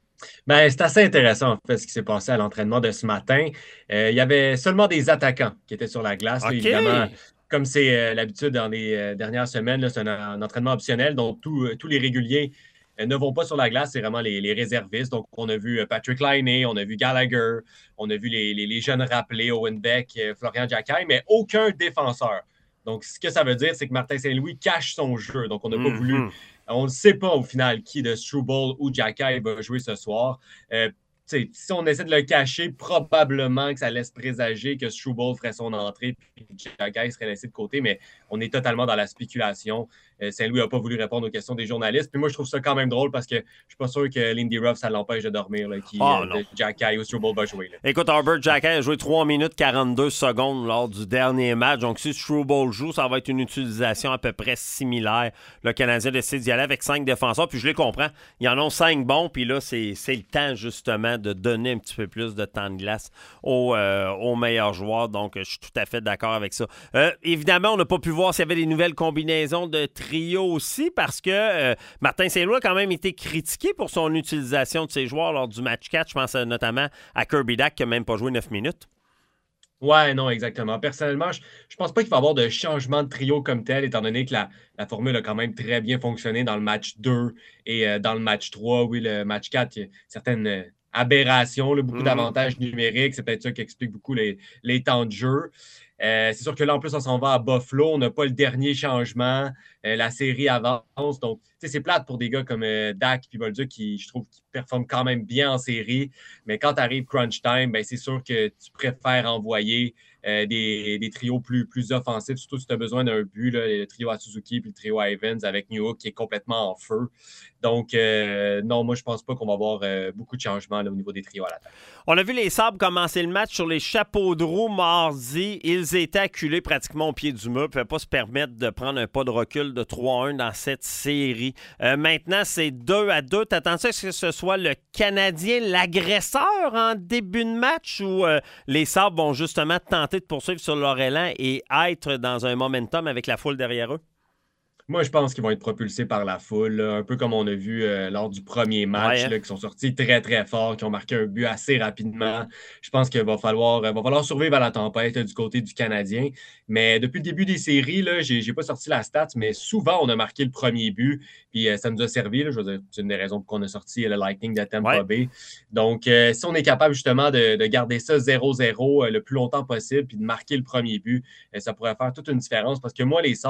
Ben, c'est assez intéressant, en fait, ce qui s'est passé à l'entraînement de ce matin. Euh, il y avait seulement des attaquants qui étaient sur la glace. Okay. Là, évidemment, comme c'est euh, l'habitude dans les euh, dernières semaines, là, c'est un, un entraînement optionnel, donc tout, euh, tous les réguliers euh, ne vont pas sur la glace, c'est vraiment les, les réservistes. Donc, on a vu euh, Patrick Laine, on a vu Gallagher, on a vu les, les, les jeunes rappelés, Owen Beck, euh, Florian Xhekaj, mais aucun défenseur. Donc, ce que ça veut dire, c'est que Martin Saint-Louis cache son jeu. Donc, on n'a pas mm-hmm. voulu... On ne sait pas au final qui de Struble ou Xhekaj va jouer ce soir. Euh, si on essaie de le cacher, probablement que ça laisse présager que Struble ferait son entrée et Xhekaj serait laissé de côté, mais on est totalement dans la spéculation. Euh, Saint-Louis n'a pas voulu répondre aux questions des journalistes. Puis moi, je trouve ça quand même drôle parce que je ne suis pas sûr que Lindy Ruff, ça l'empêche de dormir, là, qui oh, euh, Xhekaj ou Struble va jouer. Là. Écoute, Arbor Xhekaj a joué trois minutes quarante-deux secondes lors du dernier match. Donc, si Struble joue, ça va être une utilisation à peu près similaire. Le Canadien décide d'y aller avec cinq défenseurs. Puis je les comprends. Ils en ont cinq bons. Puis là, c'est, c'est le temps, justement, de donner un petit peu plus de temps de glace aux, euh, aux meilleurs joueurs. Donc, je suis tout à fait d'accord avec ça. Euh, évidemment, on n'a pas pu voir s'il y avait des nouvelles combinaisons de trio aussi parce que euh, Martin Saint-Louis a quand même été critiqué pour son utilisation de ses joueurs lors du match quatre. Je pense euh, notamment à Kirby Dach qui n'a même pas joué neuf minutes. Ouais, non, exactement. Personnellement, je ne pense pas qu'il va y avoir de changement de trio comme tel, étant donné que la, la formule a quand même très bien fonctionné dans le match deux et euh, dans le match trois. Oui, le match quatre, il y a certaines euh, aberrations, là, beaucoup mmh. d'avantages numériques. C'est peut-être ça qui explique beaucoup les, les temps de jeu. Euh, c'est sûr que là, en plus, on s'en va à Buffalo. On n'a pas le dernier changement. Euh, la série avance. Donc, c'est plate pour des gars comme euh, Dach et Bolduc qui, je trouve, qui performent quand même bien en série. Mais quand tu arrives crunch time, ben, c'est sûr que tu préfères envoyer euh, des, des trios plus, plus offensifs, surtout si tu as besoin d'un but. Là, le trio à Suzuki puis le trio à Evans avec Newhook qui est complètement en feu. Donc, euh, non, moi, je pense pas qu'on va avoir euh, beaucoup de changements là, au niveau des trios à l'attaque. On a vu les Sabres commencer le match sur les chapeaux de roue mardi. Ils étaient acculés pratiquement au pied du mur. Ils ne pouvaient pas se permettre de prendre un pas de recul de trois à un dans cette série. Euh, maintenant, c'est deux à deux. T'attends-tu à ce que ce soit le Canadien l'agresseur en début de match ou euh, les Sabres vont justement tenter de poursuivre sur leur élan et être dans un momentum avec la foule derrière eux? Moi, je pense qu'ils vont être propulsés par la foule, là, un peu comme on a vu euh, lors du premier match, ouais. là, qui sont sortis très, très forts, qui ont marqué un but assez rapidement. Je pense qu'il va falloir, va falloir survivre à la tempête là, du côté du Canadien. Mais depuis le début des séries, là, j'ai, j'ai pas sorti la stat, mais souvent, on a marqué le premier but, puis euh, ça nous a servi. Là, je veux dire, c'est une des raisons pour qu'on a sorti le Lightning de Tampa ouais. Bay. Donc, euh, si on est capable justement de, de garder ça zéro zéro euh, le plus longtemps possible, puis de marquer le premier but, euh, ça pourrait faire toute une différence. Parce que moi, les Sabres,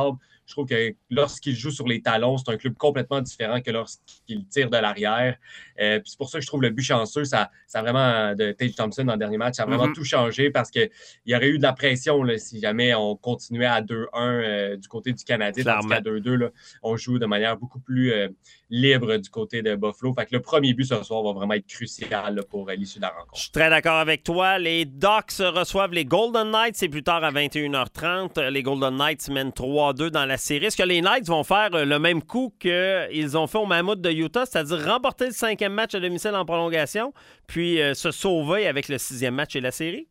Je trouve que lorsqu'il joue sur les talons, c'est un club complètement différent que lorsqu'il tire de l'arrière. Euh, puis c'est pour ça que je trouve le but chanceux, ça, ça a vraiment, de Tage Thompson dans le dernier match, ça a vraiment Mm-hmm. tout changé parce qu'il y aurait eu de la pression là, si jamais on continuait à deux un euh, du côté du Canadien, tandis qu'à deux deux, là, on joue de manière beaucoup plus euh, libre du côté de Buffalo. Fait que le premier but ce soir va vraiment être crucial là, pour euh, l'issue de la rencontre. Je suis très d'accord avec toi. Les Ducks reçoivent les Golden Knights. C'est plus tard à vingt et une heures trente. Les Golden Knights mènent trois deux dans la série. Est-ce que les Knights vont faire le même coup qu'ils ont fait au Mammouth de Utah, c'est-à-dire remporter le cinquième match à domicile en prolongation, puis euh, se sauver avec le sixième match et la série?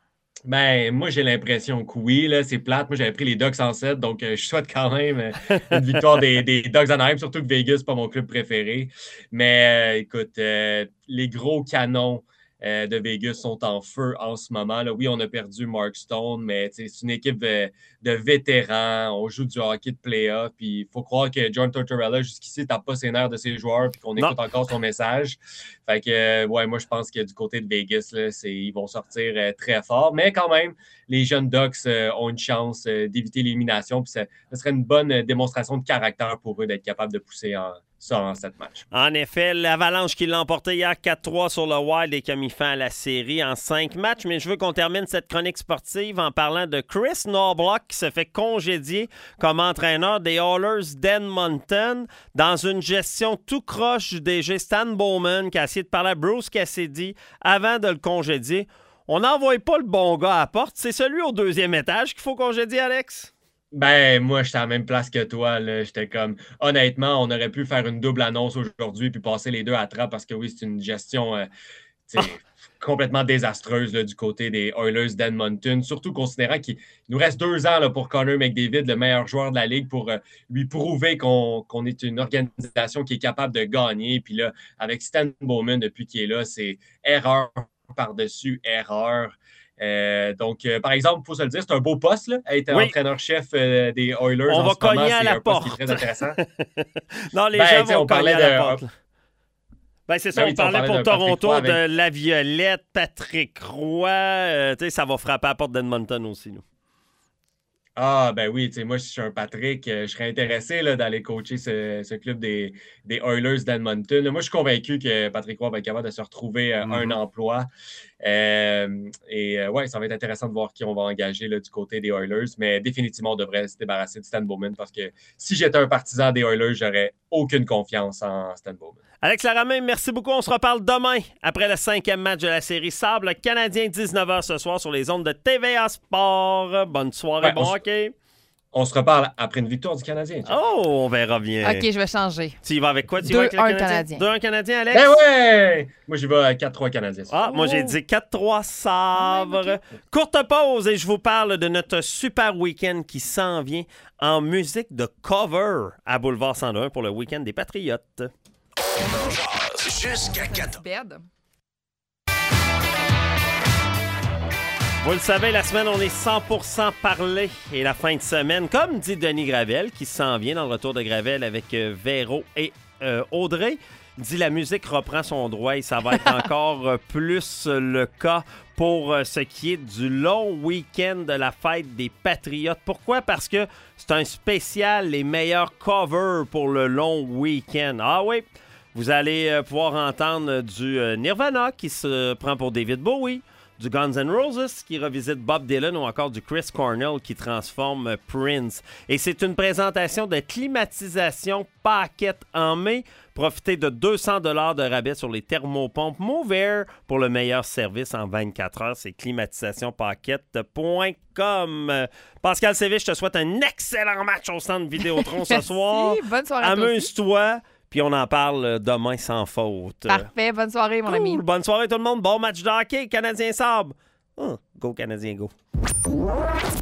Ben, moi, j'ai l'impression que oui, là, c'est plate. Moi, j'avais pris les Ducks en sept, donc euh, je souhaite quand même euh, une victoire des, des Ducks d'Anaheim, surtout que Vegas, c'est pas mon club préféré. Mais euh, écoute, euh, les gros canons euh, de Vegas sont en feu en ce moment. Là, oui, on a perdu Mark Stone, mais c'est une équipe de, de vétérans. On joue du hockey de play-off. Puis il faut croire que John Tortorella, jusqu'ici, ne tape pas ses nerfs de ses joueurs puis qu'on écoute encore son message. Fait que, euh, ouais, moi, je pense que du côté de Vegas, là, c'est, ils vont sortir euh, très fort. Mais quand même, les jeunes Ducks euh, ont une chance euh, d'éviter l'élimination. Puis ça, ça serait une bonne euh, démonstration de caractère pour eux d'être capables de pousser en, ça en sept matchs. En effet, l'Avalanche qui l'a emporté hier quatre trois sur le Wild et qui a mis fin à la série en cinq matchs. Mais je veux qu'on termine cette chronique sportive en parlant de Chris Knoblauch qui se fait congédier comme entraîneur des Oilers d'Edmonton dans une gestion tout croche du D G Stan Bowman qui a essayé de parler à Bruce Cassidy avant de le congédier. On n'envoie pas le bon gars à la porte. C'est celui au deuxième étage qu'il faut congédier, Alex? Ben, moi, j'étais à la même place que toi. Là. J'étais comme, honnêtement, on aurait pu faire une double annonce aujourd'hui puis passer les deux à trappe parce que oui, c'est une gestion euh, complètement désastreuse là, du côté des Oilers d'Edmonton. Surtout considérant qu'il nous reste deux ans là, pour Connor McDavid, le meilleur joueur de la Ligue, pour euh, lui prouver qu'on, qu'on est une organisation qui est capable de gagner. Puis là, avec Stan Bowman, depuis qu'il est là, c'est erreur par-dessus erreur. Euh, donc, euh, par exemple, il faut se le dire, c'est un beau poste, là, être oui. entraîneur-chef euh, des Oilers. On en va ce cogner moment, à c'est la un porte. Poste qui est très intéressant. Non, les ben, gens vont on cogner à de, la porte. Ben, c'est ça, ben, on oui, parlait on pour de Toronto avec... de Laviolette, Patrick Roy. Euh, ça va frapper à la porte d'Edmonton aussi. Nous. Ah, ben oui, tu sais, moi, si je suis un Patrick, euh, je serais intéressé là, d'aller coacher ce, ce club des, des Oilers d'Edmonton. Moi, je suis convaincu que Patrick Roy va être capable de se retrouver euh, mm-hmm. un emploi. Euh, et euh, ouais, ça va être intéressant de voir qui on va engager là, du côté des Oilers. Mais définitivement, on devrait se débarrasser de Stan Bowman parce que si j'étais un partisan des Oilers, j'aurais aucune confiance en Stan Bowman. Alex Laramé, merci beaucoup. On se reparle demain après le cinquième match de la série Sable. Le Canadien, dix-neuf heures ce soir sur les ondes de T V A Sport. Bonne soirée, ouais, bon on hockey. S- on se reparle après une victoire du Canadien. Tiens. Oh, on verra bien. OK, je vais changer. Tu y vas avec quoi? Tu y deux vas avec le un Canadien? Canadien. deux un Canadien, Alex? Ben ouais! Moi, j'y vais à quatre trois Canadiens. Ah, oh. Moi, j'ai dit quatre trois Sabres. Oh, okay. Courte pause et je vous parle de notre super week-end qui s'en vient en musique de cover à Boulevard cent un pour le week-end des Patriotes. Jusqu'à quatre. Vous le savez, la semaine, on est cent pour cent parlé. Et la fin de semaine, comme dit Denis Gravel, qui s'en vient dans le retour de Gravel avec euh, Véro et euh, Audrey, dit la musique reprend son droit et ça va être encore euh, plus euh, le cas pour euh, ce qui est du long week-end de la fête des Patriotes. Pourquoi? Parce que c'est un spécial, les meilleurs covers pour le long week-end. Ah oui! Vous allez euh, pouvoir entendre du euh, Nirvana qui se prend pour David Bowie, du Guns N' Roses qui revisite Bob Dylan ou encore du Chris Cornell qui transforme euh, Prince. Et c'est une présentation de climatisation paquette en mai. Profitez de deux cents dollars de rabais sur les thermopompes Move Air pour le meilleur service en vingt-quatre heures. C'est climatisation paquette point com. Pascal Séville, je te souhaite un excellent match au centre Vidéotron ce soir. Bonne soirée. Amuse-toi. Puis on en parle demain sans faute. Parfait. Bonne soirée, mon cool. ami. Bonne soirée tout le monde. Bon match de hockey. Canadien Sable. Oh, go Canadien, go.